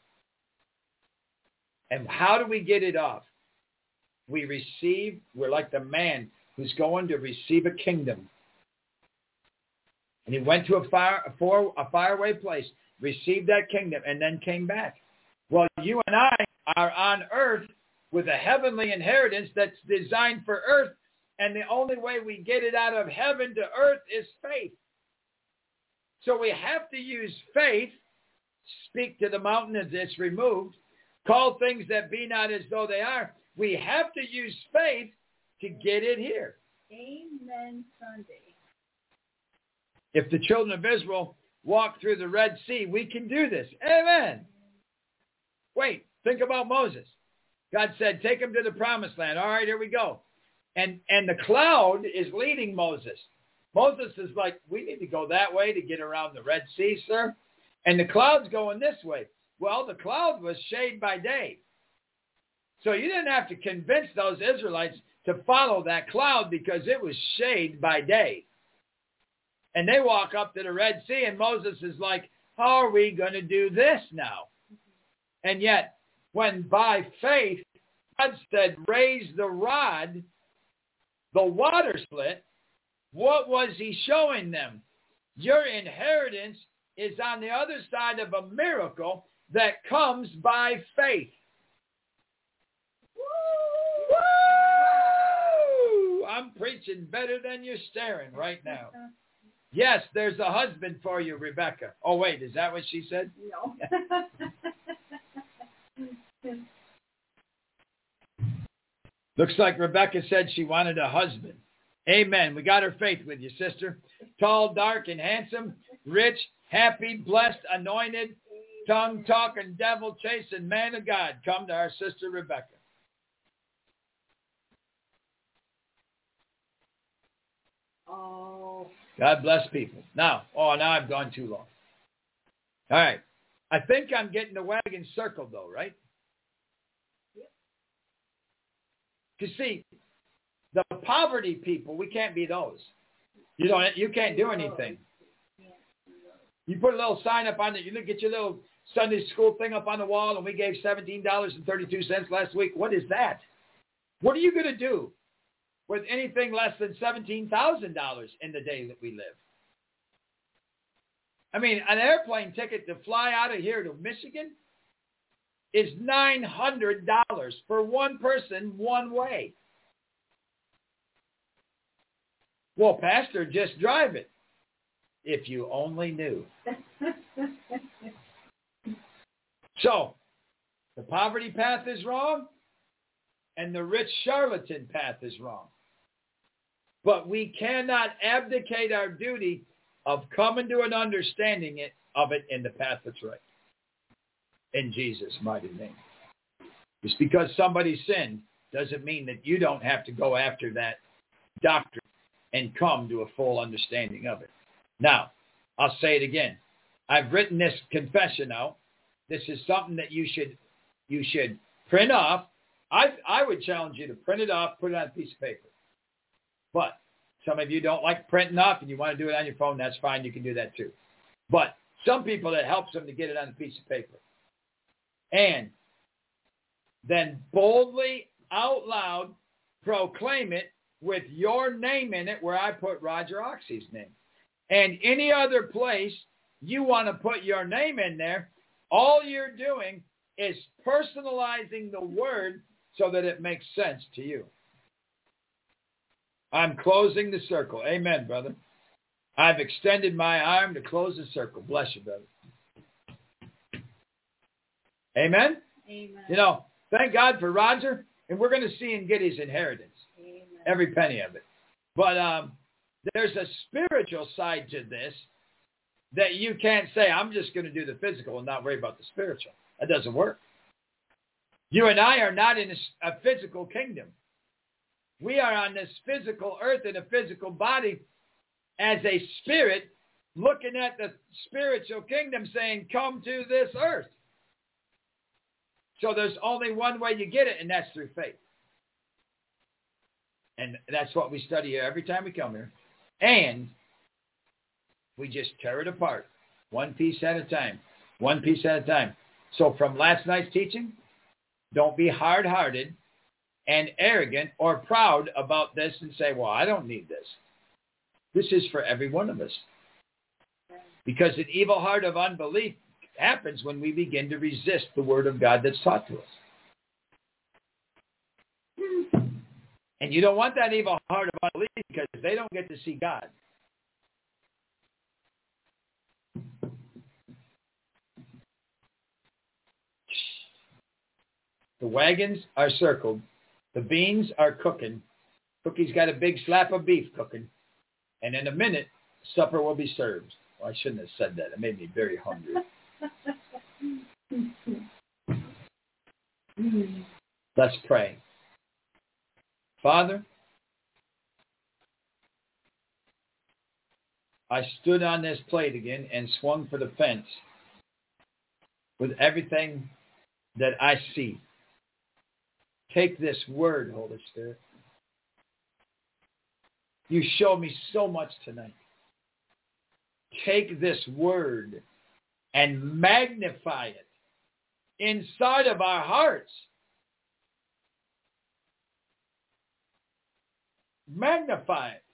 And how do we get it off? We're like the man who's going to receive a kingdom. And he went to a faraway place, received that kingdom, and then came back. Well, you and I are on earth with a heavenly inheritance that's designed for earth, and the only way we get it out of heaven to earth is faith. So we have to use faith, speak to the mountain as it's removed, call things that be not as though they are. We have to use faith to get it here. Amen Sunday. If the children of Israel walk through the Red Sea, we can do this. Amen. Wait, think about Moses. God said, take him to the promised land. All right, here we go. And the cloud is leading Moses. Moses is like, we need to go that way to get around the Red Sea, sir. And the cloud's going this way. Well, the cloud was shade by day. So you didn't have to convince those Israelites to follow that cloud because it was shade by day. And they walk up to the Red Sea, and Moses is like, how are we going to do this now? And yet, when by faith, God said, raise the rod, the water split, what was he showing them? Your inheritance is on the other side of a miracle that comes by faith. Woo! I'm preaching better than you're staring right now. Yes, there's a husband for you, Rebecca. Oh, wait, is that what she said? No. Looks like Rebecca said she wanted a husband. Amen. We got her faith with you, sister. Tall, dark, and handsome, rich, happy, blessed, anointed, tongue-talking, devil-chasing man of God. Come to our sister Rebecca. Oh. God bless people. Now I've gone too long. All right. I think I'm getting the wagon circled, though, right? Yep. You see, the poverty people, we can't be those. You can't do anything. You put a little sign up on it. You get your little Sunday school thing up on the wall, and we gave $17.32 last week. What is that? What are you going to do with anything less than $17,000 in the day that we live? I mean, an airplane ticket to fly out of here to Michigan is $900 for one person, one way. Well, Pastor, just drive it. If you only knew. So, the poverty path is wrong, and the rich charlatan path is wrong. But we cannot abdicate our duty of coming to an understanding of it in the path that's right. In Jesus' mighty name. Just because somebody sinned doesn't mean that you don't have to go after that doctrine and come to a full understanding of it. Now, I'll say it again. I've written this confession out. This is something that you should print off. I would challenge you to print it off, put it on a piece of paper. But some of you don't like printing off and you want to do it on your phone, that's fine. You can do that too. But some people, it helps them to get it on a piece of paper. And then boldly, out loud, proclaim it with your name in it where I put Roger Oxy's name. And any other place you want to put your name in there, all you're doing is personalizing the word so that it makes sense to you. I'm closing the circle. Amen, brother. I've extended my arm to close the circle. Bless you, brother. Amen? Amen. You know, thank God for Roger, and we're going to see him get his inheritance. Amen. Every penny of it. But there's a spiritual side to this that you can't say, I'm just going to do the physical and not worry about the spiritual. That doesn't work. You and I are not in a physical kingdom. We are on this physical earth in a physical body as a spirit looking at the spiritual kingdom saying, come to this earth. So there's only one way you get it, and that's through faith. And that's what we study here every time we come here. And we just tear it apart, one piece at a time, one piece at a time. So from last night's teaching, don't be hard-hearted and arrogant or proud about this and say, well, I don't need this. This is for every one of us. Because an evil heart of unbelief happens when we begin to resist the word of God that's taught to us. And you don't want that evil heart of unbelief because they don't get to see God. The wagons are circled. The beans are cooking. Cookie's got a big slab of beef cooking. And in a minute, supper will be served. Well, I shouldn't have said that. It made me very hungry. Let's pray. Father, I stood on this plate again and swung for the fence with everything that I see. Take this word, Holy Spirit. You showed me so much tonight. Take this word and magnify it inside of our hearts. Magnify it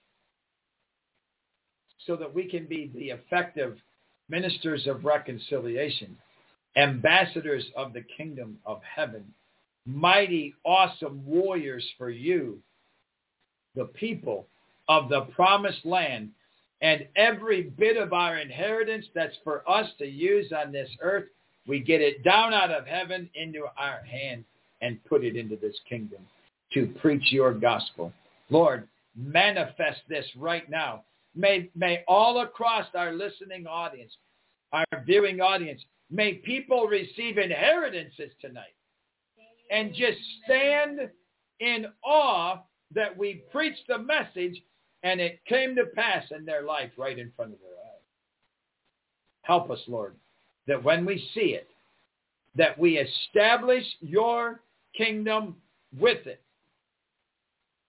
so that we can be the effective ministers of reconciliation, ambassadors of the kingdom of heaven, mighty, awesome warriors for you, the people of the promised land, and every bit of our inheritance that's for us to use on this earth, we get it down out of heaven into our hand and put it into this kingdom to preach your gospel. Lord, manifest this right now. May all across our listening audience, our viewing audience, may people receive inheritances tonight and just stand in awe that we preached the message and it came to pass in their life right in front of their eyes. Help us, Lord, that when we see it, that we establish your kingdom with it.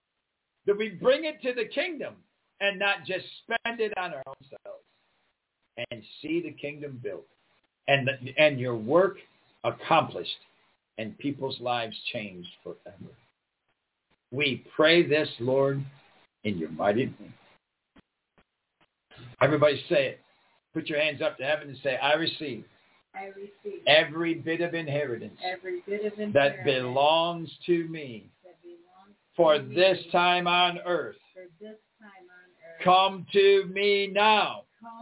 That we bring it to the kingdom and not just spend it on our own selves. and see the kingdom built and your work accomplished and people's lives changed forever. We pray this, Lord, in your mighty name. Everybody say it. Put your hands up to heaven and say, I receive. I receive every bit of inheritance, that belongs to me for this time on earth. Come to me now.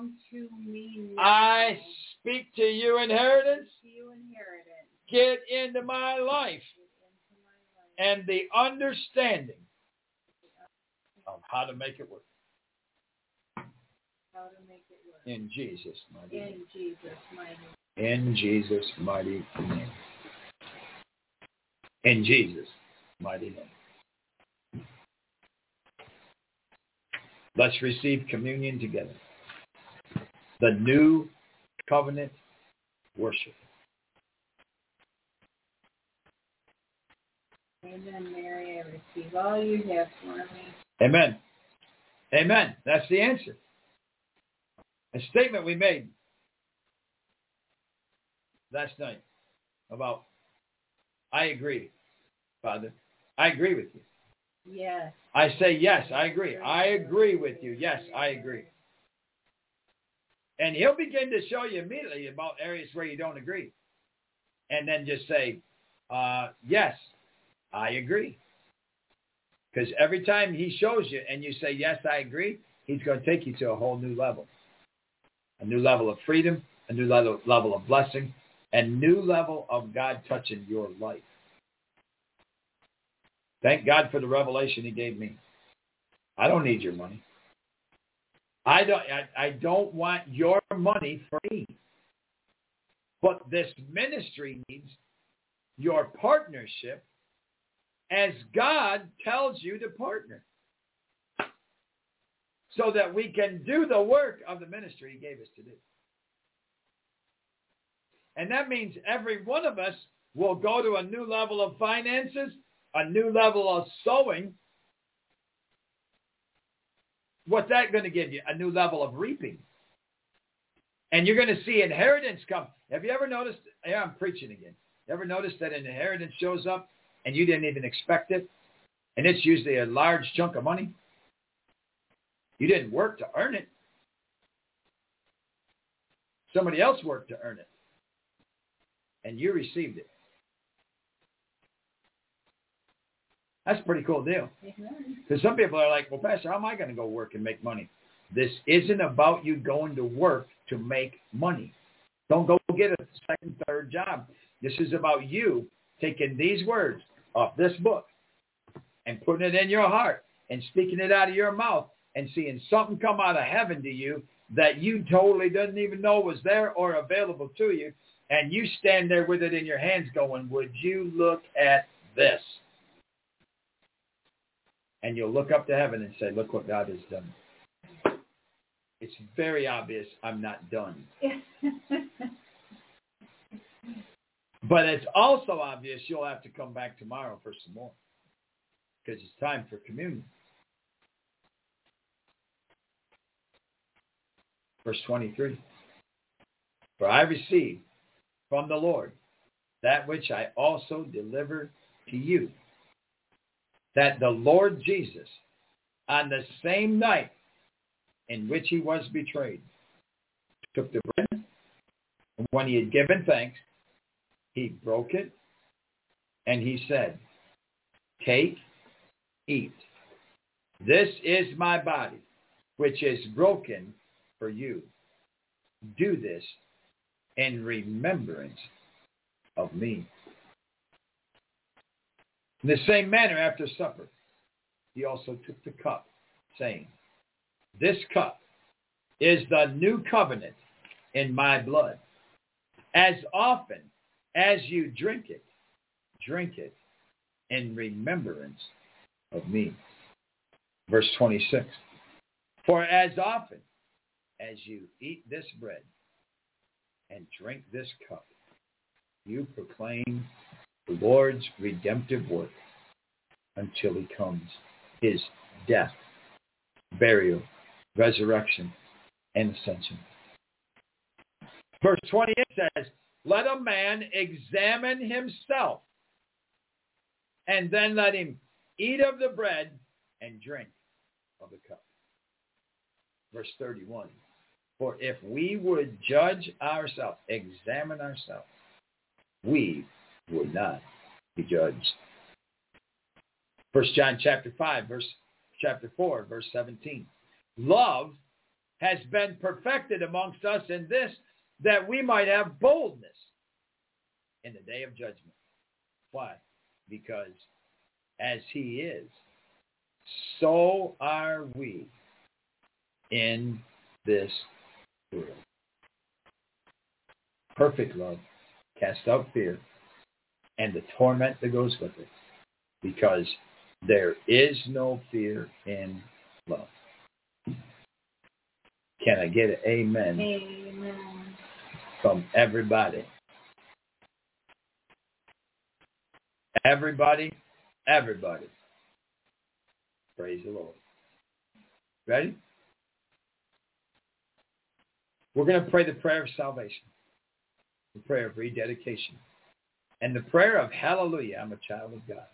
I speak to you, inheritance. Get into my life and the understanding of how to make it work. In Jesus' mighty name. In Jesus' mighty name. In Jesus' mighty name. Let's receive communion together. The new covenant worship. Amen, Mary. I receive all you have for me. Amen. Amen. That's the answer. A statement we made last night about, I agree, Father. I agree with you. Yes. I say, yes, I agree. I agree with you. Yes, I agree. And he'll begin to show you immediately about areas where you don't agree. And then just say, yes, I agree. Because every time he shows you and you say, yes, I agree, he's going to take you to a whole new level. A new level of freedom, a new level of blessing, and new level of God touching your life. Thank God for the revelation he gave me. I don't need your money. I don't want your money for me. But this ministry needs your partnership as God tells you to partner, so that we can do the work of the ministry he gave us to do. And that means every one of us will go to a new level of finances, a new level of sowing. What's that going to give you? A new level of reaping. And you're going to see inheritance come. Have you ever noticed? Yeah, I'm preaching again. You ever noticed that an inheritance shows up and you didn't even expect it? And it's usually a large chunk of money. You didn't work to earn it. Somebody else worked to earn it. And you received it. That's a pretty cool deal. Because some people are like, well, Pastor, how am I going to go work and make money? This isn't about you going to work to make money. Don't go get a second, third job. This is about you taking these words off this book and putting it in your heart and speaking it out of your mouth and seeing something come out of heaven to you that you totally didn't even know was there or available to you. And you stand there with it in your hands going, would you look at this? And you'll look up to heaven and say, look what God has done. It's very obvious I'm not done. But it's also obvious you'll have to come back tomorrow for some more, because it's time for communion. Verse 23. For I received from the Lord that which I also delivered to you, that the Lord Jesus, on the same night in which he was betrayed, took the bread, and when he had given thanks, he broke it, and he said, take, eat. This is my body, which is broken for you. Do this in remembrance of me. In the same manner, after supper, he also took the cup, saying, this cup is the new covenant in my blood. As often as you drink it in remembrance of me. Verse 26. For as often as you eat this bread and drink this cup, you proclaim the Lord's redemptive work until he comes, his death, burial, resurrection, and ascension. Verse 28 says, let a man examine himself, and then let him eat of the bread and drink of the cup. Verse 31, for if we would judge ourselves, examine ourselves, we would not be judged. 1 John chapter 4, verse 17. Love has been perfected amongst us in this, that we might have boldness in the day of judgment. Why? Because as he is, so are we in this world. Perfect love casts out fear and the torment that goes with it, because there is no fear in love. Can I get an amen? Amen. From everybody. Everybody. Praise the Lord. Ready? We're going to pray the prayer of salvation, the prayer of rededication, and the prayer of hallelujah, I'm a child of God.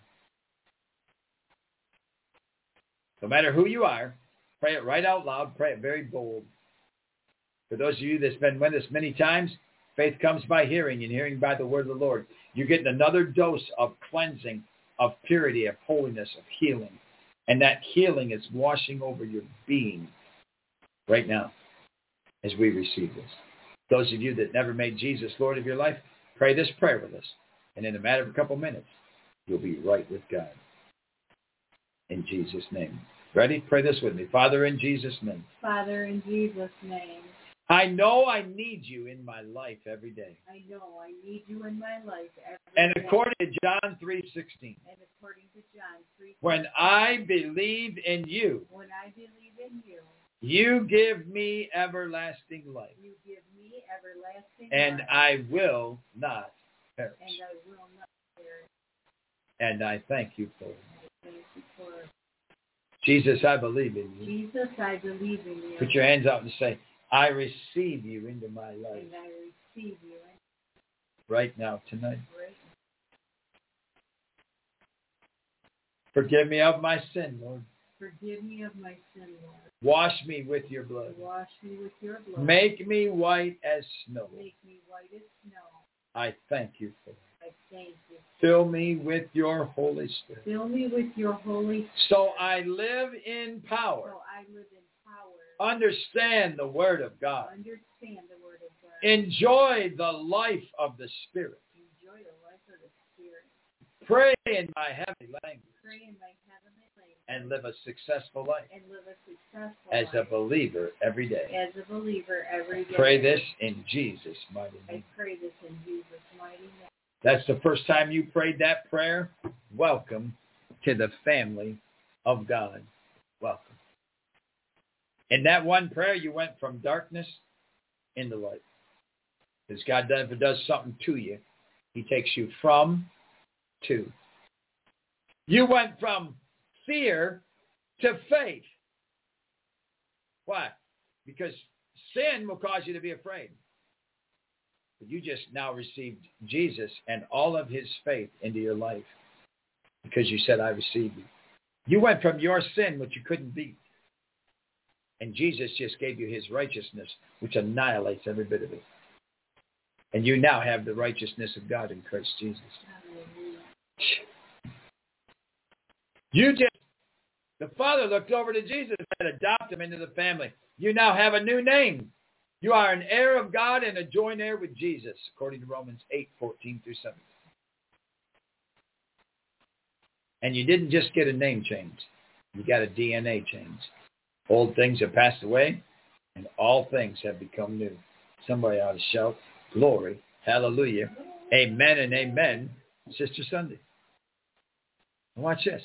No matter who you are, pray it right out loud. Pray it very bold. For those of you that's been with us many times, faith comes by hearing, and hearing by the word of the Lord. You're getting another dose of cleansing, of purity, of holiness, of healing. And that healing is washing over your being right now as we receive this. Those of you that never made Jesus Lord of your life, pray this prayer with us. And in a matter of a couple minutes, you'll be right with God. In Jesus' name. Ready? Pray this with me. Father, in Jesus' name. Father, in Jesus' name. I know I need you in my life every day. I know I need you in my life every and day. according to John 3:16. And according to John 3:16. When I believe in you. When I believe in you. You give me everlasting life. You give me everlasting and life. I will not perish. And I will not perish. And I thank you for it. Thank you for it. Jesus, I believe in you. Jesus, I believe in you. Put your hands out and say, I receive you into my life. And I receive you right now, tonight. right now. Forgive me of my sin, Lord. Forgive me of my sin, Lord. Wash me with your blood. Wash me with your blood. Make me white as snow. Make me white as snow. I thank you for it. I thank you. Fill me with your Holy Spirit. Fill me with your Holy Spirit. So I live in power. So I live in power. Understand the Word of God. Understand the Word of God. Enjoy the life of the Spirit. Enjoy the life of the Spirit. Pray in my heavenly language. Pray in my heavenly language. And live a successful life. And live a successful as life. a believer every day. As a believer every day. Pray this in Jesus' mighty name. I pray this in Jesus' mighty name. That's the first time you prayed that prayer. Welcome to the family of God. Welcome. In that one prayer, you went from darkness into light. Because God never does something to you. He takes you from to. You went from fear to faith. Why? Because sin will cause you to be afraid. But you just now received Jesus and all of his faith into your life because you said, I receive you. You went from your sin, which you couldn't beat. And Jesus just gave you his righteousness, which annihilates every bit of it. And you now have the righteousness of God in Christ Jesus. The Father looked over to Jesus and adopted him into the family. You now have a new name. You are an heir of God and a joint heir with Jesus, according to Romans 8:14-17. And you didn't just get a name change. You got a DNA change. Old things have passed away, and all things have become new. Somebody ought to shout, glory, hallelujah, amen and amen, Sister Sunday. And watch this.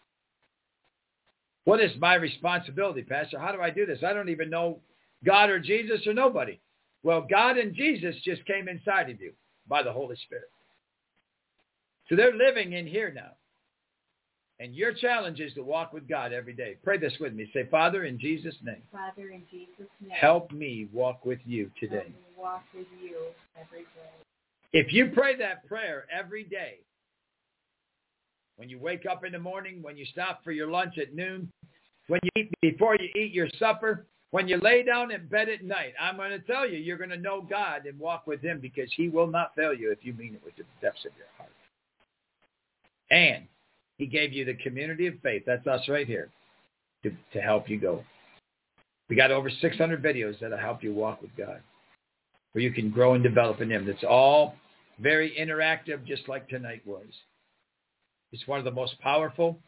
What is my responsibility, Pastor? How do I do this? I don't even know God or Jesus or nobody. Well, God and Jesus just came inside of you by the Holy Spirit. So they're living in here now. And your challenge is to walk with God every day. Pray this with me. Say, Father, in Jesus' name. Father, in Jesus' name. Help me walk with you today. Help me walk with you every day. If you pray that prayer every day, when you wake up in the morning, when you stop for your lunch at noon, when you eat before you eat your supper, when you lay down in bed at night, I'm going to tell you, you're going to know God and walk with him because he will not fail you if you mean it with the depths of your heart. And he gave you the community of faith. That's us right here to help you go. We got over 600 videos that'll help you walk with God, where you can grow and develop in him. That's all very interactive, just like tonight was. It's one of the most powerful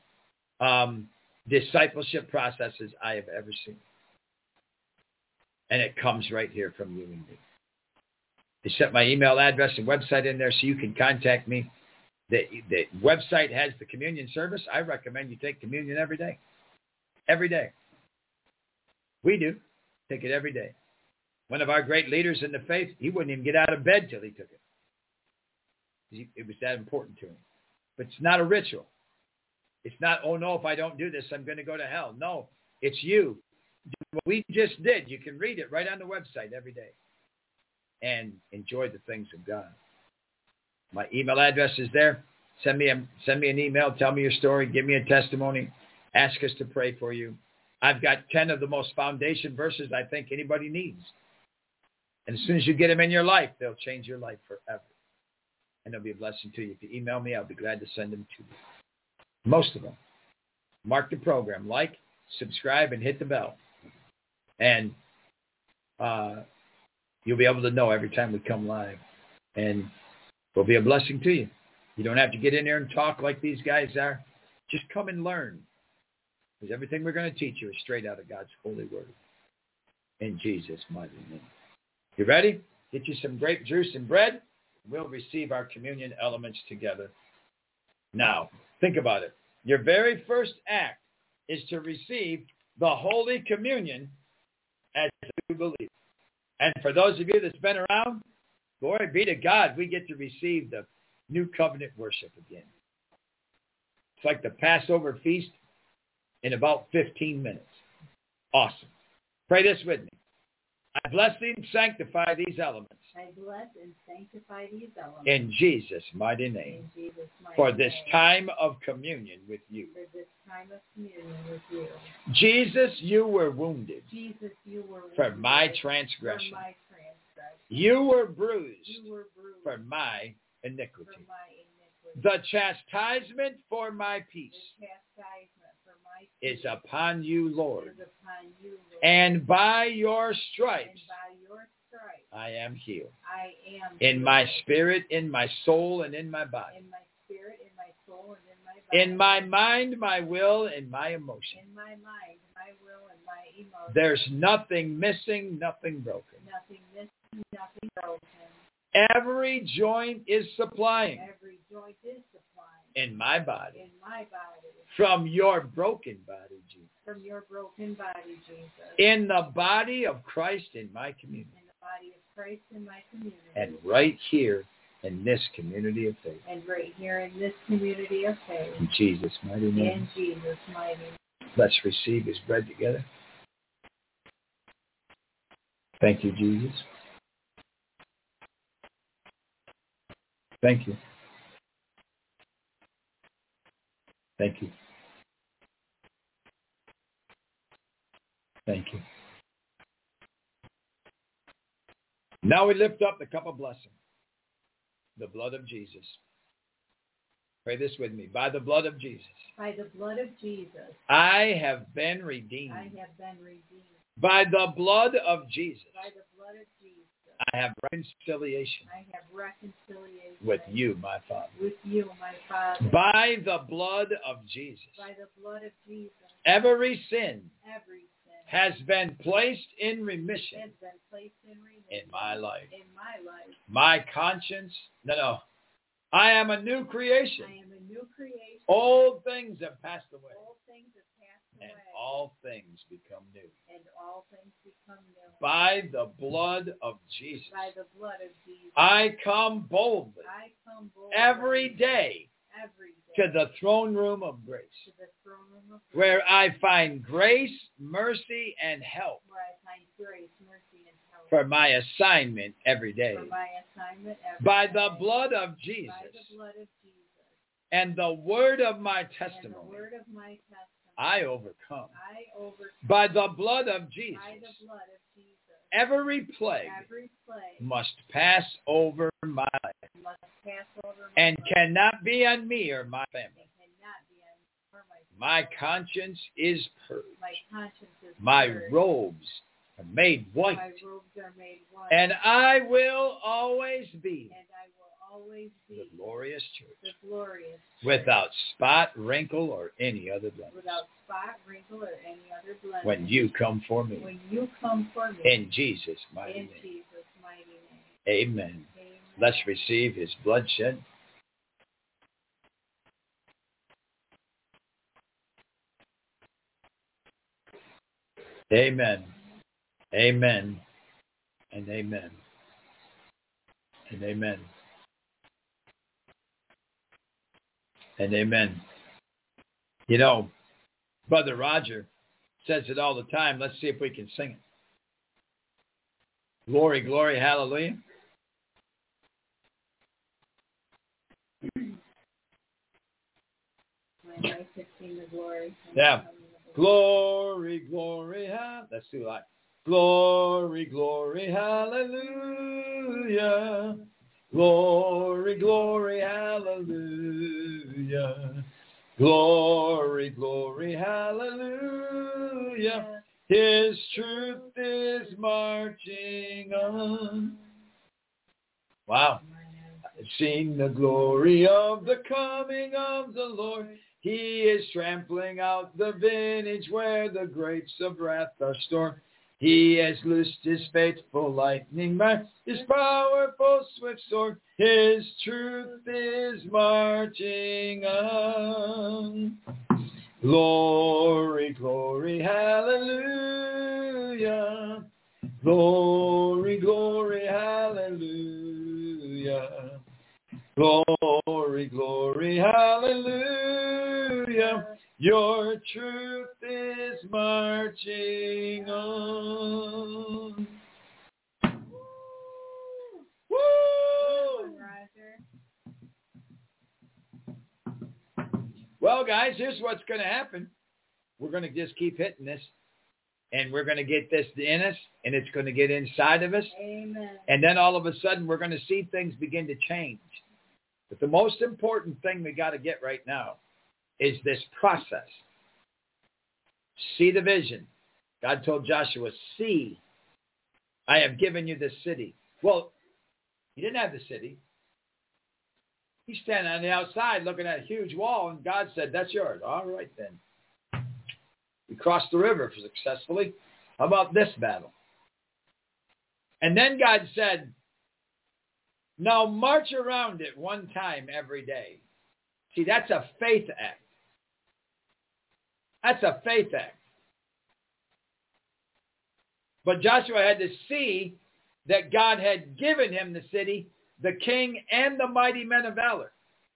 discipleship processes I have ever seen. And it comes right here from you and me. I set my email address and website in there so you can contact me. The website has the communion service. I recommend you take communion every day. Every day. We do. Take it every day. One of our great leaders in the faith, he wouldn't even get out of bed till he took it. It was that important to him. But it's not a ritual. It's not, oh no, if I don't do this, I'm going to go to hell. No, it's you. What we just did, you can read it right on the website every day and enjoy the things of God. My email address is there. Send me an email. Tell me your story. Give me a testimony. Ask us to pray for you. I've got 10 of the most foundation verses I think anybody needs. And as soon as you get them in your life, they'll change your life forever. And they'll be a blessing to you. If you email me, I'll be glad to send them to you. Most of them. Mark the program. Like, subscribe, and hit the bell. And you'll be able to know every time we come live. And it'll be a blessing to you. You don't have to get in there and talk like these guys are. Just come and learn. Because everything we're going to teach you is straight out of God's holy word. In Jesus' mighty name. You ready? Get you some grape juice and bread. We'll receive our communion elements together. Now, think about it. Your very first act is to receive the Holy Communion as you believe. And for those of you that's been around, glory be to God, we get to receive the new covenant worship again. It's like the Passover feast in about 15 minutes. Awesome. Pray this with me. I bless thee and sanctify these elements. I bless and sanctify these elements. In Jesus' mighty name. In Jesus' mighty for this name. time of communion with you. For this time of communion with you. Jesus, you were wounded. Jesus, you were wounded. For my transgression. For my transgression. You were bruised. You were bruised. For my iniquity. For my iniquity. The chastisement for my peace. The chastisement for my peace is upon you, Lord. is upon you, Lord. And by your stripes. And by your stripes I am healed. I am in healed. my spirit, in my soul, and in my body. In my spirit, in my soul, and in my body. In my mind, my will, and my emotion. In my mind, my will, and my emotion. There's nothing missing, nothing broken. Nothing missing, nothing broken. Every joint is supplying. Every joint is supplying. In my body. In my body. From your broken body, Jesus. From your broken body, Jesus. In the body of Christ in my community. In the body of Christ in my community. And right here in this community of faith. And right here in this community of faith. In Jesus' mighty name. In Jesus' mighty name. Let's receive his bread together. Thank you, Jesus. Thank you. Thank you. Thank you. Now we lift up the cup of blessing, the blood of Jesus. Pray this with me. By the blood of Jesus. By the blood of Jesus. I have been redeemed. I have been redeemed. By the blood of Jesus. By the blood of Jesus. I have reconciliation. I have reconciliation. With you, my Father. With you, my Father. By the blood of Jesus. By the blood of Jesus. Every sin. Every sin. Has been placed in remission. Has been placed in remission. In my life. In my life. My conscience. No. I am a new creation. I am a new creation. Old things have passed away. All things have passed away. And all things become new. And all things become new. By the blood of Jesus. By the blood of Jesus. I come boldly. I come boldly. Every day. Every day. To the throne room of grace. To the throne room of grace. Where I find grace, mercy, and help. Where I find grace, mercy, and help. for my assignment every day. By the blood of Jesus. And the word of my testimony. I overcome. By the blood of Jesus. Every plague must pass over my life and cannot be on me or my family. My conscience is purged. My robes are made white. And I will always be the glorious church, without spot, wrinkle, or any other blemish. When you come for me. In Jesus' mighty name. Amen. Let's receive his bloodshed. Amen. Amen. And amen. And amen. And amen. You know, Brother Roger says it all the time. Let's see if we can sing it. Glory, glory, hallelujah. Yeah. Glory, glory, hallelujah. Let's do that. Glory, glory, hallelujah. Glory, glory, hallelujah. Glory, glory, hallelujah. His truth is marching on. Wow. I've seen the glory of the coming of the Lord. He is trampling out the vintage where the grapes of wrath are stored. He has loosed his faithful lightning by his powerful swift sword. His truth is marching on. Glory, glory, hallelujah. Glory, glory, hallelujah. Glory, glory, hallelujah. Your truth is marching on. Woo! Well, guys, here's what's going to happen. We're going to just keep hitting this, and we're going to get this in us, and it's going to get inside of us. Amen. And then all of a sudden, we're going to see things begin to change. But the most important thing we got to get right now is this process. See the vision. God told Joshua, see, I have given you this city. Well, he didn't have the city. He's standing on the outside looking at a huge wall, and God said, that's yours. All right, then. We crossed the river successfully. How about this battle? And then God said, now march around it one time every day. See, that's a faith act. That's a faith act. But Joshua had to see that God had given him the city, the king, and the mighty men of valor.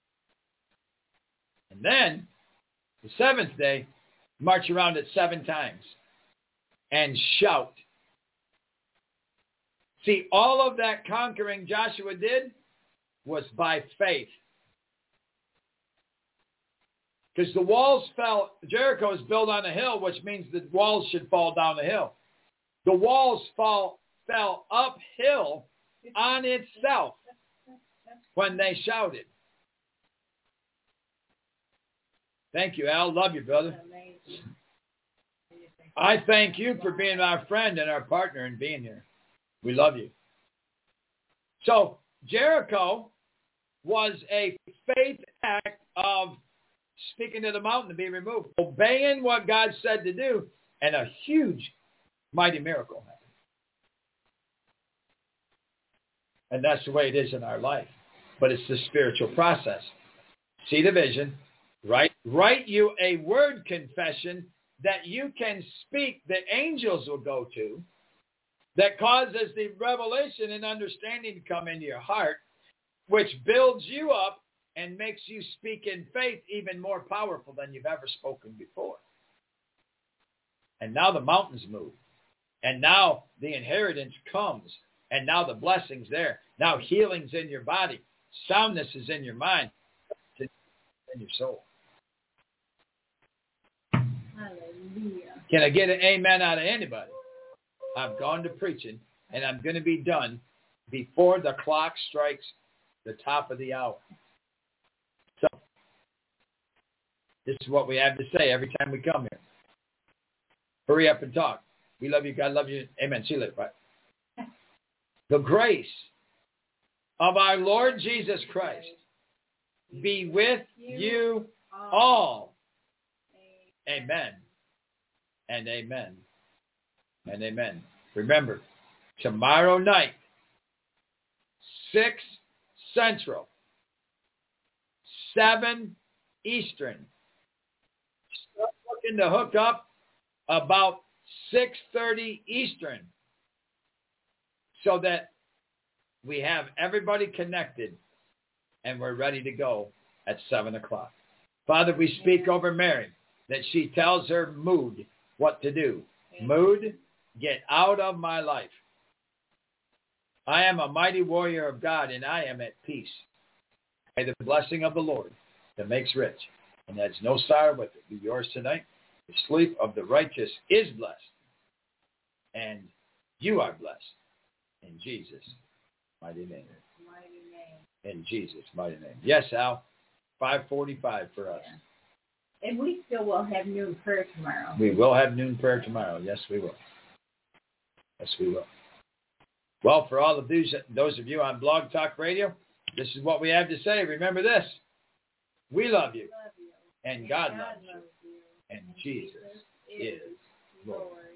And then, the seventh day, march around it 7 times and shout. See, all of that conquering Joshua did was by faith. Because the walls fell, Jericho is built on a hill, which means the walls should fall down the hill. The walls fell uphill on itself when they shouted. Thank you, Al. Love you, brother. I thank you for being our friend and our partner in being here. We love you. So Jericho was a faith act of speaking to the mountain to be removed, obeying what God said to do, and a huge, mighty miracle happened. And that's the way it is in our life. But it's the spiritual process. See the vision. Write you a word confession that you can speak, that angels will go to, that causes the revelation and understanding to come into your heart, which builds you up and makes you speak in faith even more powerful than you've ever spoken before. And now the mountains move. And now the inheritance comes. And now the blessing's there. Now healing's in your body. Soundness is in your mind. In your soul. Hallelujah. Can I get an amen out of anybody? I've gone to preaching, and I'm going to be done before the clock strikes the top of the hour. So, this is what we have to say every time we come here. Hurry up and talk. We love you. God loves you. Amen. See you later. Bye. The grace of our Lord Jesus Christ be with you all. Amen. And amen. And amen. Remember, tomorrow night, 6 Central, 7 Eastern. Start looking to hook up about 6:30 Eastern so that we have everybody connected and we're ready to go at 7 o'clock. Father, we speak over Mary that she tells her mood what to do. Mood, get out of my life. I am a mighty warrior of God, and I am at peace. May the blessing of the Lord that makes rich and adds no sorrow with it be yours tonight. The sleep of the righteous is blessed, and you are blessed. In Jesus' mighty name. In Jesus' mighty name. Yes, Al. 5:45 for us. Yeah. And we still will have noon prayer tomorrow. We will have noon prayer tomorrow. Yes, we will. Yes, we will. Well, for all of those of you on Blog Talk Radio, this is what we have to say. Remember this. We love you. And God loves you. And Jesus is Lord.